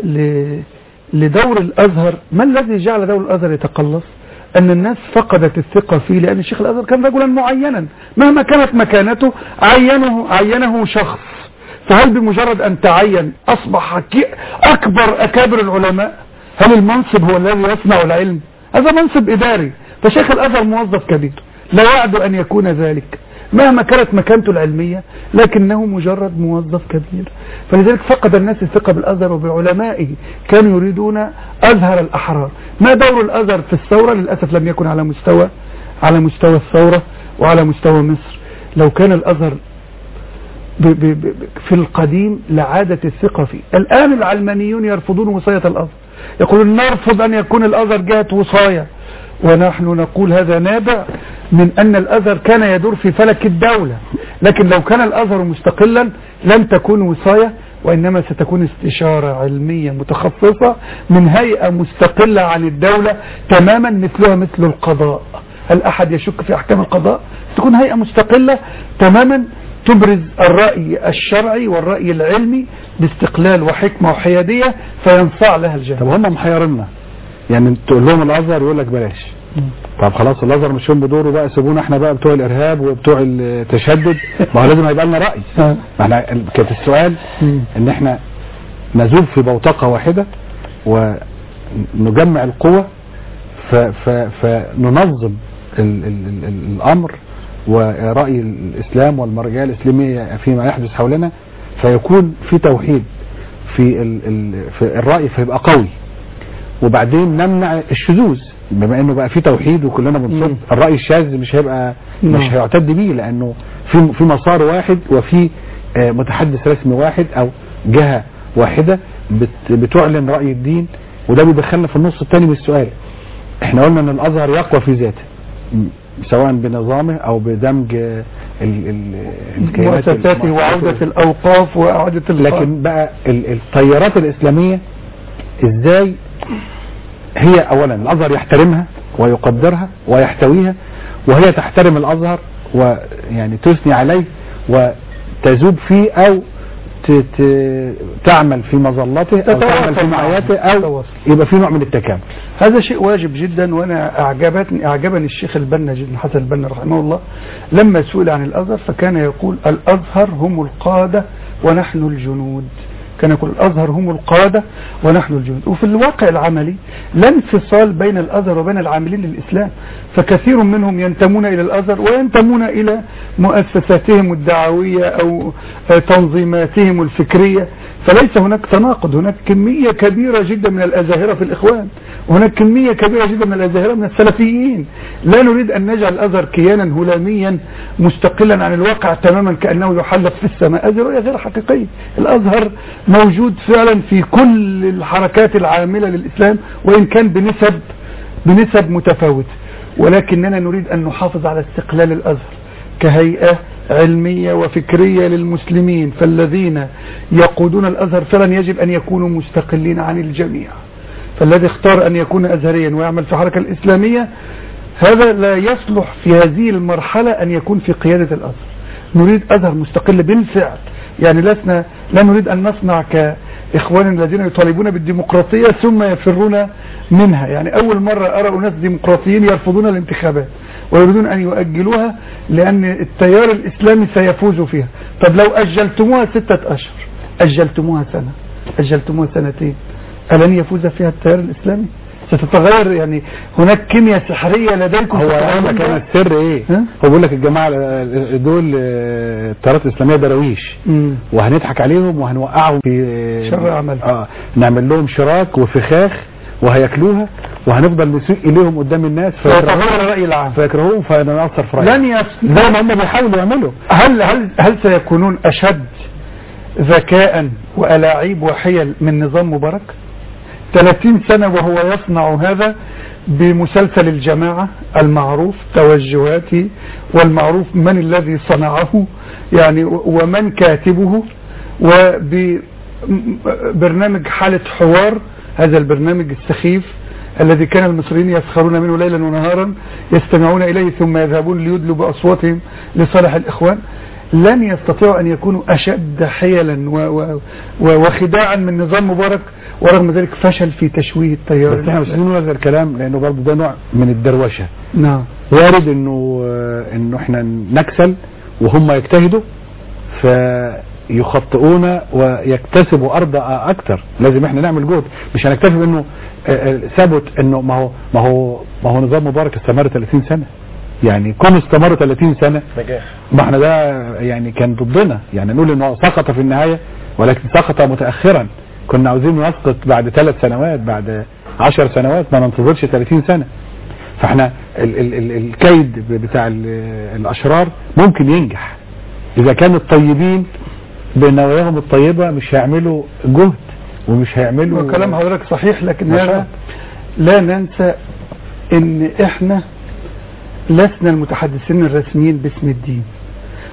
ل لدور الأزهر، ما الذي جعل دور الأزهر يتقلص؟ أن الناس فقدت الثقة فيه، لأن الشيخ الأزهر كان رجلا معينا مهما كانت مكانته عينه عينه شخص، فهل بمجرد أن تعين أصبح أكبر أكابر العلماء؟ هل المنصب هو الذي يصنع العلم؟ هذا منصب إداري، فشيخ الأزهر موظف كبير لا يعد أن يكون ذلك مهما كانت مكانته العلمية، لكنه مجرد موظف كبير. فلذلك فقد الناس الثقة بالأزهر وبعلمائه، كانوا يريدون أزهر الأحرار. ما دور الأزهر في الثورة؟ للأسف لم يكن على مستوى على مستوى الثورة وعلى مستوى مصر. لو كان الأزهر ب ب ب في القديم لعادت الثقة فيه. الآن العلمانيون يرفضون وصاية الأزهر، يقولون نرفض أن يكون الأزهر جهة وصاية، ونحن نقول هذا نابع من أن الأزهر كان يدور في فلك الدولة، لكن لو كان الأزهر مستقلا لن تكون وصاية وإنما ستكون استشارة علمية متخصصة من هيئة مستقلة عن الدولة تماما مثلها مثل القضاء. هل أحد يشك في أحكام القضاء؟ تكون هيئة مستقلة تماما تبرز الرأي الشرعي والرأي العلمي باستقلال وحكمة وحيادية فينصاع لها الجميع. طب هم محيرنا، يعني تقول لهم الازهر يقول لك بلاش. طب خلاص الازهر مش هم بدوره بقى، سيبونا احنا بقى بتوع الارهاب وبتوع التشدد. ما هو لازم هيبقى لنا راي. ما احنا كانت السؤال ان احنا نذوب في بوتقه واحده ونجمع القوى فننظم ال ال ال الامر ورأي الإسلام والمرجعية الإسلامية فيما يحدث حولنا، فيكون في توحيد في, ال ال في الرأي فيبقى قوي، وبعدين نمنع الشذوذ بما انه بقى في توحيد وكلنا بنصب. الرأي الشاذ مش هيبقى مش هيعتد بيه لانه في في مسار واحد وفي متحدث رسمي واحد او جهة واحدة بتعلن رأي الدين، وده بيدخلنا في النص الثاني من السؤال. احنا قلنا ان الازهر يقوى في ذاته سواء بنظامه او بدمج مؤسساته وعودة الاوقاف وإعادة الخارج. لكن بقى التيارات الاسلامية ازاي هي اولا الازهر يحترمها ويقدرها ويحتويها، وهي تحترم الازهر ويعني تثني عليه وتذوب فيه او تعمل في مظلته او تعمل في معاياته او يبقى في نوع من التكامل. هذا شيء واجب جدا. وانا اعجبتني اعجبني الشيخ البنا جدا حسن البنا رحمه الله لما سئل عن الازهر فكان يقول الازهر هم القادة ونحن الجنود. كان يقول الازهر هم القادة ونحن الجنود. وفي الواقع العملي لا انفصال بين الازهر وبين العاملين للاسلام، فكثير منهم ينتمون الى الازهر وينتمون الى مؤسساتهم الدعوية او تنظيماتهم الفكرية، فليس هناك تناقض. هناك كمية كبيرة جدا من الازاهرة في الاخوان، وهناك كمية كبيرة جدا من الازاهرة من السلفيين. لا نريد ان نجعل الازهر كيانا هلاميا مستقلا عن الواقع تماما كأنه يحلق في السماء. هذه رؤية غير حقيقية. الازهر موجود فعلا في كل الحركات العاملة للإسلام وإن كان بنسب بنسب متفاوتة، ولكننا نريد أن نحافظ على استقلال الأزهر كهيئة علمية وفكرية للمسلمين. فالذين يقودون الأزهر فعلا يجب أن يكونوا مستقلين عن الجميع. فالذي اختار أن يكون أزهريا ويعمل في الحركة الإسلامية هذا لا يصلح في هذه المرحلة أن يكون في قيادة الأزهر. نريد أزهر مستقل بالفعل، يعني لسنا لا نريد أن نصنع كإخواننا الذين يطالبون بالديمقراطية ثم يفرون منها. يعني أول مرة أرى أناس ديمقراطيين يرفضون الانتخابات ويريدون أن يؤجلوها لأن التيار الإسلامي سيفوز فيها. طب لو أجلتموها ستة أشهر، أجلتموها سنة، أجلتموها سنتين، ألن يفوز فيها التيار الإسلامي؟ ستتغير. يعني هناك كيمياء سحرية لديكم. هو أنا كان السر ايه؟ ها؟ هو بيقول لك الجماعة دول التيارات الإسلامية درويش وهنضحك عليهم وهنوقعهم في شر أعمال. اه نعمل لهم شراك وفخاخ وهياكلوها وهنفضل نسوق إليهم قدام الناس فيتغير الرأي العام فيكرهوهم فنأثر في رأيهم. لن يس... زي ما هم بيحاولوا يعملوا. هل هل هل سيكونون أشد ذكاء وألاعيب وحيل من نظام مبارك؟ ثلاثين سنة وهو يصنع هذا بمسلسل الجماعة المعروف توجهاته والمعروف من الذي صنعه يعني ومن كاتبه، وبرنامج حالة حوار هذا البرنامج السخيف الذي كان المصريين يسخرون منه ليلا ونهارا يستمعون إليه ثم يذهبون ليدلوا بأصواتهم لصالح الإخوان. لن يستطيعوا أن يكونوا أشد حيلا وخداعا من نظام مبارك، ورغم ذلك فشل في تشويه التيار. بس احنا مش عايزين هذا الكلام لأنه برضه ده نوع من الدروشة. نعم. وارد إنه إنه احنا نكسل وهم يجتهدوا فيخطئونا ويكتسبوا أرض أكتر. لازم احنا نعمل جهد، مش هنكتفي بإنه ثبت إنه ما هو ما هو ما هو نظام مبارك استمر ثلاثين سنة. يعني كون استمر ثلاثين سنة نجاح. ما احنا ده يعني كان ضدنا، يعني نقول انه سقط في النهاية ولكن سقط متأخرا. كنا عاوزين نسقط بعد ثلاث سنوات بعد عشر سنوات، ما ننتظرش ثلاثين سنة. فاحنا ال ال ال الكيد بتاع الاشرار ممكن ينجح اذا كان الطيبين بنواياهم الطيبة مش هيعملوا جهد ومش هيعملوا. وكلام حضرتك صحيح، لكن هذا لا ننسى ان احنا لسنا المتحدثين الرسميين باسم الدين،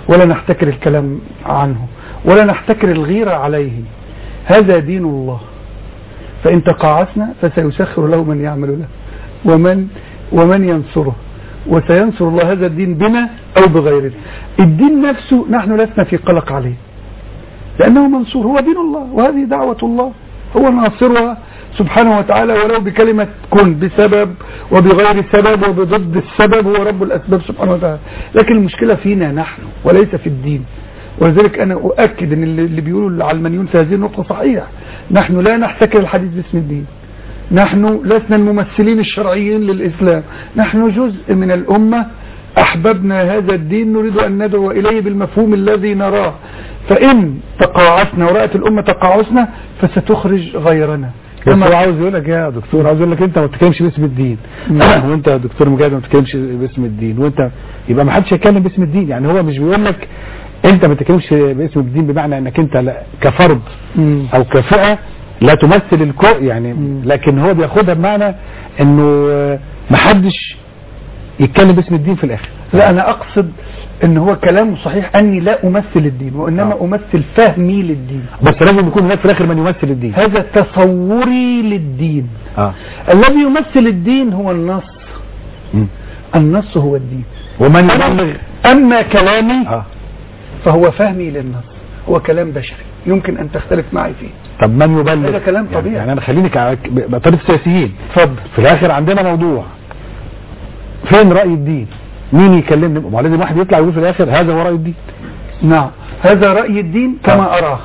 ولا نحتكر الكلام عنه ولا نحتكر الغيرة عليه. هذا دين الله، فإن تقاعسنا فسيسخر له من يعمل له ومن ومن ينصره، وسينصر الله هذا الدين بنا أو بغيرنا. الدين نفسه نحن لسنا في قلق عليه لأنه منصور، هو دين الله وهذه دعوة الله، هو ناصرها سبحانه وتعالى ولو بكلمة كن، بسبب وبغير سبب وبضد السبب، هو رب الأسباب سبحانه وتعالى. لكن المشكلة فينا نحن وليس في الدين. ولذلك أنا أؤكد أن اللي بيقولوا العلمانيون في هذه النقطة صحيح. نحن لا نحتكر الحديث باسم الدين، نحن لسنا الممثلين الشرعيين للإسلام، نحن جزء من الأمة أحببنا هذا الدين نريد أن ندعو إليه بالمفهوم الذي نراه. فإن تقاعسنا ورأت الأمة تقاعسنا فستخرج غيرنا. بس هو عاوز يقول لك يا دكتور، عاوز يقول لك انت ما بتتكلمش باسم الدين وانت يا دكتور مجاهد ما بتتكلمش باسم الدين، وانت يبقى ما حدش يتكلم باسم الدين. يعني هو مش بيقول لك انت ما بتتكلمش باسم الدين بمعنى انك انت كفرد او كفئة لا تمثل الكو يعني، لكن هو بياخدها بمعنى انه ما حدش يتكلم باسم الدين في الاخر. لا انا اقصد ان هو كلامه صحيح اني لا امثل الدين وانما آه. امثل فهمي للدين، بس لازم يكون هناك في الاخر من يمثل الدين. هذا تصوري للدين. آه. الذي يمثل الدين هو النص. م. النص هو الدين. ومن يبلغ. اما كلامي آه. فهو فهمي للنص، هو كلام بشري يمكن ان تختلف معي فيه. طب من يبلغ؟ هذا كلام طبيعي. يعني, يعني انا خليني بطريقه سياسيين. اتفضل. في الاخر عندنا موضوع فين رأي الدين؟ مين يكلمني؟ ما لازم واحد يطلع يقول في الاخر هذا هو رأي الدين. نعم هذا رأي الدين كما أراه،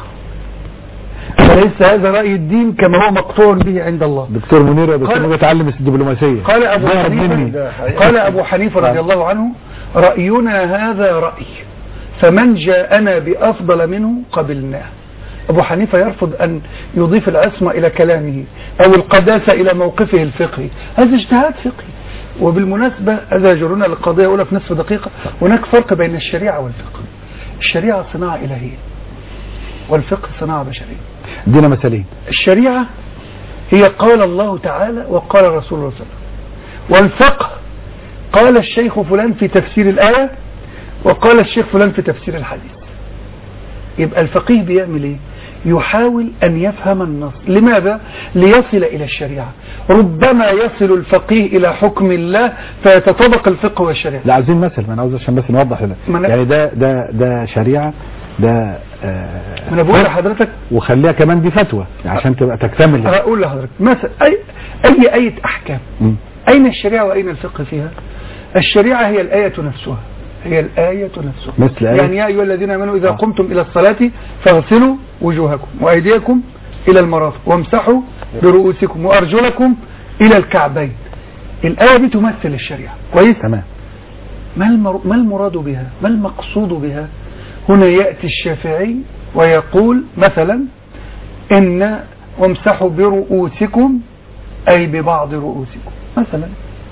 ليس هذا رأي الدين كما هو مقطوع به عند الله. دكتور منير يا دكتور منير يتعلم الدبلوماسية. قال أبو حنيفة قال أبو حنيفة رضي الله عنه رأينا هذا رأي فمن جاءنا بأفضل منه قبلناه. أبو حنيفة يرفض أن يضيف العصمة إلى كلامه أو القداسة إلى موقفه الفقهي، هذا اجتهاد فقهي. وبالمناسبة هذا يجرنا للقضية أولى في نصف دقيقة. هناك فرق بين الشريعة والفقه. الشريعة صناعة إلهية والفقه صناعة بشرية. دينا مثالين. الشريعة هي قال الله تعالى وقال الرسول صلى الله عليه وسلم، والفقه قال الشيخ فلان في تفسير الآية وقال الشيخ فلان في تفسير الحديث. يبقى الفقيه بيعمل ايه؟ يحاول ان يفهم النص. لماذا؟ ليصل الى الشريعة. ربما يصل الفقيه الى حكم الله فيتطابق الفقه والشريعة. لا عايزين مثل، ما انا عاوز عشان بس نوضح هنا. يعني ده ده ده شريعة، ده آه انا بقول لحضرتك وخليها كمان دي فتوى عشان تبقى تكتمل. اقول لحضرتك مثلا اي اي ايه احكام. م. اين الشريعة واين الفقه فيها؟ الشريعة هي الآية نفسها، هي الآية نفسها. مثل آية يعني يا أيها الذين آمنوا إذا آه. قمتم إلى الصلاة فاغسلوا وجوهكم وأيديكم إلى المرافق وامسحوا برؤوسكم وأرجلكم إلى الكعبين. الآية دي تمثل الشريعة كويس؟ تمام. ما المر... ما المراد بها؟ ما المقصود بها؟ هنا يأتي الشافعي ويقول مثلا إن وامسحوا برؤوسكم أي ببعض رؤوسكم مثلا،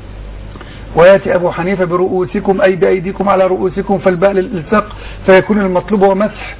ويأتي أبو حنيفة برؤوسكم أي بأيديكم على رؤوسكم فالباء للإلصاق فيكون المطلوب هو مسح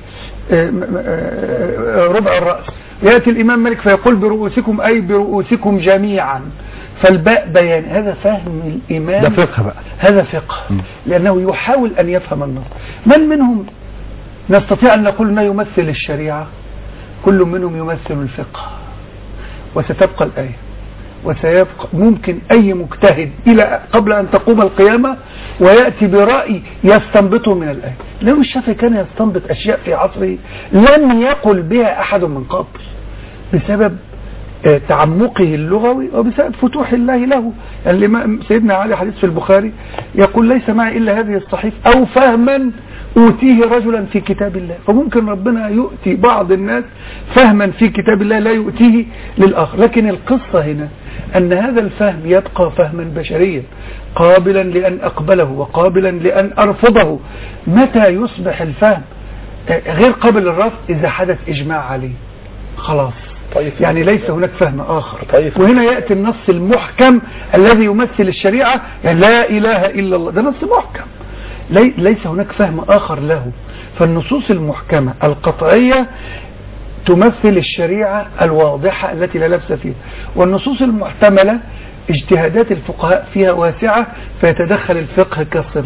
ربع الرأس. يأتي الإمام مالك فيقول برؤوسكم أي برؤوسكم جميعا فالباء بيان. هذا فهم الإمام، ده فقه بقى. هذا فقه م. لأنه يحاول أن يفهم النص. من منهم نستطيع أن نقول أنه يمثل الشريعة؟ كل منهم يمثل الفقه، وستبقى الآية وسيبقى. ممكن أي مجتهد إلى قبل أن تقوم القيامة ويأتي برأي يستنبطه من الآية. الإمام الشافعي كان يستنبط أشياء في عصره لم يقل بها أحد من قبل بسبب تعمقه اللغوي وبسبب فتوح الله له. يعني سيدنا علي حديث في البخاري يقول ليس معي إلا هذه الصحيفة أو فهما أوتيه رجلا في كتاب الله. فممكن ربنا يؤتي بعض الناس فهما في كتاب الله لا يؤتيه للآخر. لكن القصة هنا أن هذا الفهم يبقى فهما بشريا قابلا لأن أقبله وقابلا لأن أرفضه. متى يصبح الفهم غير قابل للرفض؟ إذا حدث إجماع عليه خلاص. طيب. يعني ليس هناك فهم آخر. طيب. وهنا يأتي النص المحكم الذي يمثل الشريعة، يعني لا إله إلا الله، ده نص محكم لي ليس هناك فهم آخر له. فالنصوص المحكمة القطعية تمثل الشريعة الواضحة التي لا لبس فيها، والنصوص المحتملة اجتهادات الفقهاء فيها واسعة فيتدخل الفقه كالصناعة.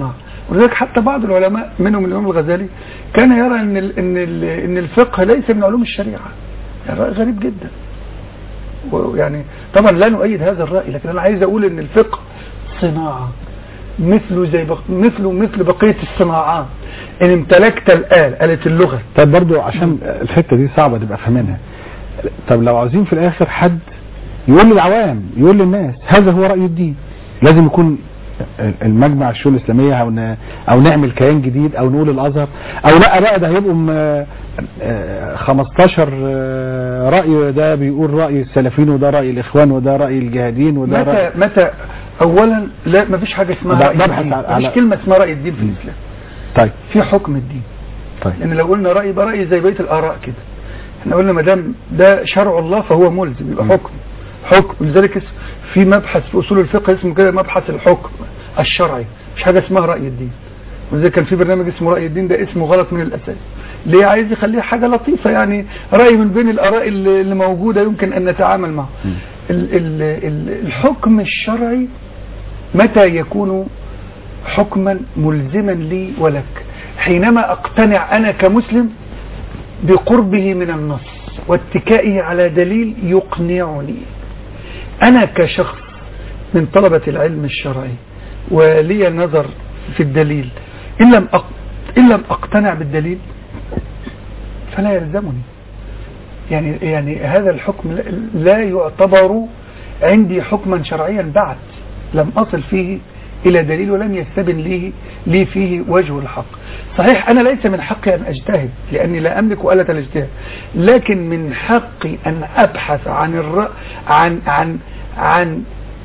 ولذلك حتى بعض العلماء منهم الإمام الغزالي كان يرى ان ال ان ال ان الفقه ليس من علوم الشريعة. يعني رأي غريب جدا. ويعني طبعا لا نؤيد هذا الرأي، لكن انا عايز اقول ان الفقه صناعة مثله زي بق... مثله مثل بقية الصناعات. ان امتلكت الآل آلة اللغة. طب برضو عشان الحتة دي صعبة تبقى فهمينها. طب لو عاوزين في الاخر حد يقول للعوام، يقول للناس هذا هو رأي الدين، لازم يكون المجمع الشؤون الإسلامية او ن... او نعمل كيان جديد او نقول الازهر، او لا بقى ده هيبقوا خمستاشر رأي، ده بيقول رأي السلفيين وده رأي الاخوان وده رأي الجهادين وده متى رأي متى اولا لا ما فيش حاجة اسمها رأي الدين، ما فيش كلمة اسمها رأي الدين في الإسلام. طيب في حكم الدين. طيب لان لو قلنا رأي يبقى رأي زي بقية الآراء كده. احنا قلنا ما دام ده شرع الله فهو ملزم، يبقى حكم حكم. لذلك في مبحث في اصول الفقه اسمه كده مبحث الحكم الشرعي، مش حاجه اسمها راي الدين. ولذلك كان في برنامج اسمه راي الدين، ده اسمه غلط من الاساس. ليه؟ عايز يخليها حاجه لطيفه، يعني راي من بين الاراء اللي موجوده يمكن ان نتعامل معه. ال ال ال الحكم الشرعي متى يكون حكما ملزما لي ولك؟ حينما اقتنع انا كمسلم بقربه من النص واتكائه على دليل يقنعني. أنا كشخص من طلبة العلم الشرعي ولي نظر في الدليل، إن لم إن لم أقتنع بالدليل فلا يلزمني. يعني يعني هذا الحكم لا يعتبر عندي حكما شرعيا بعد لم أصل فيه إلى دليل ولم يستبن لي لي فيه وجه الحق. صحيح أنا ليس من حقي أن أجتهد لأني لا أملك آلة الاجتهاد، لكن من حقي أن أبحث عن الرأي عن عن عن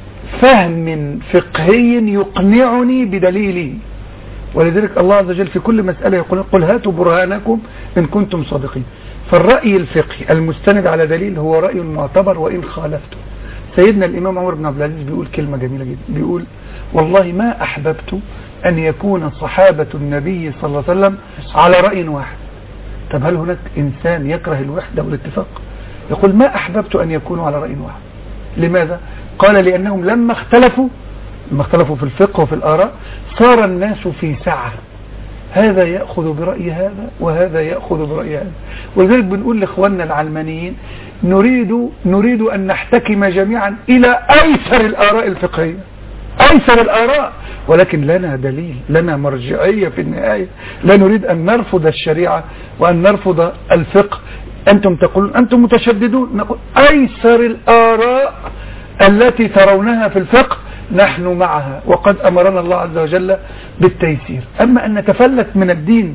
فهم فقهي يقنعني بدليلي. ولذلك الله عز وجل في كل مسألة يقول قل هاتوا برهانكم إن كنتم صادقين. فالرأي الفقهي المستند على دليل هو رأي معتبر وإن خالفته. سيدنا الإمام عمر بن عبد العزيز بيقول كلمة جميلة جدا، بيقول والله ما أحببت أن يكون صحابة النبي صلى الله عليه وسلم على رأي واحد. طب هل هناك إنسان يكره الوحدة والاتفاق؟ يقول ما أحببت أن يكونوا على رأي واحد. لماذا؟ قال لأنهم لما اختلفوا لما اختلفوا في الفقه وفي الآراء صار الناس في سعة، هذا يأخذ برأي هذا وهذا يأخذ برأي هذا. ولذلك بنقول لإخواننا العلمانيين نريد نريد أن نحتكم جميعا إلى أيسر الآراء الفقهية، أيسر الآراء، ولكن لنا دليل، لنا مرجعية في النهاية. لا نريد أن نرفض الشريعة وأن نرفض الفقه. أنتم تقولون أنتم متشددون، نقول أيسر الآراء التي ترونها في الفقه نحن معها، وقد أمرنا الله عز وجل بالتيسير. أما أن نتفلت من الدين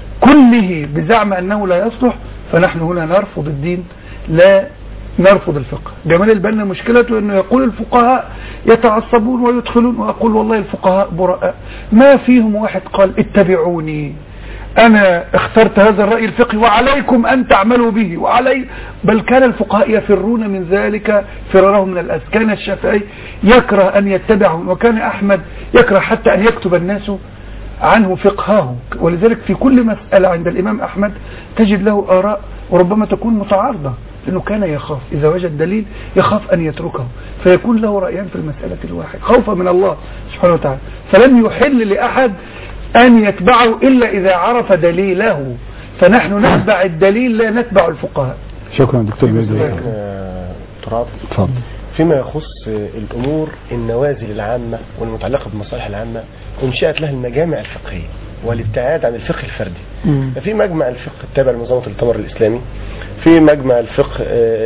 كله بزعم أنه لا يصلح فنحن هنا نرفض الدين لا نرفض الفقه. جمال البنا مشكلته أنه يقول الفقهاء يتعصبون ويدخلون، وأقول والله الفقهاء براء، ما فيهم واحد قال اتبعوني أنا اخترت هذا الرأي الفقهي وعليكم أن تعملوا به وعلي، بل كان الفقهاء يفرون من ذلك فرارهم من الأسد. كان الشافعي يكره أن يتبعهم، وكان أحمد يكره حتى أن يكتب الناس عنه فقهاه. ولذلك في كل مسألة عند الإمام أحمد تجد له آراء وربما تكون متعارضة، لأنه كان يخاف إذا وجد دليل يخاف أن يتركه، فيكون له رأيان في المسألة الواحدة خوفا من الله سبحانه وتعالى. فلم يحل لأحد أن يتبعه إلا إذا عرف دليله، فنحن نتبع الدليل لا نتبع الفقهاء. شكرا دكتور بيزيد. تراب فيما يخص الأمور النوازل العامة والمتعلقة بالمصالح العامة انشأت لها المجامع الفقهية والابتعاد عن الفقه الفردي. ففي مجمع الفقه التابع لمنظمة المؤتمر الإسلامي، في مجمع الفقه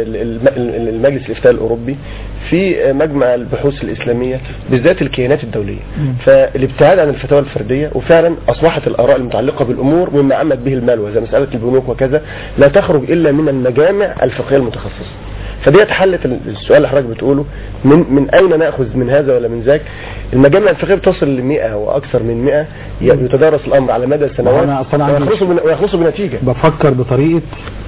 المجلس الإفتاء الأوروبي، في مجمع البحوث الإسلامية، بالذات الكيانات الدولية. فالابتعاد عن الفتاوى الفردية، وفعلا أصبحت الآراء المتعلقة بالأمور مما عمت به المال زي مسألة البنوك وكذا لا تخرج إلا من المجامع الفقهية المتخصصة. فدي حلت السؤال اللي حضرتك بتقوله، من من أين نأخذ من هذا ولا من ذاك. المجامع الفقهية بتصل لمئة وأكثر من مئة يتدارس الأمر على مدى السنوات ويخلصوا بنتيجة. بفكر بطريقة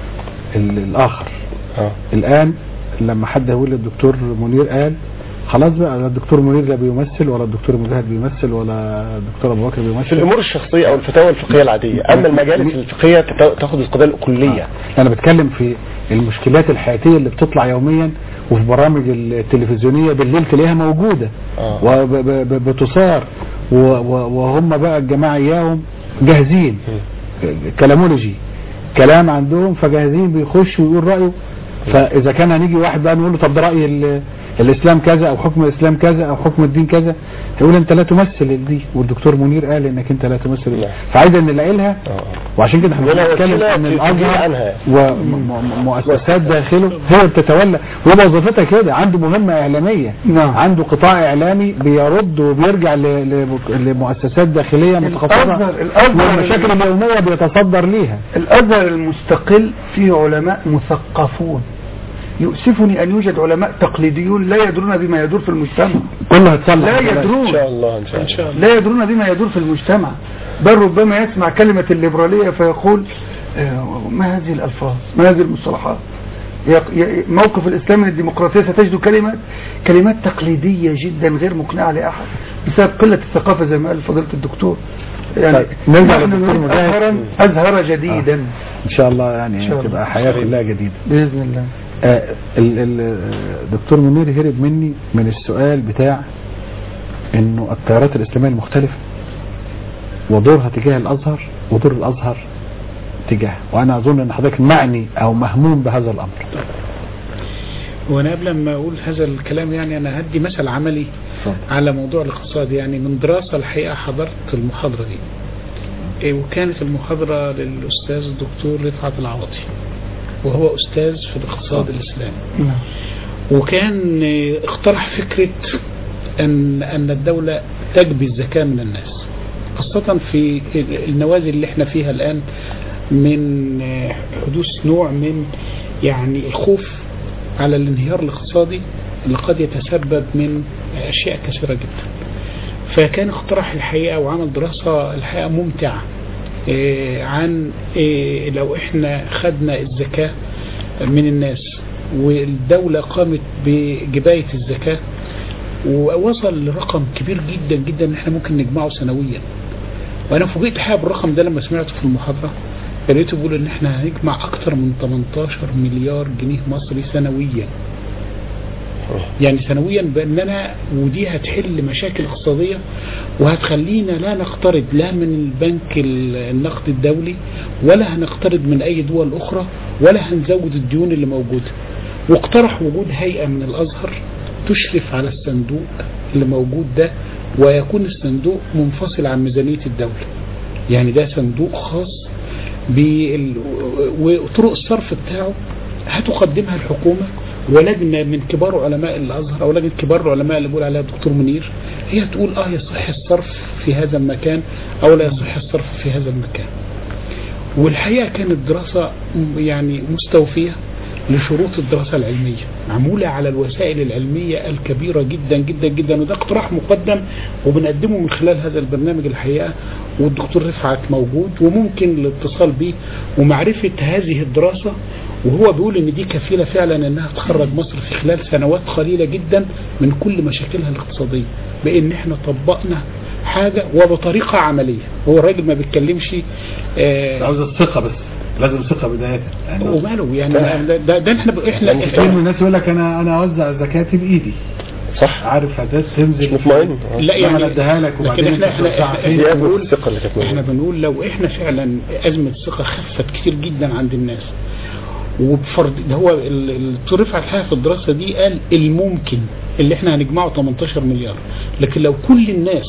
الآخر. آه. الآن لما حد يقول للدكتور منير قال خلاص بقى الدكتور منير لا بيمثل ولا الدكتور مجاهد بيمثل ولا الدكتور ابو بكر بيمثل في الامور الشخصيه او الفتاوى الفقهيه العاديه. اما المجالس الفقهيه تاخذ القضايا الكليه. آه. انا بتكلم في المشكلات الحياتيه اللي بتطلع يوميا وفي برامج التلفزيونيه بالليل تلاقيها موجوده آه. وبتصار وهم بقى الجماعة اياهم جاهزين كلامولوجي كلام عندهم فجاهزين بيخش ويقول رأيه. فاذا كان هنيجي واحد بقى نقول له طب ده رأي الاسلام كذا او حكم الاسلام كذا او حكم الدين كذا يقول انت لا تمثل الدين. والدكتور منير قال انك انت لا تمثل الدين. فعايز ان نلاقيها وعشان كده احنا بنتكلم ان الازهر ومؤسسات داخله هي بتتولى ويبقى وظيفتها كده. عنده مهمة اعلامية نعم. عنده قطاع اعلامي بيرد وبيرجع لمؤسسات داخلية متخصصة والمشاكل اليومية بيتصدر ليها. الازهر المستقل فيه علماء مثقفون. يؤسفني أن يوجد علماء تقليديون لا يدرون بما يدور في المجتمع. كله هتصلح لا يدرون إن شاء الله إن شاء الله لا يدرون بما يدور في المجتمع. بل ربما يسمع كلمة الليبرالية فيقول ما هذه الألفاظ ما هذه المصطلحات. موقف الإسلام من الديمقراطية ستجد كلمات كلمات تقليدية جدا غير مقنعة لأحد بسبب قلة الثقافة زي ما قال فضيلة الدكتور. يعني نحن أزهرا أزهر جديدا إن شاء الله. يعني تبقى حياة كلها جديدة بإذن الله. آه الدكتور منير هرب مني من السؤال بتاع انه التيارات الاسلامية المختلفة ودورها تجاه الازهر ودور الازهر تجاه. وانا اظن ان حضرتك معني او مهموم بهذا الامر. وانا قبل ما اقول هذا الكلام يعني انا هدي مثل عملي على موضوع الاقتصاد. يعني من دراسة الحقيقة حضرت المحاضرة دي وكانت المحاضرة للاستاذ الدكتور رفعت العواطي وهو أستاذ في الاقتصاد الإسلامي. وكان اقترح فكرة أن أن الدولة تجبي الزكاة من الناس خاصة في النوازل اللي احنا فيها الآن من حدوث نوع من يعني الخوف على الانهيار الاقتصادي اللي قد يتسبب من أشياء كثيرة جدا. فكان اقترح الحقيقة وعمل دراسة الحقيقة ممتعة إيه عن إيه لو احنا خدنا الزكاة من الناس والدولة قامت بجباية الزكاة ووصل لرقم كبير جدا جدا ان احنا ممكن نجمعه سنويا. وانا فوجئت حقيقة بالرقم ده لما سمعته في المحاضرة. قريته بيقول ان احنا هنجمع اكتر من ثمانية عشر مليار جنيه مصري سنويا. يعني سنويا بأننا ودي هتحل مشاكل اقتصادية وهتخلينا لا نقترض لا من البنك النقد الدولي ولا هنقترض من أي دول أخرى ولا هنزود الديون اللي موجودة. واقترح وجود هيئة من الأزهر تشرف على الصندوق اللي موجود ده ويكون الصندوق منفصل عن ميزانية الدولة. يعني ده صندوق خاص وطرق الصرف بتاعه هتقدمها الحكومة ولجنة من كبار علماء الأزهر أو لجنة كبار العلماء اللي بيقول عليها الدكتور منير هي تقول آه يصح الصرف في هذا المكان أو لا يصح الصرف في هذا المكان. والحقيقة كانت دراسة يعني مستوفية لشروط الدراسة العلمية معمولة على الوسائل العلمية الكبيرة جدا جدا جدا. وده اقتراح مقدم وبنقدمه من خلال هذا البرنامج الحقيقة والدكتور رفعت موجود وممكن الاتصال به ومعرفة هذه الدراسة. وهو بيقول ان دي كفيلة فعلا انها تخرج مصر في خلال سنوات قليلة جدا من كل مشاكلها الاقتصادية بان احنا طبقنا حاجة وبطريقة عملية. هو الراجل ما بيتكلمش آه عاوز الثقة بس لازم الثقة بداية يعني وماله يعني ده, ده احنا احنا يعني كتير من الناس يقول لك انا انا اوزع زكاتي بايدي صح عارف هذا تنزل مطمئن لا يعني انا اديها لك وبعدين احنا احنا, احنا بنقول اللي احنا بنقول لو احنا فعلا ازمة الثقة خفت كتير جدا عند الناس وبفرض ده هو الدكتور رفعت الحقيقة في الدراسة دي قال الممكن اللي احنا هنجمعه ثمانية عشر مليار لكن لو كل الناس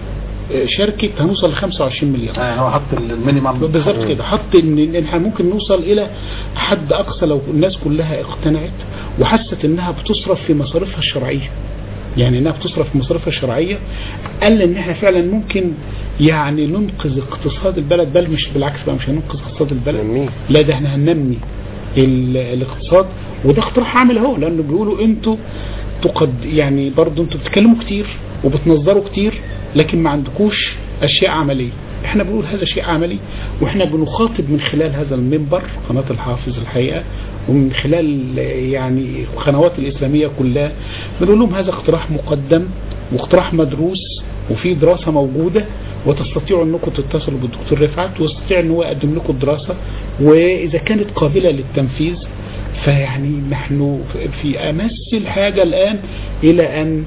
شركة هنوصل ل خمسة وعشرين مليار. اه هو حط المينيمم بالظبط كده حط ان احنا ممكن نوصل الى حد اقصى لو الناس كلها اقتنعت وحست انها بتصرف في مصاريفها الشرعية. يعني انها بتصرف في مصاريفها الشرعية قال ان احنا فعلا ممكن يعني ننقذ اقتصاد البلد بل مش بالعكس بقى مش هننقذ اقتصاد البلد لا ده احنا هننمي الاقتصاد. وده اقتراح عامل اهو لانه بيقولوا انتوا تقد يعني برضو انتوا بتتكلموا كتير وبتنظروا كتير لكن ما عندكوش اشياء عملية. احنا بنقول هذا شيء عملي واحنا بنخاطب من خلال هذا المنبر قناة الحافظ الحقيقة ومن خلال يعني القنوات الاسلامية كلها بنقول لهم هذا اقتراح مقدم واقتراح مدروس وفي دراسة موجودة وتستطيعوا انكم تتصلوا بالدكتور رفعت ويستطيع ان هو يقدم لكم الدراسة واذا كانت قابلة للتنفيذ فيعني نحن في امس الحاجة الان الى ان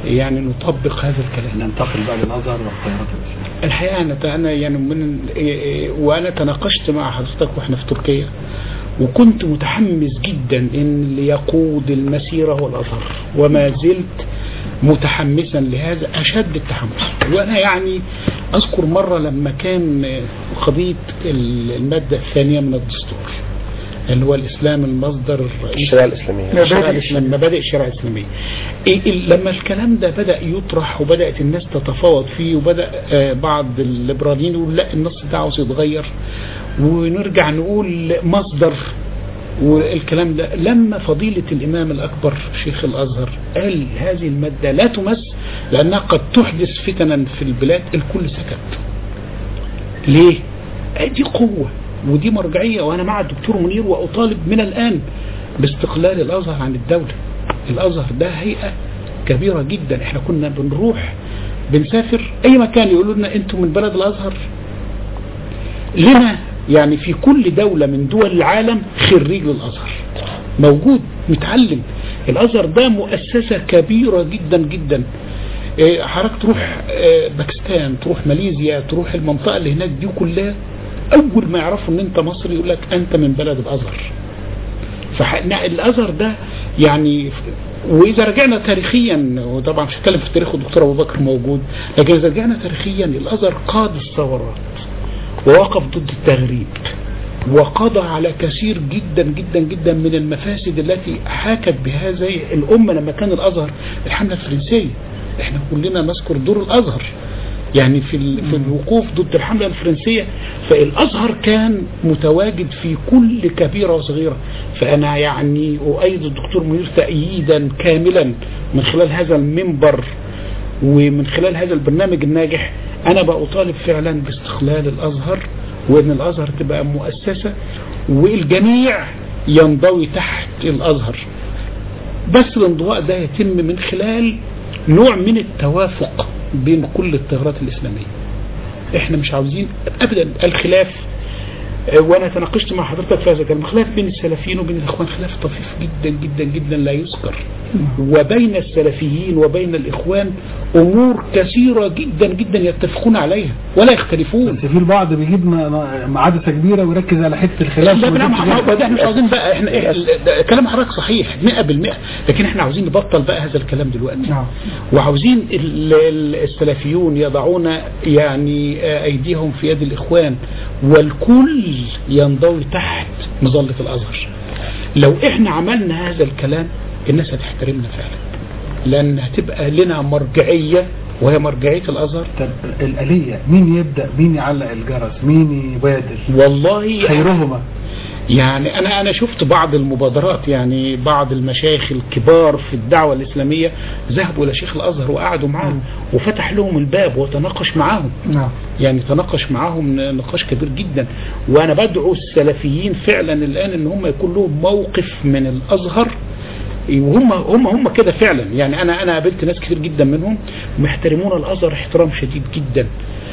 يعني نطبق هذا الكلام. ننتقل بقى للازهر والتيارات الاسلاميه. الحقيقه انا انا يعني من وانا تناقشت مع حضرتك واحنا في تركيا، وكنت متحمس جدا ان اللي يقود المسيره هو الازهر، وما زلت متحمسا لهذا اشد التحمس. وانا يعني اذكر مره لما كان قضيه الماده الثانيه من الدستور اللي هو الاسلام المصدر الرئيسي، الشريعه الاسلاميه، الشريعه الاسلاميه، مبادئ الشريعه الاسلاميه. لما الكلام ده بدا يطرح وبدات الناس تتفاوض فيه، وبدا بعض الليبراليين يقول لا النص ده عاوز يتغير ونرجع نقول مصدر والكلام ده، لما فضيلة الإمام الأكبر شيخ الأزهر قال هذه المادة لا تمس لأنها قد تحدث فتنا في البلاد، الكل سكت. ليه؟ دي قوة ودي مرجعية، وأنا مع الدكتور منير وأطالب من الآن باستقلال الأزهر عن الدولة. الأزهر ده هيئة كبيرة جدا، احنا كنا بنروح بنسافر أي مكان يقولوا لنا أنتم من بلد الأزهر. لنا يعني في كل دولة من دول العالم خريج للأزهر موجود متعلم. الأزهر ده مؤسسة كبيرة جدا جدا. حضرتك تروح باكستان، تروح ماليزيا، تروح المنطقة اللي هناك دي كلها، أول ما يعرفوا أن أنت مصري يقول لك أنت من بلد الأزهر. فالأزهر ده يعني، وإذا رجعنا تاريخيا، وطبعا مش هتكلم في تاريخ الدكتور أبو بكر موجود، لكن إذا رجعنا تاريخيا الأزهر قاد الثورات ووقف ضد التغريب، وقضى على كثير جدا جدا جدا من المفاسد التي حاكت بهذه الأمة لما كان الأزهر الحملة الفرنسية. احنا كلنا نذكر دور الأزهر يعني في في الوقوف ضد الحملة الفرنسية. فالأزهر كان متواجد في كل كبيرة وصغيرة. فأنا يعني أؤيد الدكتور منير تأييدا كاملا من خلال هذا المنبر ومن خلال هذا البرنامج الناجح. أنا بأطالب فعلا باستقلال الأزهر، وإن الأزهر تبقى مؤسسة والجميع ينضوي تحت الأزهر. بس الانضواء ده يتم من خلال نوع من التوافق بين كل التيارات الإسلامية. احنا مش عاوزين أبدا الخلاف، وانا تناقشت مع حضرتك في هذا الكلام. خلاف بين السلفيين وبين الاخوان خلاف طفيف جدا جدا جدا لا يذكر، وبين السلفيين وبين الاخوان امور كثيره جدا جدا يتفقون عليها ولا يختلفون. بس في البعض بيجيب عدسه كبيره ويركز على حته الخلاف. لا لا احنا مش عاوزين بقى، احنا كلام حضرتك صحيح مئة بالمئة، لكن احنا عاوزين نبطل بقى هذا الكلام دلوقتي. نعم. وعاوزين السلفيون يضعون يعني ايديهم في يد الاخوان، والكل ينضوي تحت مظلة الأزهر. لو احنا عملنا هذا الكلام الناس هتحترمنا فعلا، لأن هتبقى لنا مرجعية وهي مرجعية الأزهر. طب الآلية مين يبدأ، مين يعلق الجرس، مين يبادر؟ والله خيرهما. يعني أنا أنا شفت بعض المبادرات، يعني بعض المشايخ الكبار في الدعوة الإسلامية ذهبوا إلى شيخ الأزهر وقعدوا معهم وفتح لهم الباب وتناقش معهم. نعم. يعني تناقش معهم نقاش كبير جدا. وأنا بدعو السلفيين فعلا الآن إن هم يكون لهم موقف من الأزهر، وهم هم هم كده فعلا. يعني أنا أنا قابلت ناس كتير جدا منهم محترمون الأزهر احترام شديد جدا.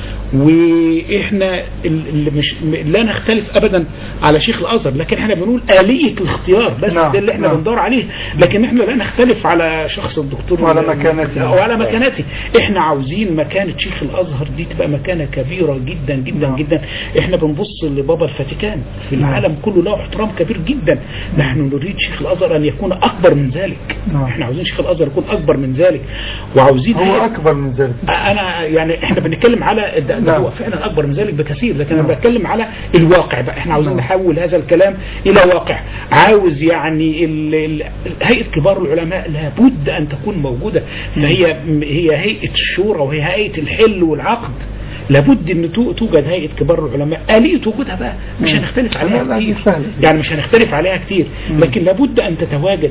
واحنا اللي مش لا نختلف ابدا على شيخ الازهر، لكن احنا بنقول آلية الاختيار بس. نعم. ده اللي احنا نعم. بندور عليه، لكن احنا لا نختلف على شخص الدكتور وعلى مكانته وعلى مكانته. احنا عاوزين مكانة شيخ الازهر دي تبقى مكانة كبيرة جدا جدا نعم. جدا. احنا بنبص لبابا الفاتيكان في نعم. العالم كله له احترام كبير جدا. نحن نريد شيخ الازهر ان يكون اكبر من ذلك. نعم. احنا عاوزين شيخ الازهر يكون اكبر من ذلك، وعاوزين هو اكبر من ذلك. انا يعني احنا بنتكلم على ده هو فعلا اكبر من ذلك بكثير، لكن انا بتكلم على الواقع بقى. احنا عاوزين نحول هذا الكلام الى واقع. عاوز يعني هيئة كبار العلماء لابد ان تكون موجودة. فهي هي هيئة الشورى وهي هيئة الحل والعقد. لابد ان توجد هيئة كبار العلماء. آلية وجودها بقى مش هنختلف عليها كتير، يعني مش هنختلف عليها كتير، لكن لابد ان تتواجد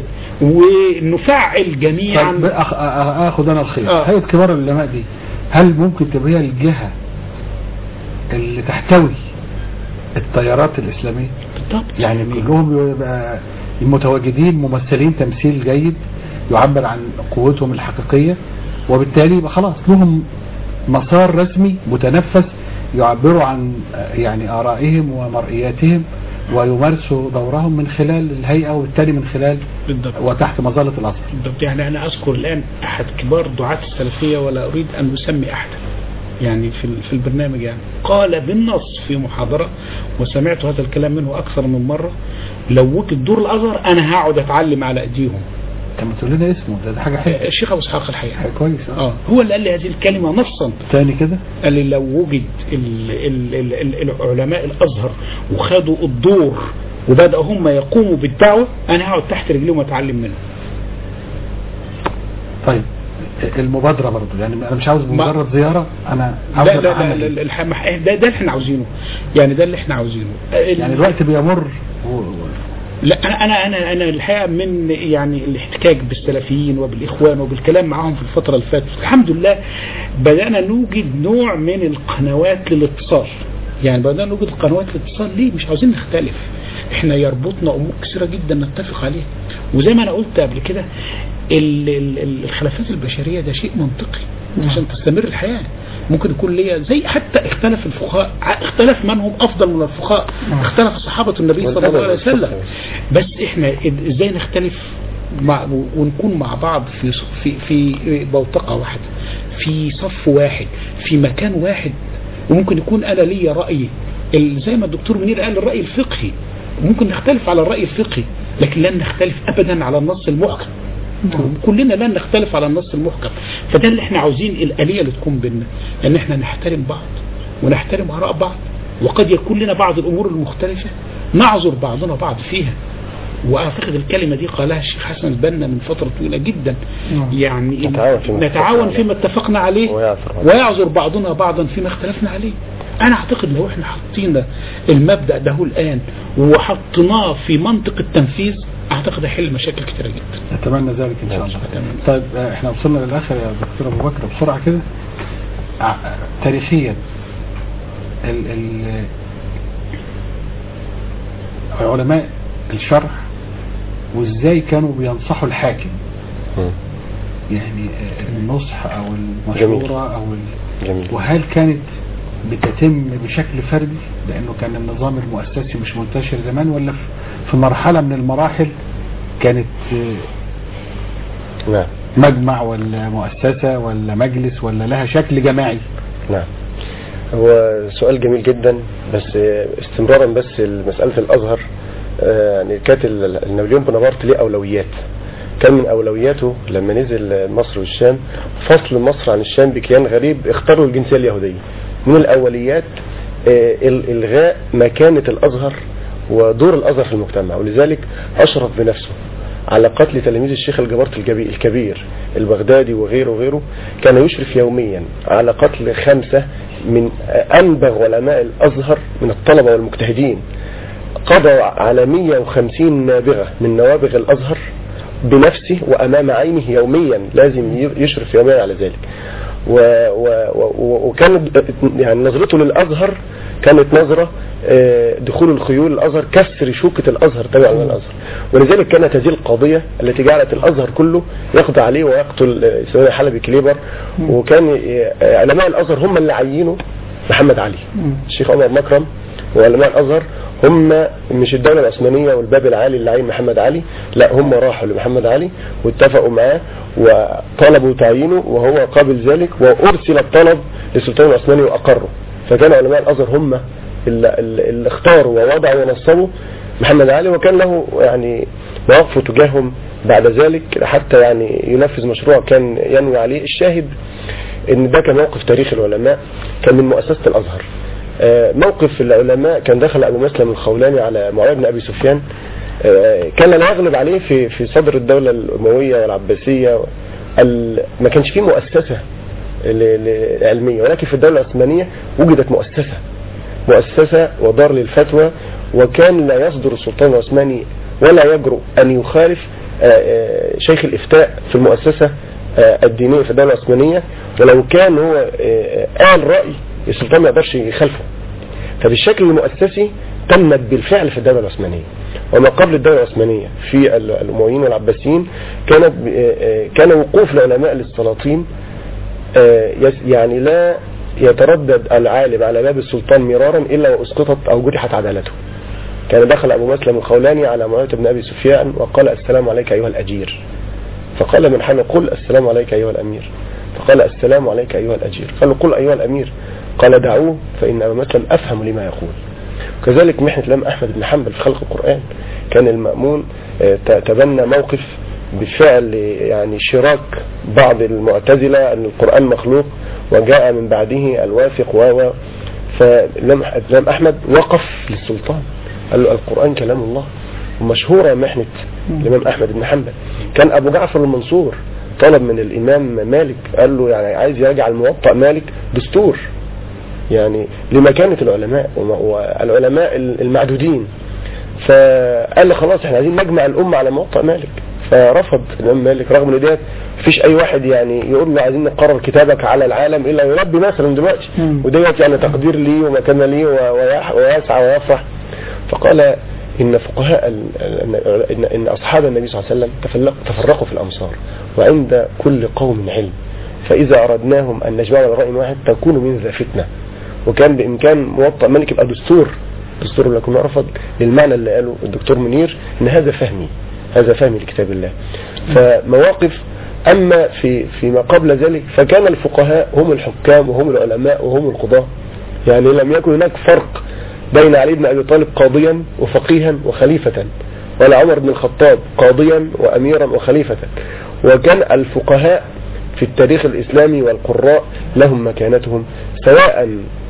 ونفعل جميعا. اخذ انا الخير. آه. هيئة كبار العلماء دي هل ممكن تبقى الجهة اللي تحتوي التيارات الإسلامية؟ بالضبط. يعني كلهم يبقى المتواجدين ممثلين تمثيل جيد يعبر عن قوتهم الحقيقية، وبالتالي يبقى خلاص لهم مسار رسمي متنفس يعبروا عن يعني آرائهم ومرئياتهم ويمارسوا دورهم من خلال الهيئة والتالي من خلال بالضبط. وتحت مظلة الأزهر. بالضبط. يعني أنا أذكر الآن أحد كبار دعاة السلفية ولا أريد أن أسمي أحدا يعني في في البرنامج يعني قال بالنص في محاضرة وسمعت هذا الكلام منه أكثر من مرة: لو وجد دور الأزهر أنا هقعد أتعلم على أيديهم. طب ما تقول لنا اسمه ده, ده حاجة حلوة. الشيخ أبو إسحاق الحقيقة. حاجة كويس. اه هو اللي قال لي هذه الكلمة نصا. ثاني كده قال لي لو وجد ال ال ال ال العلماء الأزهر وخدوا الدور وبدأوا هم يقوموا بالدعوة أنا هقعد تحت رجليهم وأتعلم منهم. طيب المبادرة برضو يعني أنا مش عاوز مجرد زيارة أنا عاوز لا لا لا, لا, لا ده ده اللي احنا عاوزينه يعني ده اللي احنا عاوزينه يعني الوقت بيمر. لا أنا أنا أنا أنا الحقيقة من يعني الاحتكاك بالسلفيين وبالإخوان وبالكلام معهم في الفترة اللي فاتت الحمد لله بدأنا نوجد نوع من القنوات للاتصال. يعني بدأنا نوجد قنوات للاتصال. ليه؟ مش عاوزين نختلف. احنا يربطنا أمور كثيرة جدا نتفق عليها. وزي ما أنا قلت قبل كده الخلافات البشرية ده شيء منطقي عشان تستمر الحياة. ممكن يكون ليا زي حتى اختلف الفقهاء اختلف من هم أفضل من الفقهاء اختلف صحابة النبي صلى الله عليه وسلم. بس احنا ازاي نختلف مع ونكون مع بعض في في في بوتقة واحدة في صف واحد في مكان واحد. وممكن يكون أنا ليا رأيي زي ما الدكتور منير قال الرأي الفقهي ممكن نختلف على الرأي الفقهي لكن لن نختلف أبدا على النص المحكم. كلنا لن نختلف على النص المحكم. فده اللي احنا عاوزين الآلية اللي تكون بيننا ان احنا نحترم بعض ونحترم آراء بعض. وقد يكون لنا بعض الأمور المختلفة نعذر بعضنا بعض فيها. وأعتقد الكلمة دي قالها الشيخ حسن البنا من فترة طويلة جدا يعني نتعاون فيما اتفقنا عليه ويعذر بعضنا بعضا فيما اختلفنا عليه. أنا أعتقد لو احنا حطينا المبدأ ده الآن وحطناه في منطق التنفيذ أعتقد هيحل مشاكل كتيرة جدا. أتمنى ذلك إن شاء الله. طيب احنا وصلنا للآخر يا دكتور أبو بكر بسرعة كده. تاريخيا ال ال علماء الشرع وازاي كانوا بينصحوا الحاكم يعني النصح او المشورة او ال... وهل كانت بتتم بشكل فردي لانه كان النظام المؤسسي مش منتشر زمان ولا في مرحلة من المراحل كانت نعم مجمع ولا مؤسسة ولا مجلس ولا لها شكل جماعي؟ نعم هو سؤال جميل جدا بس استمرارا بس مسألة الازهر يعني كانت نابليون بونابرت ليه أولويات. كان من أولوياته لما نزل مصر والشام فصل مصر عن الشام بكيان غريب اختاروا الجنسية اليهودية. من الأوليات إلغاء مكانة الأزهر ودور الأزهر في المجتمع ولذلك أشرف بنفسه على قتل تلاميذ الشيخ الجبرت الكبير البغدادي وغيره وغيره. كان يشرف يوميا على قتل خمسة من أنبغ علماء الأزهر من الطلبة والمجتهدين. قضى على مئة وخمسين نابغة من نوابغ الأزهر بنفسه وأمام عينه يوميا لازم يشرف يوميا على ذلك. وكانت يعني نظرته للأزهر كانت نظرة دخول الخيول الأزهر كسر شوكة الأزهر تبع من الأزهر. ولذلك كانت هذه القضية التي جعلت الأزهر كله يقضى عليه ويقتل سيدنا حلبي كليبر. وكان علماء الأزهر هم اللي عينوا محمد علي الشيخ عمر مكرم وعلماء الأزهر هم مش الدولة العثمانية والباب العالي اللي عين محمد علي لا هم راحوا لمحمد علي واتفقوا معاه وطلبوا تعيينه وهو قابل ذلك وأرسل الطلب للسلطان العثماني وأقره. فكان علماء الأزهر هم اللي, اللي اختاروا ووضعوا ونصبوا محمد علي وكان له يعني مواقفه تجاههم بعد ذلك حتى يعني ينفذ مشروع كان ينوي عليه. الشاهد ان ده كان موقف تاريخي العلماء كان من مؤسسة الأزهر. موقف العلماء كان دخل أبو مسلم الخولاني على معاوية بن أبي سفيان كان لا يغلب عليه في في صدر الدولة الأموية والعباسية. ما كانش فيه مؤسسة علمية ولكن في الدولة العثمانية وجدت مؤسسة مؤسسة ودار للفتوى وكان لا يصدر السلطان العثماني ولا يجرؤ أن يخالف شيخ الإفتاء في المؤسسة الدينية في الدولة العثمانية ولو كان هو قال رأي السلطان ما يقدرش يخالفه. فبالشكل المؤسسي تمت بالفعل في الدولة العثمانية. وما قبل الدولة العثمانية في الأمويين والعباسيين كانت كان وقوف العلماء للسلاطين يعني لا يتردد العالم على باب السلطان مرارا إلا واسقطت أو جرحت عدالته. كان دخل أبو مسلم الخولاني على معاوية بن أبي سفيان وقال السلام عليك أيها الأجير، فقال من حين قل السلام عليك أيها الأمير، فقال السلام عليك أيها الأجير، قال قل أيها الأمير، قال دعوه فإن أبا مسلم أفهم لما يقول. كذلك محنة الإمام أحمد بن حنبل في خلق القرآن، كان المأمون تبنى موقف بفعل يعني شراك بعض المعتزلة أن القرآن مخلوق، وجاء من بعده الواثق و فالإمام أحمد وقف للسلطان قال له القرآن كلام الله. ومشهورة محنة الإمام أحمد بن حنبل. كان أبو جعفر المنصور طلب من الإمام مالك، قال له يعني عايز يرجع الموطأ مالك دستور يعني لمكانة العلماء والعلماء المعدودين، فقال له خلاص احنا عايزين نجمع الأمة على موطأ مالك. فرفض الإمام مالك رغم ان ديت مفيش أي واحد يعني يقول له عايزين نقرر كتابك على العالم إلا يربي مثلا دلوقتي، وديت يعني تقدير لي ومكانة لي ويسعى ويفرح. فقال إن فقهاء إن, إن أصحاب النبي صلى الله عليه وسلم تفرقوا في الأمصار وعند كل قوم علم، فإذا أردناهم أن نجمع على رأي واحد تكون من ذا فتنة. وكان بإمكان موطأ مالك يبقى دستور دستور لكن رفض للمعنى اللي قاله الدكتور منير إن هذا فهمي هذا فهمي لكتاب الله. فمواقف. أما في فيما قبل ذلك فكان الفقهاء هم الحكام وهم العلماء وهم القضاة، يعني لم يكن هناك فرق بين علي بن أبي طالب قاضيا وفقيها وخليفة، ولا عمر بن الخطاب قاضيا وأميرا وخليفة. وكان الفقهاء في التاريخ الإسلامي والقراء لهم مكانتهم سواء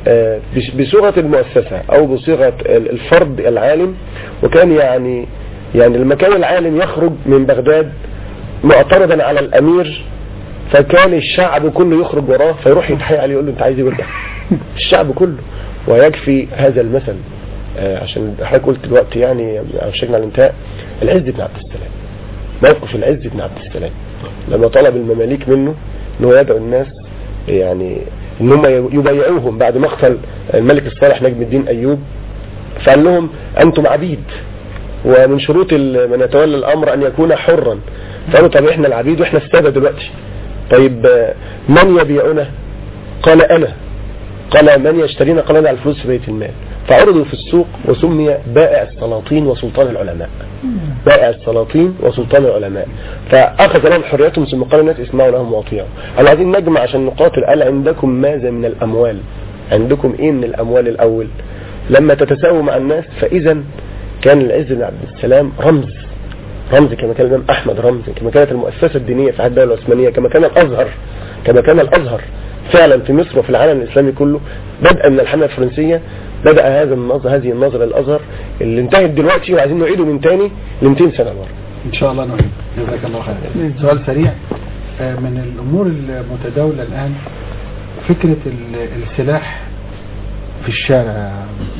بصيغة المؤسسة أو بصيغة الفرد العالم. وكان يعني يعني المكان العالم يخرج من بغداد معترضا على الأمير، فكان الشعب كله يخرج وراه فيروح يتحيي عليه يقول له انت عايز ايه وده الشعب كله. ويكفي هذا المثل آه عشان حضرتك قلت دلوقتي يعني شكلنا على الانتهاء العز بن عبد السلام، موقف العز بن عبد السلام لما طلب المماليك منه انه يدعو الناس يعني ان هم يبايعوهم بعد مقتل الملك الصالح نجم الدين ايوب، فقال لهم انتم عبيد ومن شروط من يتولى الامر ان يكون حرا. فقالوا طب احنا العبيد واحنا السادة دلوقتي، طيب من يبيعنا؟ قال انا. قال من يشترينا؟ قال انا على الفلوس في بيت المال. فعرضوا في السوق وسمي بائع السلاطين وسلطان العلماء، بائع السلاطين وسلطان العلماء. فاخذ لهم حريتهم ثم قال الناس اسمعوا لهم واطيعوا. قالوا عايزين نجمع عشان نقاتل. قال عندكم ماذا من الاموال؟ عندكم ايه من الاموال الاول لما تتساووا مع الناس؟ فاذا كان العز بن عبد السلام رمز رمز كما كان الإمام أحمد رمز، كما كانت المؤسسة الدينية في الدولة العثمانية، كما كان الأزهر كما كان الأزهر فعلا في مصر وفي العالم الإسلامي كله. بدءا من الحملة الفرنسية بدأ هذا النظر هذه النظرة للأزهر اللي انتهت دلوقتي وعايزين نعيده من تاني ل مئتين سنة ورا إن شاء الله نعيد. جزاك الله خير. سؤال سريع من الأمور المتداولة الآن فكرة السلاح في الشارع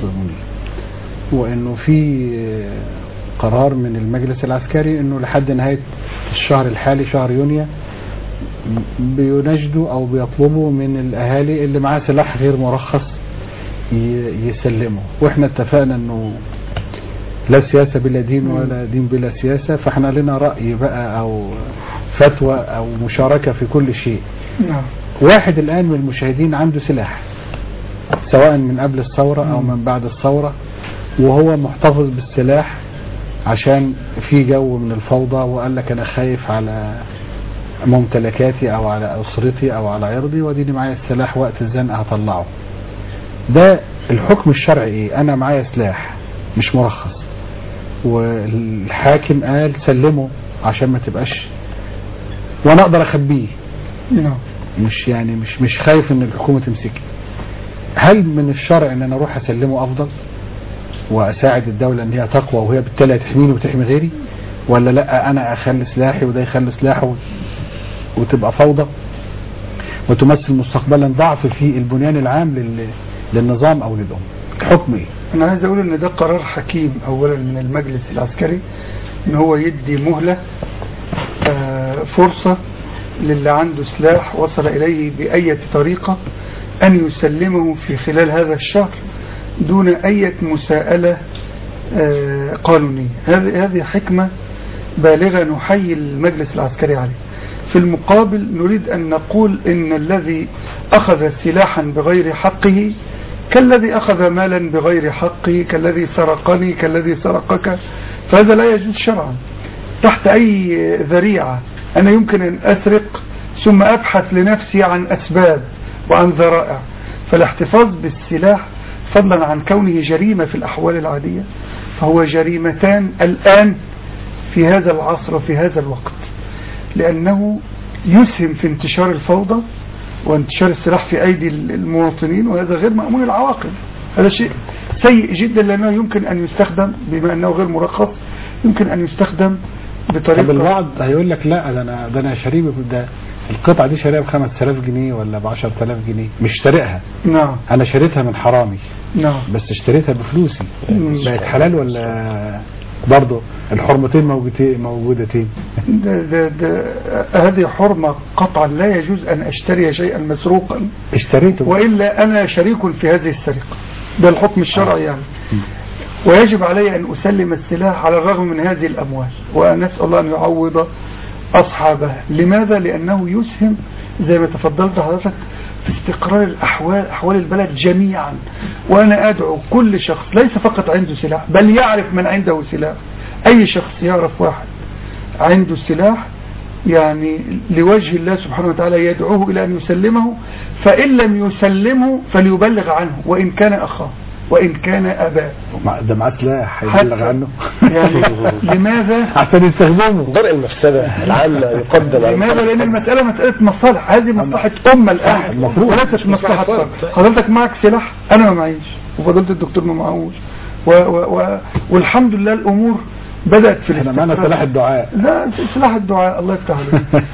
وإنه في قرار من المجلس العسكري انه لحد نهاية الشهر الحالي شهر يونيو بينجدوا او بيطلبوا من الاهالي اللي معاه سلاح غير مرخص يسلمه. واحنا اتفقنا انه لا سياسة بلا دين ولا دين بلا سياسة، فاحنا لنا رأي بقى او فتوى او مشاركة في كل شيء. واحد الان من المشاهدين عنده سلاح سواء من قبل الثورة او من بعد الثورة، وهو محتفظ بالسلاح عشان في جو من الفوضى، وقال لك انا خايف على ممتلكاتي او على اسرتي او على عرضي واديني معايا السلاح وقت الزنقه هطلعه. ده الحكم الشرعي ايه؟ انا معايا سلاح مش مرخص والحاكم قال سلمه عشان ما تبقاش وانا اقدر اخبيه، مش يعني مش مش خايف ان الحكومه تمسكني. هل من الشرع ان انا اروح اسلمه افضل واساعد الدولة ان هي تقوى وهي بالتالي تحميني وتحمي غيري، ولا لا انا اخلي سلاحي وده يخلي سلاحه وتبقى فوضى وتمثل مستقبلا ضعف في البنيان العام لل... للنظام او للأمة؟ حكم ايه؟ انا عايز اقول ان ده قرار حكيم اولا من المجلس العسكري ان هو يدي مهلة آه فرصة للي عنده سلاح وصل اليه بأي طريقة ان يسلمه في خلال هذا الشهر دون أي مساءلة آه قانونية. هذه هذه حكمة بالغة نحيي المجلس العسكري عليه. في المقابل نريد أن نقول إن الذي أخذ سلاحا بغير حقه كالذي أخذ مالا بغير حقي، كالذي سرقني، كالذي سرقك، فهذا لا يجوز شرعا تحت أي ذريعة. أنا يمكن أن أسرق ثم أبحث لنفسي عن أسباب وعن ذرائع. فالاحتفاظ بالسلاح فضلا عن كونه جريمة في الأحوال العادية فهو جريمتان الآن في هذا العصر وفي هذا الوقت، لأنه يسهم في انتشار الفوضى وانتشار السلاح في أيدي المواطنين، وهذا غير مأمون العواقب. هذا شيء سيء جدا لأنه يمكن أن يستخدم بما أنه غير مرخص، يمكن أن يستخدم بطريقة. طب البعض هيقول لك لا ده أنا ده أنا شاريه ده القطعة دي شاريها بخمس آلاف جنيه ولا بعشرة آلاف جنيه، مش شاريها. نعم. أنا شريتها من حرامي. نعم. بس اشتريتها بفلوسي. بقت حلال ولا برضه الحرمتين موجودتين موجودتين؟ ده ده ده هذه حرمة قطعا، لا يجوز أن أشتري شيئا مسروقا اشتريته وإلا أنا شريك في هذه السرقة، ده الحكم الشرعي يعني. ويجب علي أن أسلم السلاح على الرغم من هذه الأموال، وأن أسأل الله أن يعوض أصحابها. لماذا؟ لأنه يسهم زي ما تفضلت حضرتك في استقرار الأحوال أحوال البلد جميعا. وأنا أدعو كل شخص ليس فقط عنده سلاح بل يعرف من عنده سلاح، أي شخص يعرف واحد عنده سلاح يعني لوجه الله سبحانه وتعالى يدعوه إلى أن يسلمه، فإن لم يسلمه فليبلغ عنه وإن كان أخاه وإن كان أباه. ده معاه سلاح هيبلغ عنه يعني لماذا؟ عشان يستخدمه. درء المفسدة العامة يقدم. لماذا؟ لأن المسألة مسألة مصالح، هذه مصلحة أمة الآن وليست مصلحة فرد. حضرتك معك سلاح، أنا ما معيش، وفضلت الدكتور ما معهوش، و و و والحمد لله الأمور بدأت في احنا معنا سلاح الدعاء. لا سلاح الدعاء الله يفتح عليك.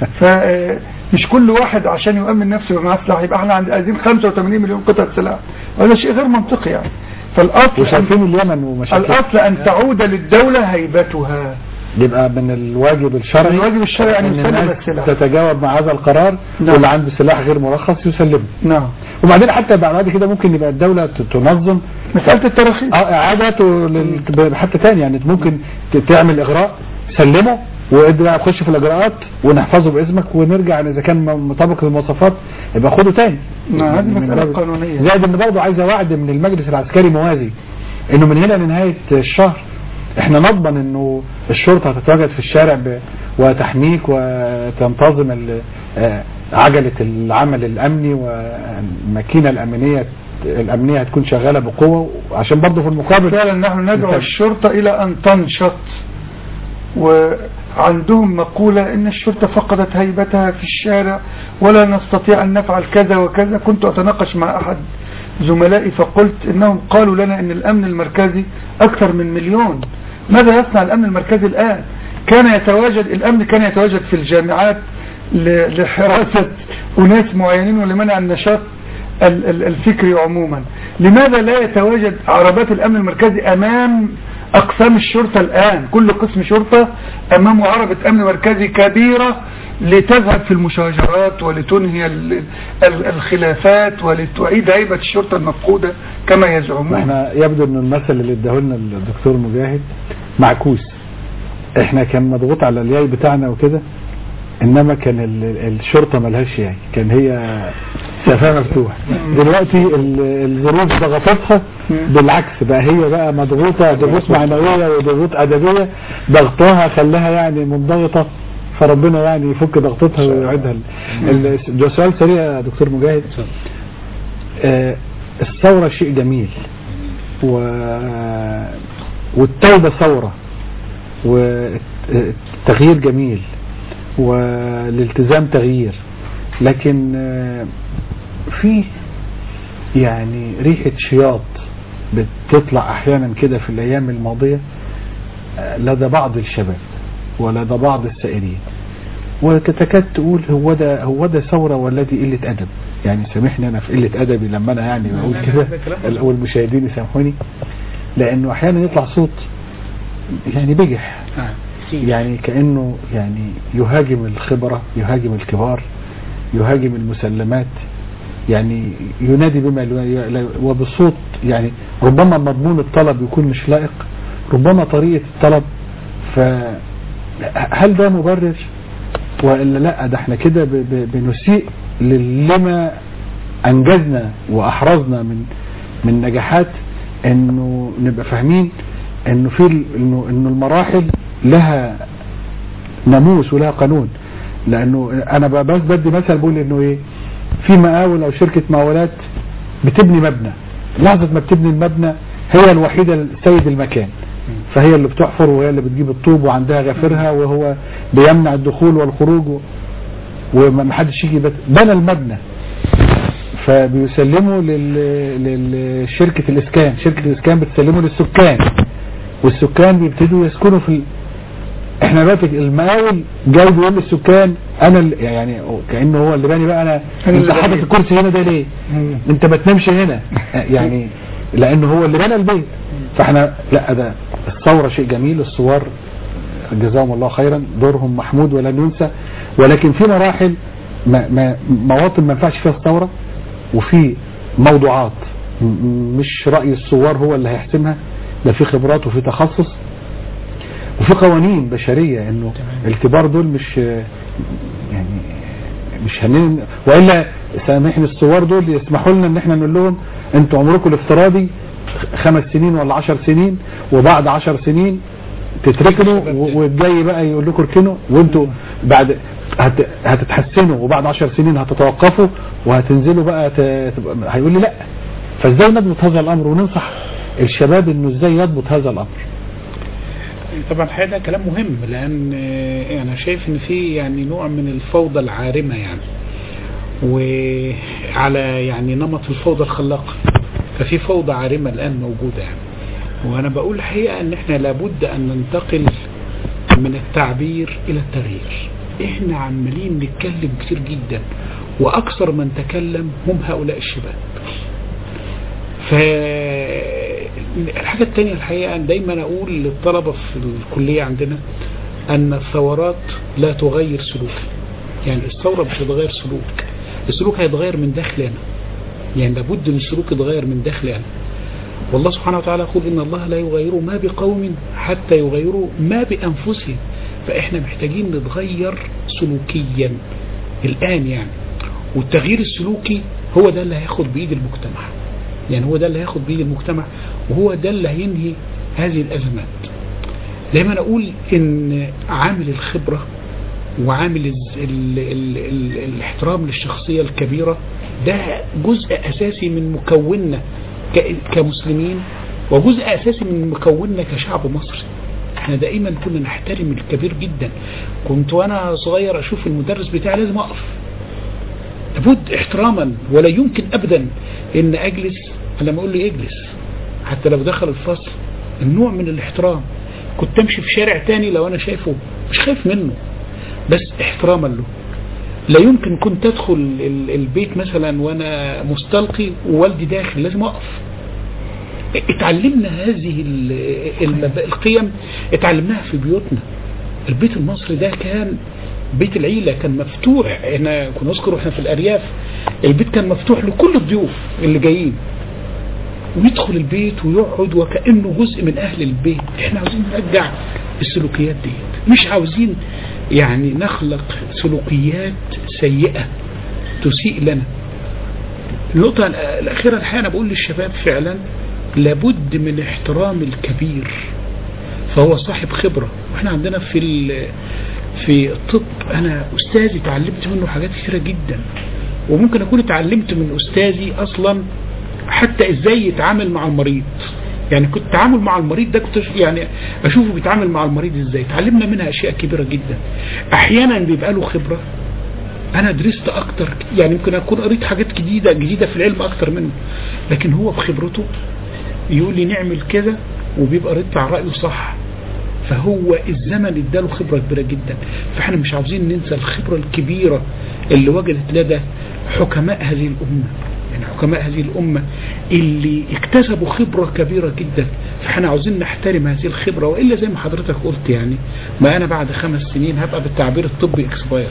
فمش كل واحد عشان يؤمن نفسه ومعاه سلاح يبقى احنا عايزين خمسة وثمانين مليون قطعة سلاح، وهذا شيء غير منطقي يعني. فالأصل وشايفين اليمن ومشاكل الأصل أن تعود للدولة هيبتها، يبقى من الواجب الشرعي الواجب الشرعي أن يسلم السلاح، تتجاوب مع هذا القرار. نعم. واللي عنده سلاح غير مرخص يسلمه. نعم. وبعدين حتى بعد كده ممكن يبقى الدولة تنظم مسألة التراخيص اه اعادته لل... حتى تاني يعني ممكن تعمل اغراء سلمه وادرع خش في الاجراءات ونحفظه باسمك ونرجع اذا كان مطابق للمواصفات يبقى خده تاني. نعم هذه مسألة قانونية. زائد ان برضه عايزه وعد من المجلس العسكري موازي انه من هنا لنهاية الشهر احنا نضمن انه الشرطة هتتواجد في الشارع ب... وتحميك وتنتظم ال... عجلة العمل الامني والماكينة الامنية الامنية هتكون شغالة بقوة، عشان برضه في المقابل فعلا نحن ندعو الشرطة الى ان تنشط. وعندهم مقولة ان الشرطة فقدت هيبتها في الشارع ولا نستطيع ان نفعل كذا وكذا. كنت اتناقش مع احد زملائي فقلت انهم قالوا لنا ان الامن المركزي اكثر من مليون. ماذا يصنع الامن المركزي الان؟ كان يتواجد الامن كان يتواجد في الجامعات لحراسة أناس معينين ولمنع النشاط الفكري عموما. لماذا لا يتواجد عربات الأمن المركزي أمام أقسام الشرطة الآن؟ كل قسم شرطة أمامه عربة أمن مركزي كبيرة لتذهب في المشاجرات ولتنهي الخلافات ولتعيد هيبة الشرطة المفقودة كما يزعمون. احنا يبدو أن المثل اللي اداه لنا الدكتور مجاهد معكوس. احنا كان مضغوط على الياي بتاعنا وكده، انما كان الشرطة ملهاش يعني كان هي سفاه مفتوح. دلوقتي الظروف ضغطتها بالعكس، بقى هي بقى مضغوطة ضغوط معنوية وضغوط ادبية، ضغطها خلاها يعني منضغطة، فربنا يعني يفك ضغطتها ويعيدها. ده سؤال سريع يا دكتور مجاهد. آه الثورة شيء جميل و... والتوبة ثورة والتغيير جميل والالتزام تغيير، لكن في يعني ريحة شياط بتطلع احيانا كده في الايام الماضية لدى بعض الشباب ولدى بعض السائرين، وتتكاد تقول هو ده هو ده ثورة ولا دي قلة ادب. يعني سامحني انا في قلة ادبي لما انا يعني بقول كده والمشاهدين يسامحوني، لانه احيانا يطلع صوت يعني بجح، يعني كأنه يعني يهاجم الخبرة، يهاجم الكبار، يهاجم المسلمات، يعني ينادي بما وبصوت يعني ربما مضمون الطلب يكون مش لائق، ربما طريقة الطلب. فهل ده مبرر وإلا لا؟ ده احنا كده بنسيء لما أنجزنا وأحرزنا من من نجاحات انه نبقى فاهمين انه في انه انه المراحل لها ناموس ولها قانون. لانه انا بس بدي مثل بقول انه ايه، في مقاول او شركة مقاولات بتبني مبنى، لحظة ما بتبني المبنى هي الوحيدة السيد المكان، فهي اللي بتحفر وهي اللي بتجيب الطوب وعندها غافرها وهو بيمنع الدخول والخروج ومحدش يجي. بنى المبنى فبيسلموا للشركة الاسكان، شركة الاسكان بتسلمه للسكان والسكان بيبتدوا يسكنوا في ال... احنا بقى المقاول جاي بيقول للسكان انا ال... يعني كأنه هو اللي باني بقى انا انت حاطط الكرسي هنا ده ليه؟ انت ما تنامش هنا يعني لانه هو اللي بنى البيت. فاحنا لا، ده الثورة شيء جميل، الثوار جزاهم الله خيرا دورهم محمود ولن ينسى، ولكن في مراحل ما ما مواطن ما ينفعش فيها الثورة، وفي موضوعات مش رأي الثوار هو اللي هيحسمها، ده في خبرات وفي تخصص وفي قوانين بشرية، انه الكبار دول مش يعني مش هنين، وإلا سامحني الثوار دول يسمحوا لنا ان احنا نقول لهم انتوا عمركم الافتراضي خمس سنين ولا عشر سنين، وبعد عشر سنين تتركنوا والجاي بقى يقول لكم اركنوا، وانتوا بعد هت... هتتحسنوا وبعد عشر سنين هتتوقفوا وهتنزلوا بقى ت... هيقول لي لا. فازاي نضبط هذا الامر وننصح الشباب انه ازاي يضبط هذا الامر؟ طبعا الحقيقة ده كلام مهم، لان انا شايف ان في يعني نوع من الفوضى العارمة يعني، وعلى يعني نمط الفوضى الخلاقة، ففي فوضى عارمة الان موجودة يعني. وانا بقول الحقيقة ان احنا لابد ان ننتقل من التعبير الى التغيير. احنا عمالين نتكلم كتير جدا، واكثر من تكلم هم هؤلاء الشباب. فالحاجة التانية الحقيقة دايما اقول للطلبة في الكلية عندنا ان الثورات لا تغير سلوك، يعني الثورة مش هتغير سلوك، السلوك هيتغير من داخلنا، يعني لابد ان السلوك يتغير من داخلنا. والله سبحانه وتعالى يقول إن الله لا يغير ما بقوم حتى يغيروا ما بأنفسهم. فإحنا محتاجين نتغير سلوكيا الآن يعني، والتغيير السلوكي هو ده اللي هياخد بإيد المجتمع، يعني هو ده اللي هياخد بإيد المجتمع، وهو ده اللي هينهي هذه الأزمات. دايما أقول إن عامل الخبرة وعامل ال ال ال ال الاحترام للشخصية الكبيرة ده جزء أساسي من مكوننا كمسلمين، وجزء أساسي من مكوننا كشعب مصري. احنا دائما كنا نحترم الكبير جدا. كنت وانا صغير اشوف المدرس بتاعي لازم اقف، لابد احتراما، ولا يمكن ابدا ان اجلس لما اقول لي اجلس حتى لو دخل الفصل، النوع من الاحترام. كنت امشي في شارع تاني لو انا شايفه مش خايف منه، بس احتراما له. لا يمكن كنت ادخل البيت مثلا وانا مستلقي ووالدي داخل، لازم اقف. اتعلمنا هذه القيم، اتعلمناها في بيوتنا. البيت المصري ده كان بيت العيلة، كان مفتوح. احنا كنا نذكر احنا في الارياف البيت كان مفتوح لكل الضيوف اللي جايين، ويدخل البيت ويقعد وكأنه جزء من اهل البيت. احنا عاوزين نرجع السلوكيات دي، مش عاوزين يعني نخلق سلوكيات سيئة تسيء لنا. النقطة الأخيرة الحقيقة أنا بقول للشباب فعلا لابد من احترام الكبير، فهو صاحب خبرة. واحنا عندنا في في الطب أنا أستاذي تعلمت منه حاجات كثيرة جدا، وممكن أكون اتعلمت من أستاذي أصلا حتى إزاي يتعامل مع المريض. يعني كنت تعامل مع المريض ده كنت يعني أشوفه بيتعامل مع المريض إزاي، تعلمنا منها أشياء كبيرة جدا. أحيانا بيبقى له خبرة أنا درست أكتر، يعني ممكن أكون قريت حاجات جديدة جديدة في العلم أكتر منه، لكن هو بخبرته يقول لي نعمل كذا وبيبقى رد على رأيه صح. فهو الزمن اداله خبرة كبيرة جدا. فاحنا مش عاوزين ننسى الخبرة الكبيرة اللي وجدت لدى حكماء هذه الأمة، يعني حكماء هذه الأمة اللي اكتسبوا خبرة كبيرة جدا. فاحنا عاوزين نحترم هذه الخبرة، وإلا زي ما حضرتك قلت يعني ما أنا بعد خمس سنين هبقى بالتعبير الطبي اكسبايرد،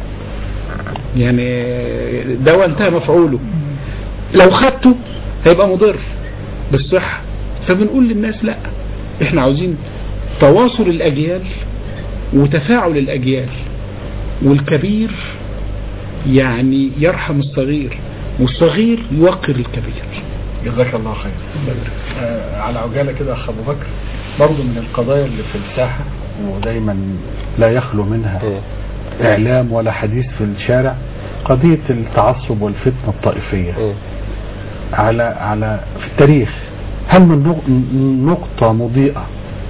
يعني دواء انتهى مفعوله، لو خدته هيبقى مضر بالصحة. فبنقول للناس لا، احنا عاوزين تواصل الأجيال وتفاعل الأجيال، والكبير يعني يرحم الصغير والصغير يوقر الكبير. جزاك الله خير. آه على عجالة كده أخ أبو بكر، برضو من القضايا اللي في الساحة ودايما لا يخلو منها م. إعلام ولا حديث في الشارع، قضية التعصب والفتنة الطائفية م. على على في التاريخ. هل من نقطة مضيئة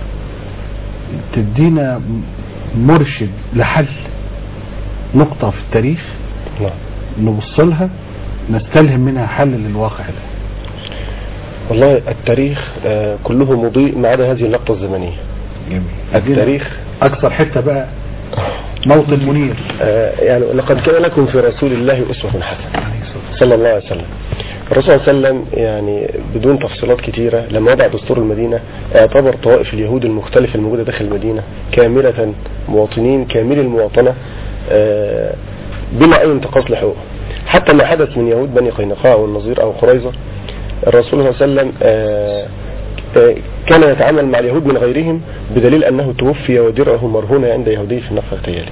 تدينا مرشد لحل نقطة في التاريخ لا. نبصلها نستلهم منها حل للواقع ده؟ والله التاريخ آه كله مضيء ما عدا هذه اللقطة الزمنية. جميل. التاريخ أكثر حتة بقى موطن منير. آه يعني لقد كان لكم في رسول الله أسوة حسنة صلى الله عليه وسلم. الرسول صلى الله عليه وسلم يعني بدون تفصيلات كتيرة لما وضع دستور المدينة اعتبر طوائف اليهود المختلفة الموجودة داخل المدينة كاملة مواطنين كامل المواطنة آه بلا أي انتقاص لحقوقهم. حتى ما حدث من يهود بني قينقاع والنظير أو قريظة، الرسول صلى الله عليه وسلم آآ آآ كان يتعامل مع اليهود من غيرهم بدليل أنه توفي ودرعه مرهون عند يهودي في النفق التيالي.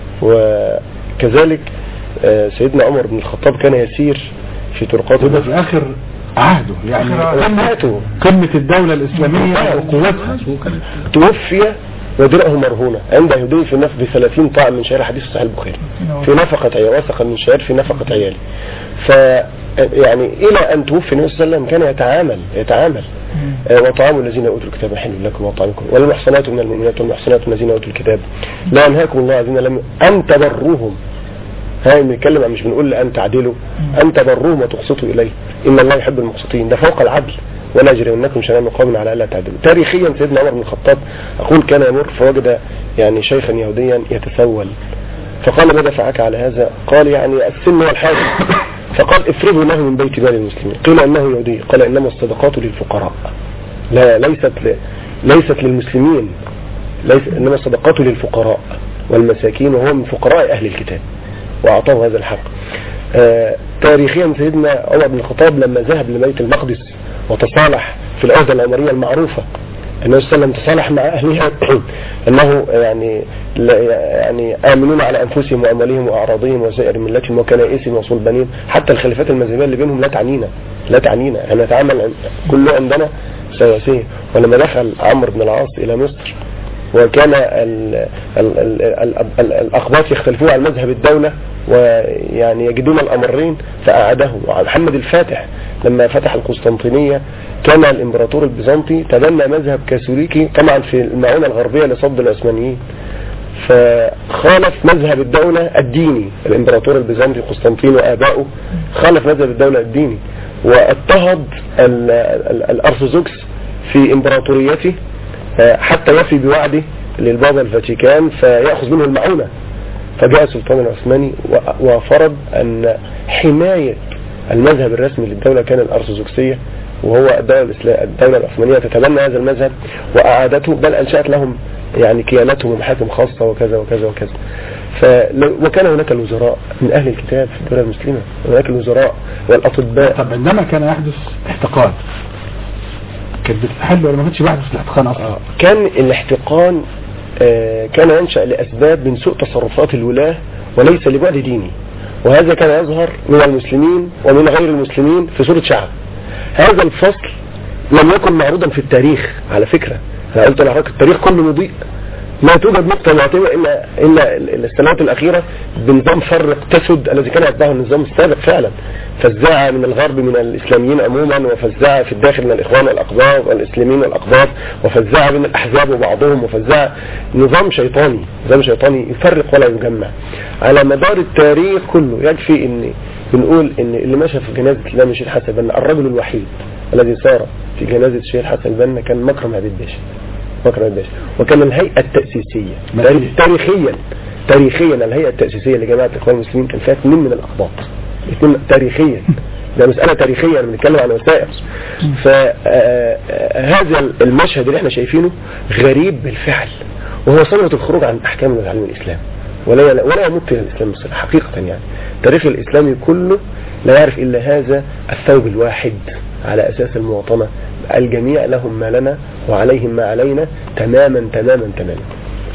وكذلك سيدنا عمر بن الخطاب كان يسير في طرقات وده في آخر عهده يعني قمته قمة الدولة الإسلامية وقوتها، توفي ودرعه مرهونة عند يهودي في النفق بثلاثين طاعم من شعير، حديث صحيح البخاري، في نفقة عيال، وثقا من شعير في نفقة عيالي. ف يعني إلى أن توفي النبي صلى الله عليه وسلم كان يتعامل يتعامل آه وطعام الذين أوتوا الكتاب حل لكم وطعامكم والمحصنات من المؤمنات والمحصنات من الذين أوتوا الكتاب لا ينهاكم الله الذين لم أن تبروهم. هاي بنتكلم مش بنقول أن تعدلوا، أن تبروهم وتقسطوا إليه إن الله يحب المقسطين، ده فوق العدل. ولا يجرمنكم شنآن قوم على ألا تعدلوا. تاريخيا سيدنا عمر بن الخطاب أقول كان يمر فوجد يعني شيخا يهوديا يتسول، فقال ما دفعك على هذا؟ قال يعني السن والحاجة. فقال افرضوا له من بيت مال المسلمين. قيل انه يهودي، قال انما الصدقات للفقراء، لا ليست ل... ليست للمسلمين، ليس انما الصدقات للفقراء والمساكين وهو من فقراء اهل الكتاب، واعطاه هذا الحق. آه تاريخيا سيدنا عمر بن الخطاب لما ذهب لبيت المقدس وتصالح في العهده العمريه المعروفه، النبي صلى الله عليه وسلم تصالح مع اهلها انه يعني يعني امنون على انفسهم واموالهم واعراضهم وسائر ملتهم وكنائسهم وصلبانهم، حتى الخلافات المذهبيه اللي بينهم لا تعنينا لا تعنينا احنا نتعامل كله عندنا سواسيه. ولما دخل عمرو بن العاص الى مصر وكان ال ال ال ال ال الاقباط يختلفون عن مذهب الدوله ويعني يجدون الامرين فاعاده. محمد الفاتح لما فتح القسطنطينية كان الامبراطور البيزنطي تبنى مذهب كاثوليكي طبعا في المعونة الغربية لصد العثمانيين، فخالف مذهب الدولة الديني. الامبراطور البيزنطي قسطنطين وآباؤه خالف مذهب الدولة الديني واضطهد الأرثوذكس في امبراطوريته حتى يفي بوعده للبابا الفاتيكان فيأخذ منه المعونة. فجاء السلطان العثماني وفرض أن حماية المذهب الرسمي للدولة كان الأرثوذكسية، وهو الدولة, الدولة العثمانية تتبنى هذا المذهب وأعادته، بل أنشأت لهم يعني كياناتهم ومحاكم خاصة وكذا وكذا وكذا. وكان هناك الوزراء من أهل الكتاب في الدولة المسلمة، هناك الوزراء والأطباء. طب عندما كان يحدث احتقان كانت بتتحل ولا ما كانتش بيحدث الاحتقان أصلا؟ آه. كان الاحتقان آه كان ينشأ لأسباب من سوء تصرفات الولاة وليس لبعد ديني، وهذا كان يظهر من المسلمين ومن غير المسلمين في صورة شعب. هذا الفصل لم يكن معروضا في التاريخ على فكرة. أنا قلت لحضرتك التاريخ كله مضيء، لا توجد نقطة معتمة إلا إلا السنوات الأخيرة بنظام فرق تسد الذي كان يتبعه النظام السابق فعلا. فزاعة من الغرب من الإسلاميين عموما، وفزاعة في الداخل من الإخوان والأقباط والإسلاميين والأقباط، وفزاعة بين الأحزاب وبعضهم، وفزاعة نظام شيطاني نظام شيطاني يفرق ولا يجمع على مدار التاريخ كله. يكفي إن بنقول إن اللي مشى في جنازة الإمام الشيخ حسن البنا الرجل الوحيد الذي سار في جنازة الشيخ حسن البنا كان مكرم عبيد باشا مكرم عبيد باشا وكان الهيئة التأسيسية تاريخيا تاريخيا الهيئة التأسيسية لجماعة الإخوان المسلمين كان فيها اثنين من الأقباط، اثنين تاريخيا، ده مسألة تاريخية بنتكلم عن وسائل. فهذا المشهد اللي احنا شايفينه غريب بالفعل، وهو ثمرة الخروج عن أحكام وتعليم الإسلام، ولا ولا يمت إلى الإسلام بصراحة حقيقة. يعني التاريخ الإسلامي كله لا يعرف إلا هذا الثوب الواحد على أساس المواطنة، الجميع لهم ما لنا وعليهم ما علينا تماما تماما تماما.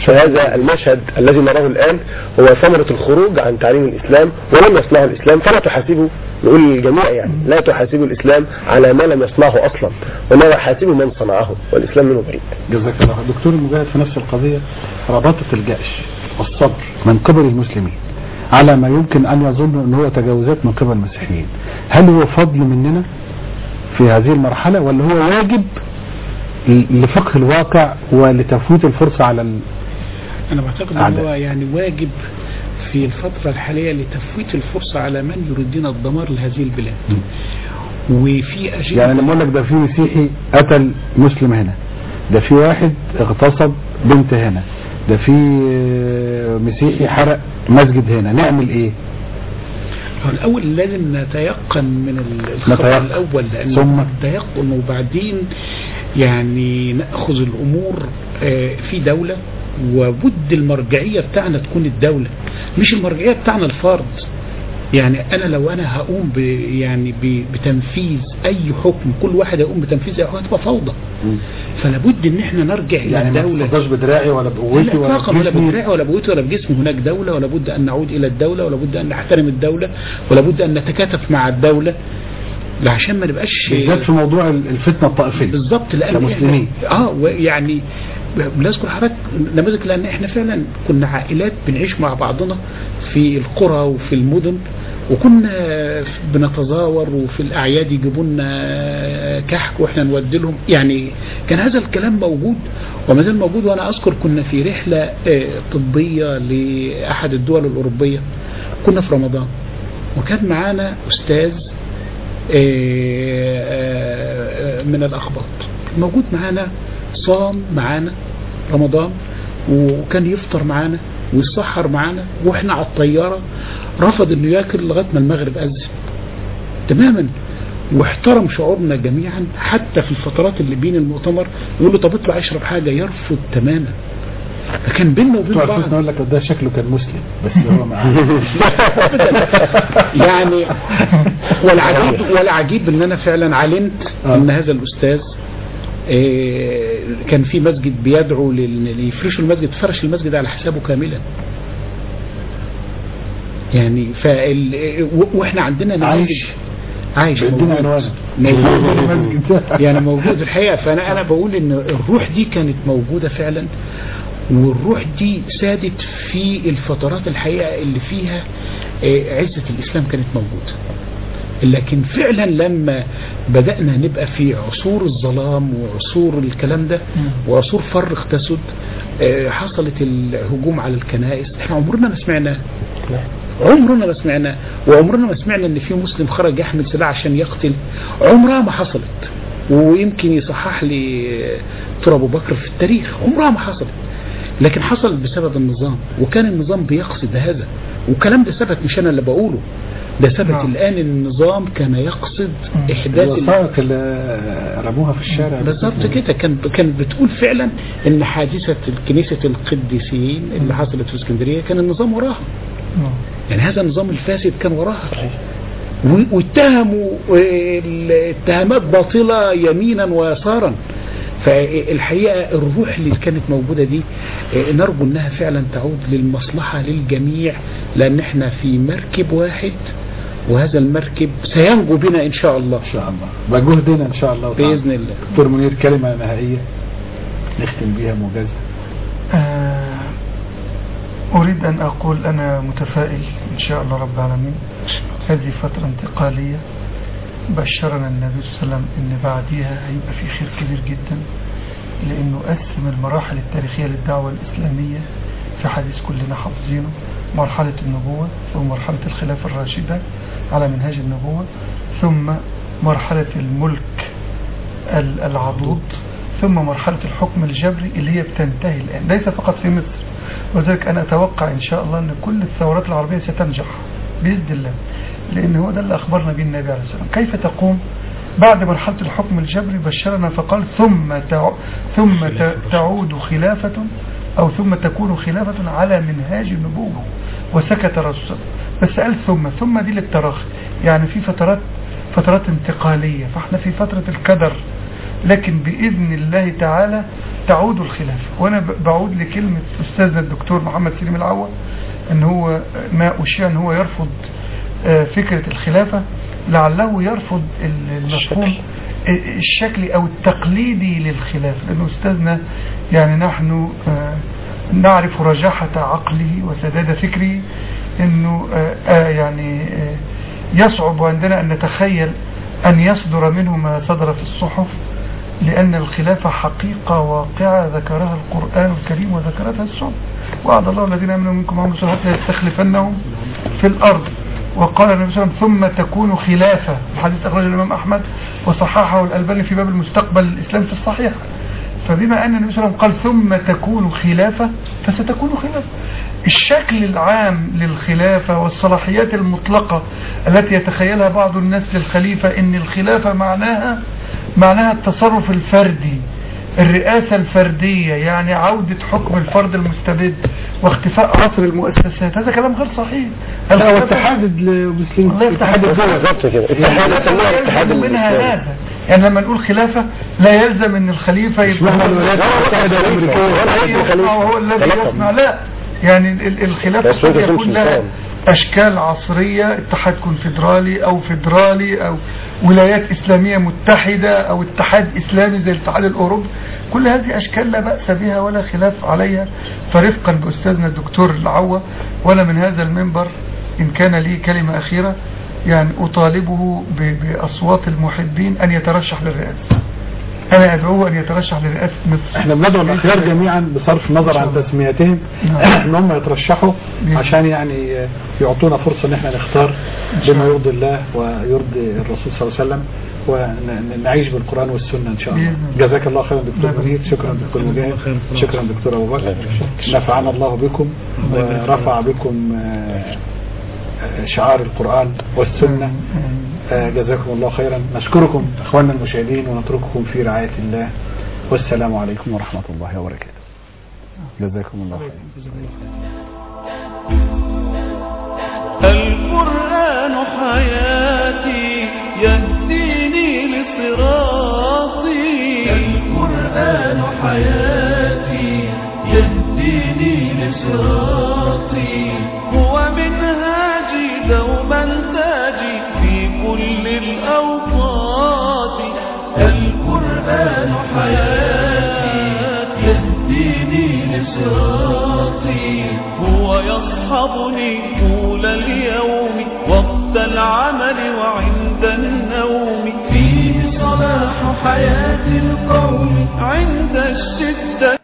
فهذا المشهد الذي نراه الآن هو ثمرة الخروج عن تعليم الإسلام ولم يصنعه الإسلام، فلا تحاسبه، نقول للجميع يعني لا تحاسبوا الإسلام على ما لم يصنعه أصلا، وإنما حاسبوا من صنعه، والإسلام منه بعيد. جزاك الله. دكتور المجاهد في نفس القضية، رباطة الجأش والصبر من قبل المسلمين على ما يمكن أن يظن أنه هو تجاوزات من قبل المسيحيين، هل هو فضل مننا في هذه المرحلة ولا هو واجب لفقه الواقع ولتفويت الفرصة على ال... أنا بعتقد أنه هو يعني واجب في الفترة الحالية لتفويت الفرصة على من يريدون الدمار لهذه البلاد. م. وفي أجل يعني لما أقول لك ده في مسيحي قتل مسلم هنا، ده في واحد اغتصب بنت هنا، ده في مسيحي حرق مسجد هنا، نعمل ايه؟ الأول لازم نتيقن من الخطأ الأول، لأن ثم التيقن وبعدين يعني نأخذ الأمور في دولة، وبد المرجعية بتاعنا تكون الدولة، مش المرجعية بتاعنا الفرد. يعني أنا لو أنا هقوم ب يعني ب بتنفيذ أي حكم، كل واحد يقوم بتنفيذ أي حكم تبقى فوضى. فلا بد إن إحنا نرجع إلى يعني الدولة. ما تفضلش بدراعي ولا بقوتي ولا بجسمي ولا بدراعي ولا بقوتي ولا بجسمي، هناك دولة ولا بد أن نعود إلى الدولة، ولا بد أن نحترم الدولة، ولا بد أن نتكاتف مع الدولة عشان ما نبقاش بالذات في موضوع الفتنة الطائفية بالظبط. لأن المسلمين اه يعني بنذكر حضرتك نماذج، لأن احنا فعلا كنا عائلات بنعيش مع بعضنا في القرى وفي المدن، وكنا بنتزاور، وفي الأعياد يجيبوا لنا كحك واحنا نودي لهم، يعني كان هذا الكلام موجود وما زال موجود. وانا اذكر كنا في رحلة طبية لأحد الدول الأوروبية، كنا في رمضان، وكان معانا أستاذ من الأخباط موجود معانا، صام معانا رمضان وكان يفطر معانا ويسحر معانا، واحنا على الطيارة رفض انه ياكل لغايه ما المغرب اذن تماما، واحترم شعورنا جميعا. حتى في الفترات اللي بين المؤتمر يقول له طب اطلع اشرب حاجه، يرفض تماما. فكان بيننا وبين بعض اقول لك ده شكله كان مسلم بس هو معاه يعني. والعجيب والعجيب ان انا فعلا علمت ان هذا الاستاذ كان في مسجد بيدعو ليفرشوا المسجد، فرش المسجد على حسابه كاملا. يعني فال واحنا عندنا نماذج عايش موجود يعني موجود الحقيقه. فانا انا بقول ان الروح دي كانت موجوده فعلا، والروح دي سادت في الفترات الحقيقه اللي فيها عزه الاسلام كانت موجوده. لكن فعلا لما بدأنا نبقى في عصور الظلام وعصور الكلام ده وعصور فرق تسد، حصلت الهجوم على الكنائس. احنا عمرنا ما سمعنا عمرنا ما سمعنا وعمرنا ما سمعنا ان في مسلم خرج يحمل سلاح عشان يقتل، عمرها ما حصلت. ويمكن يصحح لي دكتور ابو بكر في التاريخ، عمرها ما حصلت، لكن حصل بسبب النظام، وكان النظام بيقصد هذا. والكلام ده ثبت، مش انا اللي بقوله، ده ثبت الآن. النظام كان يقصد إحداث الوثائق اللي رموها في الشارع بالضبط كده. كان كان بتقول فعلا إن حادثة كنيسة القديسين اللي حصلت في اسكندرية كان النظام وراها. يعني هذا النظام الفاسد كان وراها، واتهموا اتهامات باطلة يمينا ويسارا. فالحقيقة الروح اللي كانت موجودة دي نرجو انها فعلا تعود للمصلحة للجميع، لان احنا في مركب واحد، وهذا المركب سينجو بنا ان شاء الله. ان شاء الله بجهدنا ان شاء الله بإذن الله. دكتور منير، كلمة نهائية نختم بها موجزة. آه اريد ان اقول انا متفائل ان شاء الله رب العالمين. هذه فترة انتقالية بشرنا النبي صلى الله عليه وسلم ان بعديها هيبقى في خير كبير جدا، لانه قسم المراحل التاريخية للدعوة الاسلامية في حديث كلنا حافظينه: مرحلة النبوة، ثم مرحلة الخلافة الراشدة على منهاج النبوة، ثم مرحلة الملك العضوض، ثم مرحلة الحكم الجبري اللي هي بتنتهي الآن ليس فقط في مصر. وذلك أنا أتوقع إن شاء الله أن كل الثورات العربية ستنجح بإذن الله، لأن هو ده اللي أخبرنا به النبي عليه السلام. كيف تقوم بعد مرحلة الحكم الجبري؟ بشرنا فقال ثم ثم تعود خلافة أو ثم تكون خلافة على منهاج النبوة، وسكت الرسول. بس قال ثم ثم دي للتراخي، يعني في فترات فترات انتقالية. فاحنا في فترة الكدر لكن بإذن الله تعالى تعود الخلافة. وأنا بعود لكلمة أستاذنا الدكتور محمد سليم العوة أن هو ما أشياء أن هو يرفض فكرة الخلافة، لعله يرفض المفهوم الشكلي أو التقليدي للخلافة، لأنه أستاذنا يعني نحن نعرف رجاحة عقله وسداد فكره، أنه يعني يصعب عندنا أن نتخيل أن يصدر منه ما صدر في الصحف، لأن الخلافة حقيقة واقعة ذكرها القرآن الكريم وذكرتها السنة. وعد الله الذين آمنوا منكم وعملوا الصالحات ليستخلفنهم في الأرض. وقال النبي صلى الله عليه وسلم ثم تكون خلافة، الحديث أخرجه الإمام أحمد وصححه الألباني في باب المستقبل الإسلام في الصحيح. فبما أن النبي صلى الله عليه وسلم قال ثم تكون خلافة فستكون خلافة. الشكل العام للخلافة والصلاحيات المطلقة التي يتخيلها بعض الناس للخليفة إن الخلافة معناها معناها التصرف الفردي، الرئاسة الفردية، يعني عودة حكم الفرد المستبد واختفاء عصر المؤسسات. هذا كلام غير صحيح. هو اتحاد المسلمين، اتحاد بالظبط كده، اتحاد منها هذا. يعني لما نقول خلافة لا يلزم ان الخليفة يبقى هو الذي يصنع، لا، يعني الخلافة قد يكون لها أشكال عصرية، اتحاد كونفدرالي أو فدرالي أو ولايات إسلامية متحدة أو اتحاد إسلامي زي الاتحاد الأوروبي. كل هذه أشكال لا بأس بها ولا خلاف عليها. فرفقا بأستاذنا الدكتور العوة، ولا من هذا المنبر إن كان لي كلمة أخيرة، يعني أطالبه بأصوات المحبين أن يترشح للرئاسة. أنا أدعوه أن يترشح لرئاسة مصر. احنا بندعو الأخيار جميعا بصرف النظر عن تسميتهم ان هم يترشحوا عشان يعني يعطونا فرصة ان احنا نختار بما يرضي الله ويرضي الرسول صلى الله عليه وسلم، ونعيش بالقرآن والسنة ان شاء الله. جزاك الله خيرا دكتور مريد، شكرا دكتور مجاهد، شكرا دكتور أبو بكر، نفعنا الله بكم ورفع بكم شعار القرآن والسنة. جزاكم الله خيرا. نشكركم اخواننا المشاهدين ونترككم في رعاية الله، والسلام عليكم ورحمة الله وبركاته. جزاكم الله خيرا. القرآن حياتي يهديني لصراطي، القرآن حياتي يهديني لصراطي، هو منهاجي دوما تاجي في كل الأوقات. القرآن حياتي يهديني لصراطي، هو يصحبني طول اليوم وقت العمل وعند النوم، فيه صلاح حياة القوم عند الشدة.